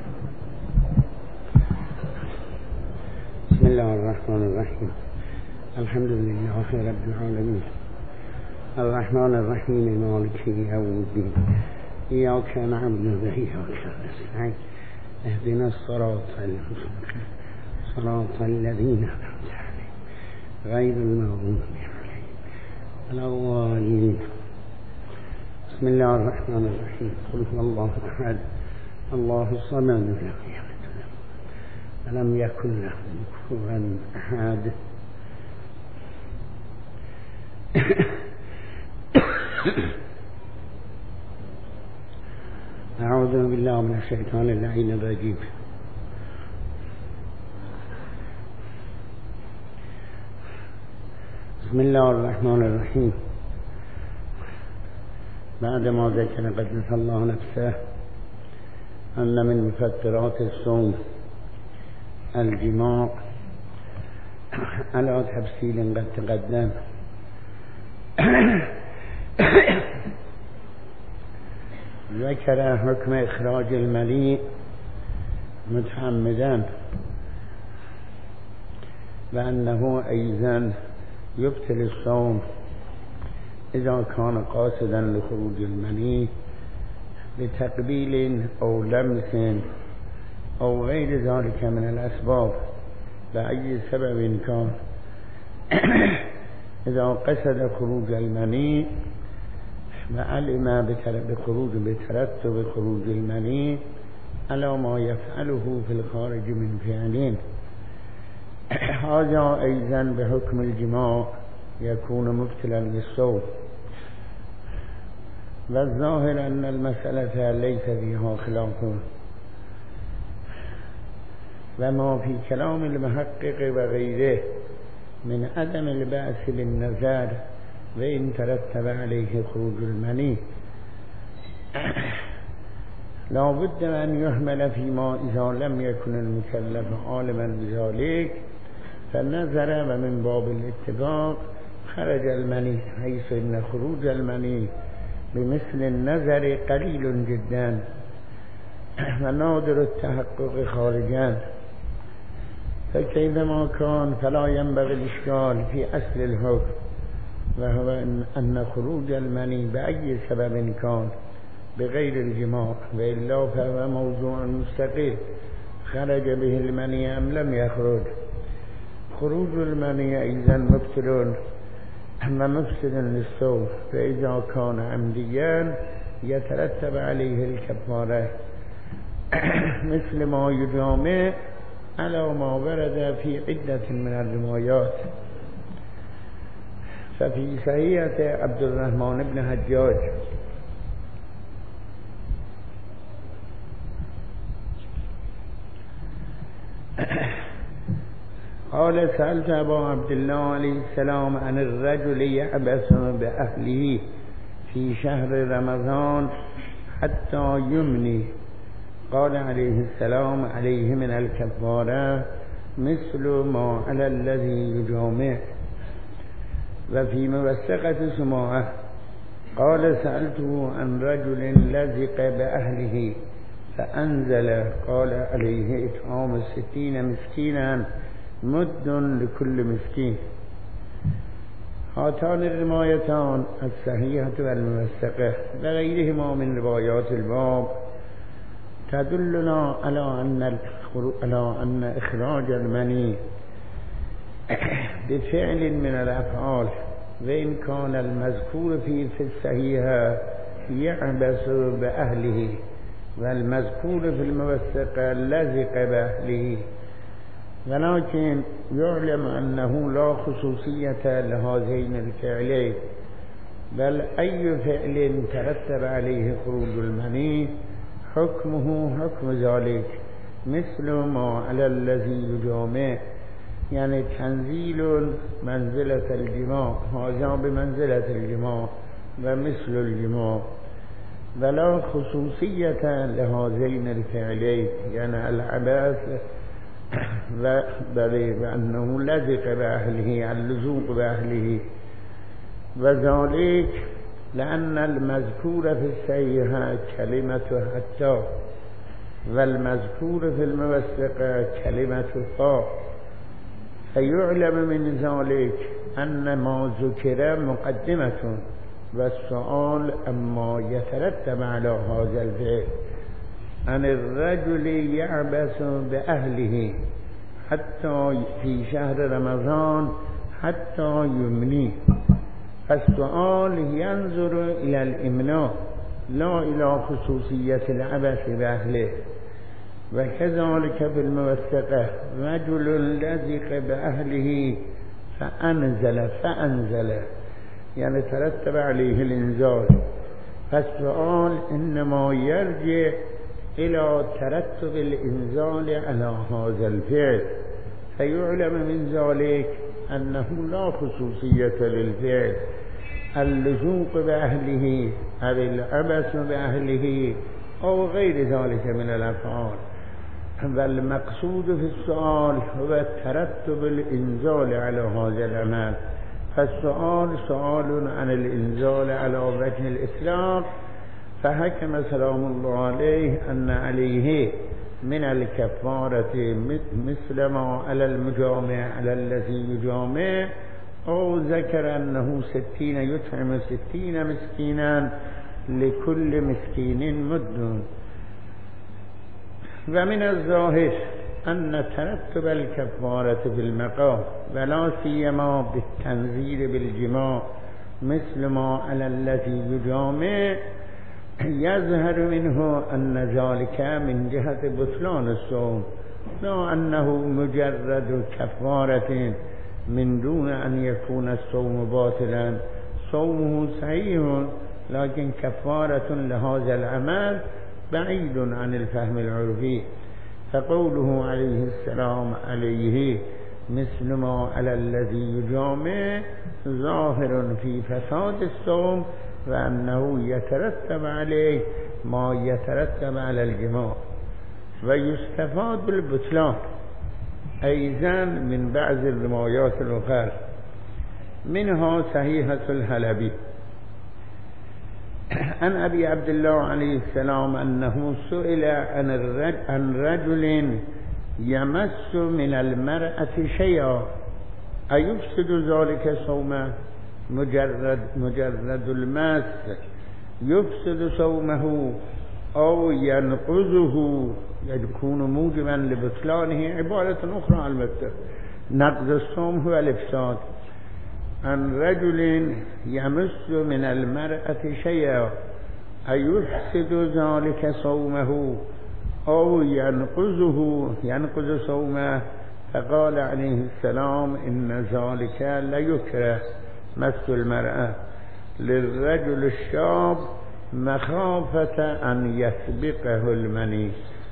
بسم الله الرحمن الرحيم. الحمد لله رب العالمين الرحمن الرحيم مالك يوم الدين إياك نعبد وإياك نستعين اهدنا الصراط المستقيم صراط الذين أنعمت عليهم غير المغضوب عليهم ولا الضالين. بسم الله الرحمن الرحيم. قل هو الله أحد الله الصمد لم يلد ولم يكن له كفوا أحد. أعوذ بالله من الشيطان اللعين الرجيم. بسم الله الرحمن الرحيم. بعدما ذكر قدس الله نفسه أن من مفطرات الصوم الجماع على تفصيل قد تقدم، ذكر حكم إخراج المني متعمدا وأنه أيضا يبطل الصوم إذا كان قاصدا لخروج المني بتقبيل أو لمس أو غير ذلك من الأسباب بأي سبب كان. إذا قصد خروج المني وعلم بخروج بترتب خروج المني على ما يفعله في الخارج من فعلين، هذا أيضا بحكم الجماع يكون مبتلا للصوم. والظاهر أن المسألة ليس فيها خلاف، وما في كلام المحقق وغيره من عدم البأس بالنظر وإن ترتب عليه خروج المني لا بد أن يحمل فيما إذا لم يكن المكلف عالما بذلك فالنظر ومن باب الاتفاق خرج المني، حيث إن خروج المني بمثل النظر قليل جدا ونادر التحقق خارجا، فكيفما كان فلا ينبغي الإشكال في أصل الحكم، وهو أن خروج المني بأي سبب كان بغير الجماع وإلا فهو موضوع مستقل، خرج به المني أم لم يخرج. خروج المني أيضا مبتل أما مفسد للصوم، فإذا كان عمديا يترتب عليه الكفارة مثل ما يجامع على ما ورد في عدة من الروايات. ففي صحيحة عبد الرحمن بن حجاج قال سألت أبا عبد الله عليه السلام عن الرجل يعبث بأهله في شهر رمضان حتى يمني، قال عليه السلام عليه من الكفارة مثل ما على الذي يجامع. وفي موثقة سماعة قال سألته عن رجل لزق بأهله فأنزل، قال عليه إطعام ستين مسكينا مد لكل مسكين. هاتان الروايتان الصحيحة والموثقة وغيرهما من روايات الباب تدلنا على أن على أن إخراج المني بفعل من الأفعال، وإن كان المذكور فيه في الصحيحة يعبث بأهله والمذكور في الموثقة لزق بأهله، ولكن يعلم أنه لا خصوصية لهذين الفعلين، بل أي فعل ترتب عليه خروج المني حكمه حكم ذلك مثل ما على الذي يجامع، يعني تنزيل منزلة الجماع، هذا بمنزلة الجماع ومثل الجماع، ولا خصوصية لهذين الفعلين، يعني العباس وأنه لزق بأهله اللزوق بأهله، وذلك لأن المذكور في الصحيحة كلمة حتى والمذكور في الموثقة كلمة طاء، فيعلم من ذلك أن ما ذكر مقدمة والسؤال أما يترتب على هذا الفعل عن الرجل يعبث بأهله حتى في شهر رمضان حتى يمني. فالسؤال ينظر إلى الإمناء لا إلى خصوصية العبث بأهله. وكذلك في الموثقة رجل لزق بأهله فأنزل فأنزل يعني ترتب عليه الإنزال. فالسؤال إنما يرجع إلى ترتب الإنزال على هذا الفعل، فيعلم من ذلك أنه لا خصوصية للفعل. اللزوق بأهله أو العبث بأهله أو غير ذلك من الأفعال، والمقصود في السؤال هو ترتب الإنزال على هذا العمل. فالسؤال سؤال عن الإنزال على وجه الإطلاق، فحكم سلام الله عليه أن عليه من الكفارة مثل ما على المجامع على الذي يجامع، أو ذكر أنه ستين يطعم ستين مسكينا لكل مسكين مد. ومن الظاهر أن ترتب الكفارة في المقام ولا سيما بالتنزيل بالجماع مثل ما على الذي يجامع يظهر منه أن ذلك من جهة بطلان الصوم، لا أنه مجرد كفارة من دون أن يكون الصوم باطلا. صومه صحيح لكن كفارة لهذا العمل بعيد عن الفهم العرفي. فقوله عليه السلام عليه مثل ما على الذي يجامع ظاهر في فساد الصوم، وأنه يترتب عليه ما يترتب على الجماع. ويستفاد بالبطلان أيضا من بعض الروايات الأخرى، منها صحيحة الحلبي عن أبي عبد الله عليه السلام أنه سئل عن الرجل, عن رجل يمس من المرأة شيئا أيفسد ذلك صومه؟ مجرد مجرد المس يفسد صومه أو ينقضه، يكون موجبا لبطلانه. عبارة أخرى البتة نقض الصوم هو الإفساد. عن رجل يمس من المرأة شيئا أيفسد ذلك صومه أو ينقضه ينقض صومه؟ فقال عليه السلام إن ذلك لا يكره مس المرأة للرجل الشاب مخافة أن يسبقه المني.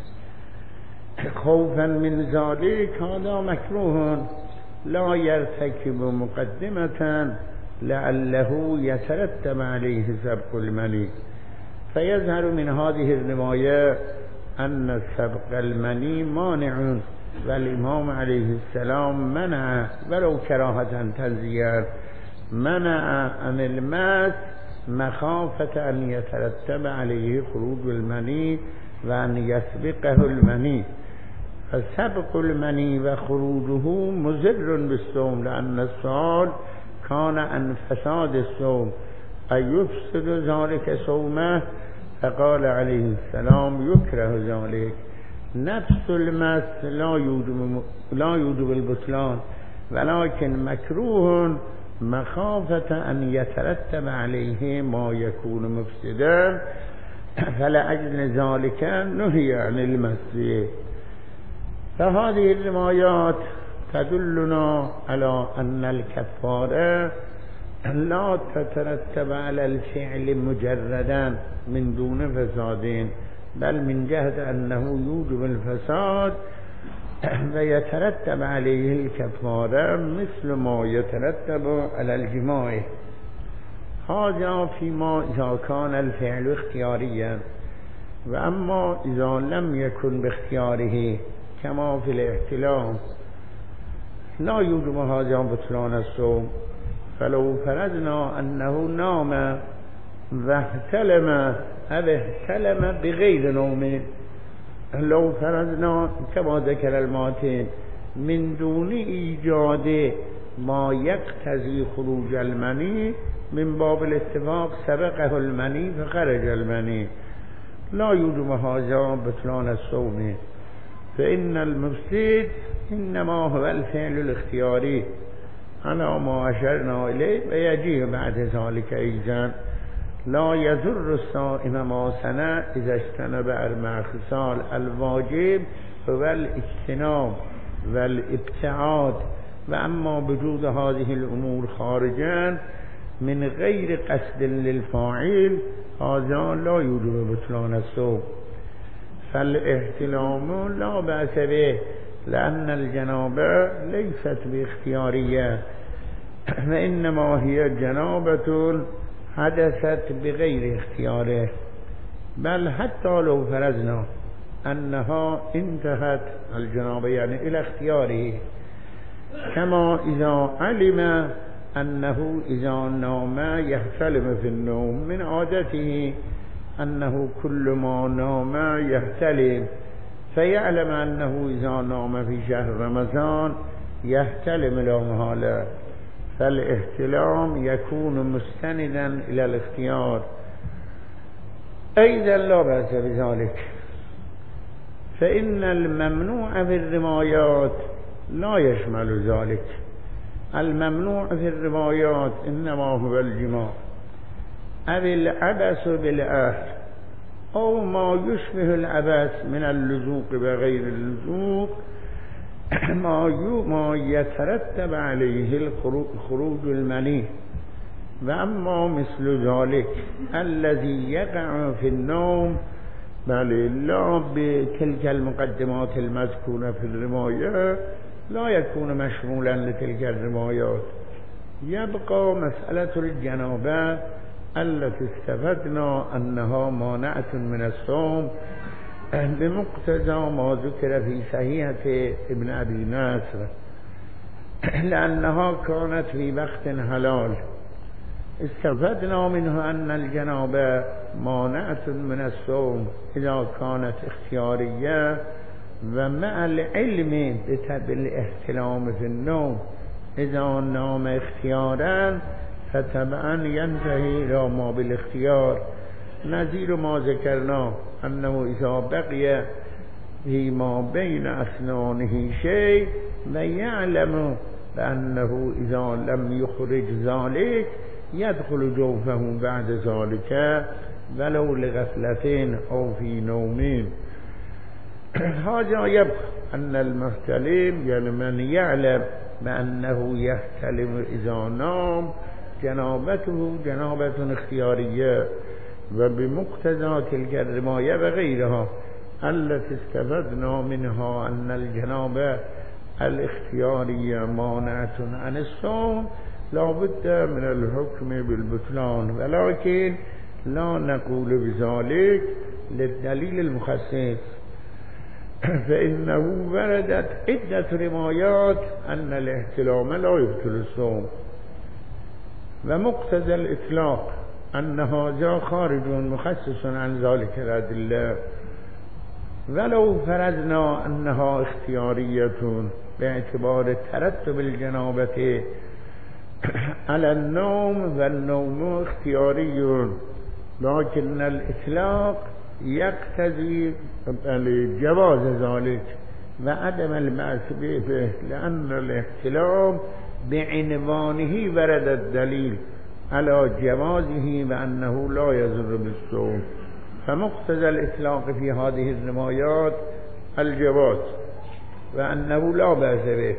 خوفا من ذلك هذا مكروه لا يرتكب مقدمة لعله يترتب عليه سبق المني. فيظهر من هذه الرواية أن سبق المني مانع، والإمام عليه السلام منع ولو كراهة تنزيها، منع عن المس مخافة أن يترتب عليه خروج المني وأن يسبقه المني. فسبق المني وخروجه مضر بالصوم، لأن السؤال كان عن فساد الصوم أيفسد ذلك صومه؟ فقال عليه السلام يكره ذلك. نفس المس لا يوجب لا يوجب البطلان، ولكن مكروه مخافة أن يترتب عليه ما يكون مفسدا، فلأجل ذلك نهي عن المس. فهذه الروايات تدلنا على أن الكفارة لا تترتب على الفعل مجردا من دون فساد، بل من جهة أنه يوجب الفساد ويترتب عليه الكفارة مثل ما يترتب على الجماع. هذا فيما إذا كان الفعل اختياريا، وأما إذا لم يكن باختياره كما في الاحتلام لا يوجب هذا بطلان الصوم. فلو فرضنا أنه نام واحتلم أو احتلم بغير نوم، لو فرضنا كما ذكر الماتين من دون ایجاد ما یقتضی خروج المنی من باب الاتفاق سبقه المنی فخرج المنی لا يوجب هذا بطلان الصوم فإن المفسد إنما هو الفعل الاختياري على ما أشرنا إليه ويجيه بعد ذلك أيضا لا يضر الصائم ما صنع إذا اجتنب أربع خصال الواجب هو الاجتناب والابتعاد وأما وجود هذه الأمور خارجا من غير قصد للفاعل هذا لا يوجب بطلان الصوم فالاحتلام لا بأس به لأن الجنابة ليست باختيارية وإنما هي جنابة حدثت بغير اختياره بل حتى لو فرضنا أنها انتهت الجنابة يعني إلى اختياره كما إذا علم أنه إذا نام يحتلم في النوم من عادته أنه كل ما نام يحتلم فيعلم أنه إذا نام في شهر رمضان يحتلم لا محالة فالاحتلام يكون مستندا إلى الاختيار أيضا لا بأس بذلك فإن الممنوع في الرمايات لا يشمل ذلك الممنوع في الرمايات إنما هو الجماع أو العبث بالأهل أو ما يشبه العبث من اللزوق بغير اللزوق ما يترتب عليه خروج المني وأما مثل ذلك الذي يقع في النوم بل لا بتلك المقدمات المذكورة في الرماية لا يكون مشمولا لتلك الرمايات يبقى مسألة الجنابة التي استفدنا أنها مانعة من الصوم بمقتضى ما ذكر في صحيحة ابن أبي نصر لأنها كانت في وقت حلال استفدنا منه أن الجنابة مانعة من الصوم إذا كانت اختيارية ومع العلم بالاحتلام في النوم إذا نام اختيارا فتبعا ينتهي إلى ما بالاختيار نظير ما ذكرنا أنه إذا بقي فيما بين أسنانه شيء ويعلم بأنه إذا لم يخرج ذلك يدخل جوفه بعد ذلك ولو لغفلة أو في نوم هذا يبقى أن المحتلم يعني من يعلم بأنه يحتلم إذا نام جنابته جنابة اختيارية وبمقتضى تلك الرماية وغيرها التي استفدنا منها أن الجنابة الاختيارية مانعة عن الصوم لا بد من الحكم بالبطلان ولكن لا نقول بذلك للدليل المخصص فإنه وردت عدة روايات أن الاحتلام لا يبطل الصوم ومقتضى الإطلاق أن هذا خارج مخصص عن ذلك الأدلة ولو فرضنا أنها اختيارية باعتبار ترتب الجنابة على النوم والنوم اختياري لكن الإطلاق يقتضي جواز ذلك وعدم البعث به لأن الاحتلام بعنوانه ورد الدليل على جوازه وأنه لا يضر بالصوم فمقتضى الإطلاق في هذه الروايات الجواز وأنه لا بأس به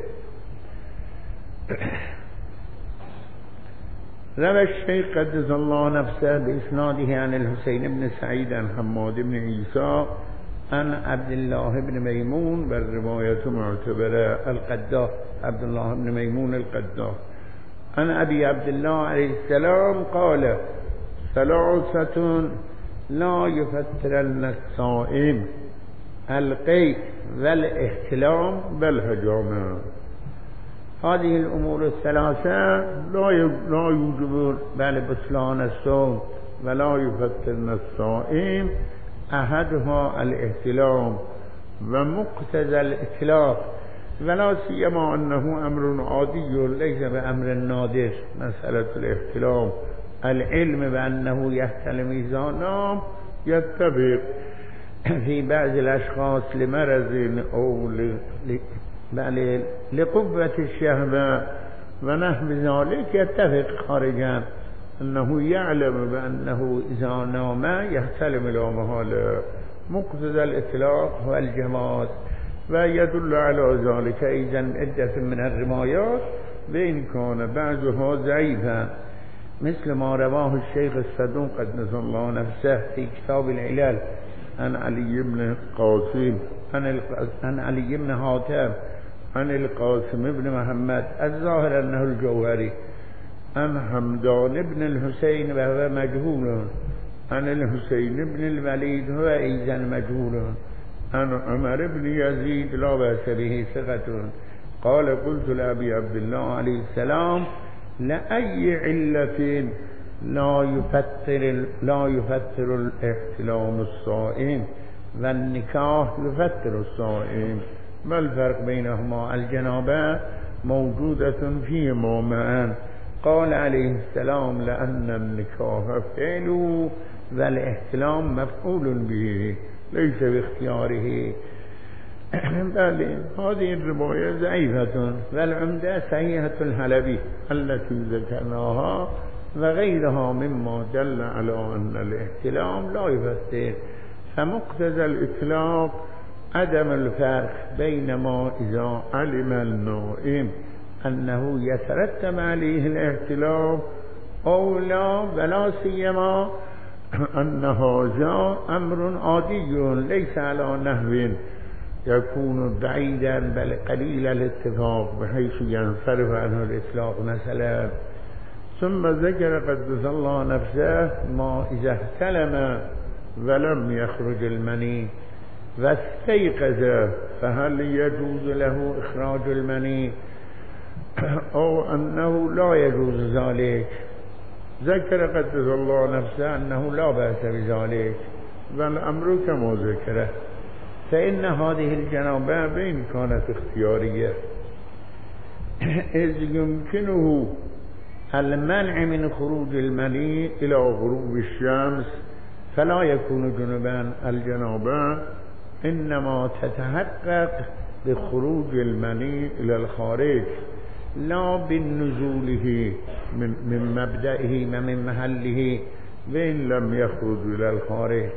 روى الشيخ قدس الله نفسه بإسناده عن الحسين بن سعيد عن حماد بن عيسى عن عبد الله بن ميمون والرواية معتبرة القداح عبد الله بن ميمون القداح عن أبي عبد الله عليه السلام قال ثلاثة لا يفترن الصائم القيء والاحتلام والهجامة هذه الأمور الثلاثة لا يوجب بل بطلان الصوم ولا يفترن الصائم أحدها الاحتلام ومقتضى الإطلاق ولا سيما أنه أمر عادي ليس بأمر نادر. مسألة الاحتلام العلم بأنه يحتلم إذا نام يتفق في بعض الأشخاص لمرض أو ل... لقوة الشهوة ونحو ذلك يتفق خارجا أنه يعلم بأنه إذا نام يحتلم لا محالة. مقتضى الإطلاق هو الجواز، ويدل على ذلك أيضا عدة من الروايات وإن كان بعضها ضعيفا، مثل ما رواه الشيخ الصدوق قدس الله نفسه في كتاب العلل عن علي بن قاسم عن علي بن حاتم عن القاسم بن محمد الظاهر أنه الجوهري عن حمدان بن الحسين وهو مجهول عن الحسين بن الوليد هو أيضا مجهول عن عمر بن يزيد لا بأس به ثقة قال قلت لأبي عبد الله عليه السلام لأي علة لا يفتر لا يفتر الاحتلام الصائم والنكاح يفتر الصائم، ما الفرق بينهما؟ الجنابة موجودة فيهما معا. قال عليه السلام لأن النكاح فعله والاحتلام مفعول به ليس باختياره. بل هذه الرواية ضعيفة، والعمدة صحيحة الحلبي التي ذكرناها وغيرها مما دل على أن الاحتلام لا يفسر. فمقتضى الإطلاق عدم الفرق بين ما إذا علم النائم أنه يترتب عليه الاحتلام أو لا، ولا سيما أن هذا أمر عادي ليس على نحو يكون بعيدا بل قليل الاتفاق بحيث ينصرف عنه الإطلاق مثلا. ثم ذكر قدس الله نفسه ما إذا احتلم ولم يخرج المني واستيقظ فهل يجوز له إخراج المني أو أنه لا يجوز ذلك. ذكر قدس الله نفسه أنه لا بأس بذلك، والأمر كما ذكره. فإن هذه الجنابة بإن كانت اختيارية إذ يمكنه المنع من خروج المني إلى غروب الشمس فلا يكون جنبا. الجنابة إنما تتحقق بخروج المني إلى الخارج لا بالنزوله من, من مبدئه ومن محله وإن لم يخرج إلى الخارج.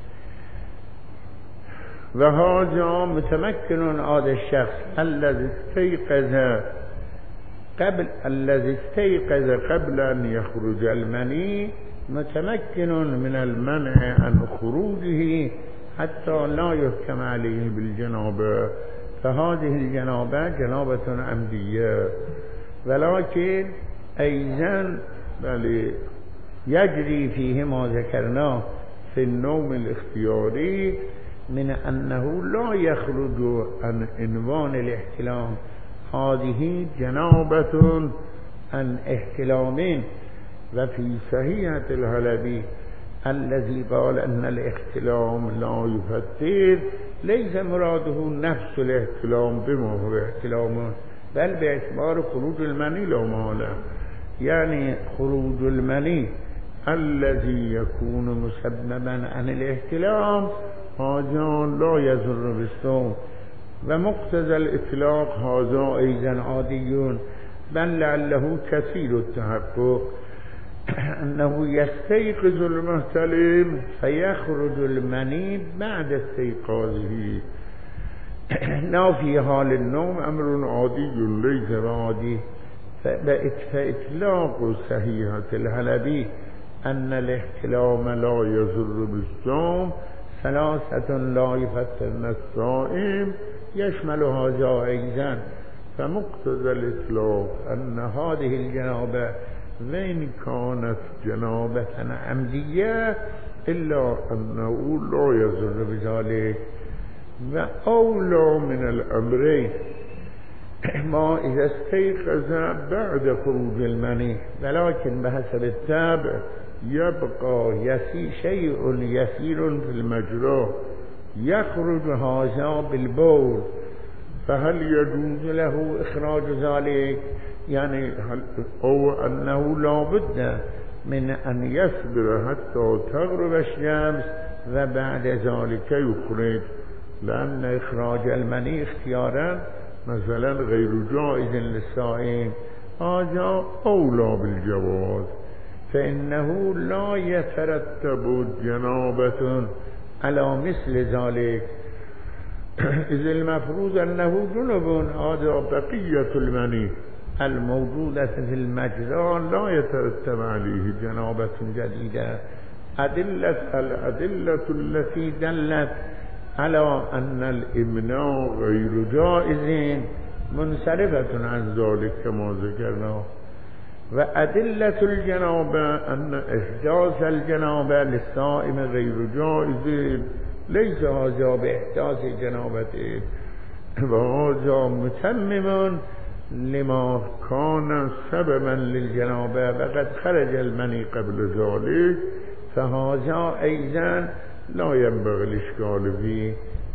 وهذا متمكن هذا الشخص الذي استيقظ قبل الذي استيقظ قبل أن يخرج المني متمكن من المنع عن خروجه حتى لا يحكم عليه بالجنابة. فهذه الجنابة جنابة عمدية، ولكن أيضا بل يجري فيه ما ذكرناه في النوم الاختياري من أنه لا يخرج عن عنوان الاحتلام. هذه جنابة عن احتلام. وفي صحيحة الحلبي الذي قال أن الاحتلام لا يفتر ليس مراده نفس الاحتلام بما هو احتلام، بل باعتبار خروج المني لا محالة، يعني خروج المني الذي يكون مسببا عن الاحتلام هذا لا يضر بالصوم. ومقتضى الإطلاق هذا أيضا عادي، بل لعله كثير التحقق أنه يستيقظ المحتلم فيخرج المني بعد استيقاظه لا في حال النوم أمر عادي ليس عادي. فإطلاق صحيحة الحلبي أن الاحتلام لا يضر بالصوم ثلاثة لا يفترن الصائم يشمل هذا أيضا. فمقتضى الإطلاق أن هذه الجنابة وإن كانت جنابة عمدية إلا أنه لا يضر بذلك. وأولى من الأمرين ما إذا استيقظ بعد خروج المني، ولكن بحسب التابع يبقى يسير شيء يسير في المجرى يخرج هذا بالبول فهل يجوز له إخراج ذلك؟ يعني أو أنه لا بد من أن يصبر حتى تغرب الشمس وبعد ذلك يخرج، لأن إخراج المني اختيارا مثلا غير جائز للصائم، هذا أولى بالجواز، فإنه لا يترتب جنابة على مثل ذلك، إذ المفروض أنه جنب، هذا بقية المني الموجودة في المجرى لا يترتب عليه جنابة جديدة. أدلة الأدلة التي دلت على أن الإمناء غير جائز منصرفة عن ذلك كما ذكرنا، وأدلة الجنابة أن إحداث الجنابة للصائم غير جائز، ليس هذا بإحداث جنابته، وهذا متمم لما كان سببا للجنابة وقد خرج المني قبل ذلك، فهذا أيضا لا ينبغي الإشكال فيه،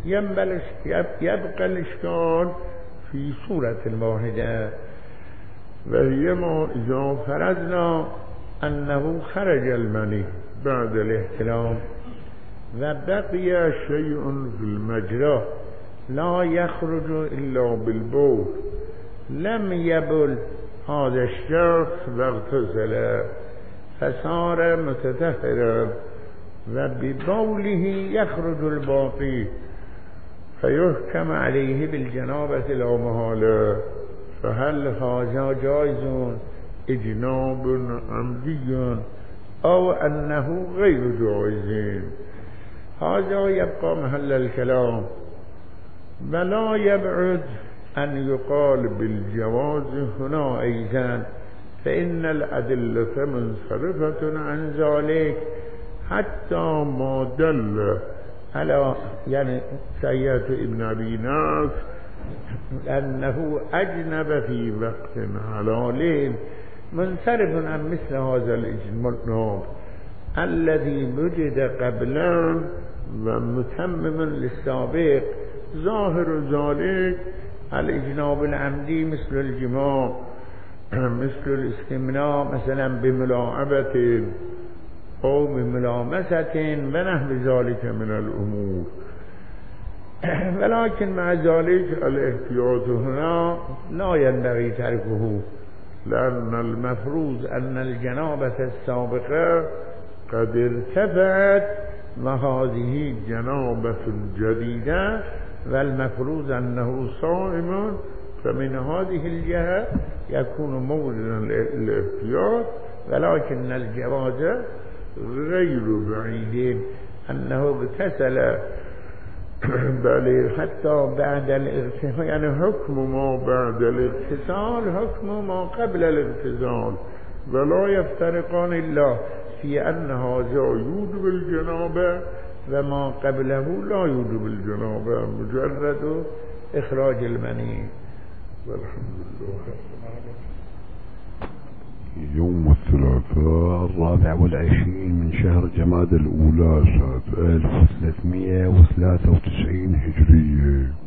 يبقى الإشكال في صورة واحدة، وهي ما إذا فرضنا أنه خرج المني بعد الاحتلام وبقي شيء في المجرى لا يخرج إلا بالبول، لم يبل هذا الشخص واغتسل فصار متطهرا وببوله يخرج الباقي، فيحكم عليه بالجنابة لا محالة، فهل هذا جائز إجناب عمدي أو أنه غير جائز؟ هذا يبقى محل الكلام، ولا يبعد أن يقال بالجواز هنا أيضا، فإن الأدلة منصرفة عن ذلك حتى ما دل على يعني سيئة ابن أبي ناس أنه أجنب في وقت حلال منصرف عن مثل هذا الإجناب الذي وجد قبلا ومتمم للسابق. ظاهر ذلك الإجناب العمدي مثل الجماع، مثل الاستمناء مثلا بملاعبة أو بملامسة ونحو ذلك من الأمور، ولكن مع ذلك الاحتياط هنا لا ينبغي تركه، لأن المفروض أن الجنابة السابقة قد ارتفعت وهذه جنابة جديدة، والمفروض أنه صائم، فمن هذه الجهة يكون موردا للاحتياط، ولكن الجواز غير بعيد أنه اغتسل بل حتى بعد الاغتسال، يعني حكم ما بعد الاغتسال حكم ما قبل الاغتسال، ولا يفترقان إلا في أن هذا يوجب الجنابة وما قبله لا يوجب الجنابة، مجرد إخراج المني. والحمد لله. يوم الثلاثاء الرابع والعشرين من شهر جماد الأولى سنة ألف وثلاثمائة وثلاثة وتسعين هجرية.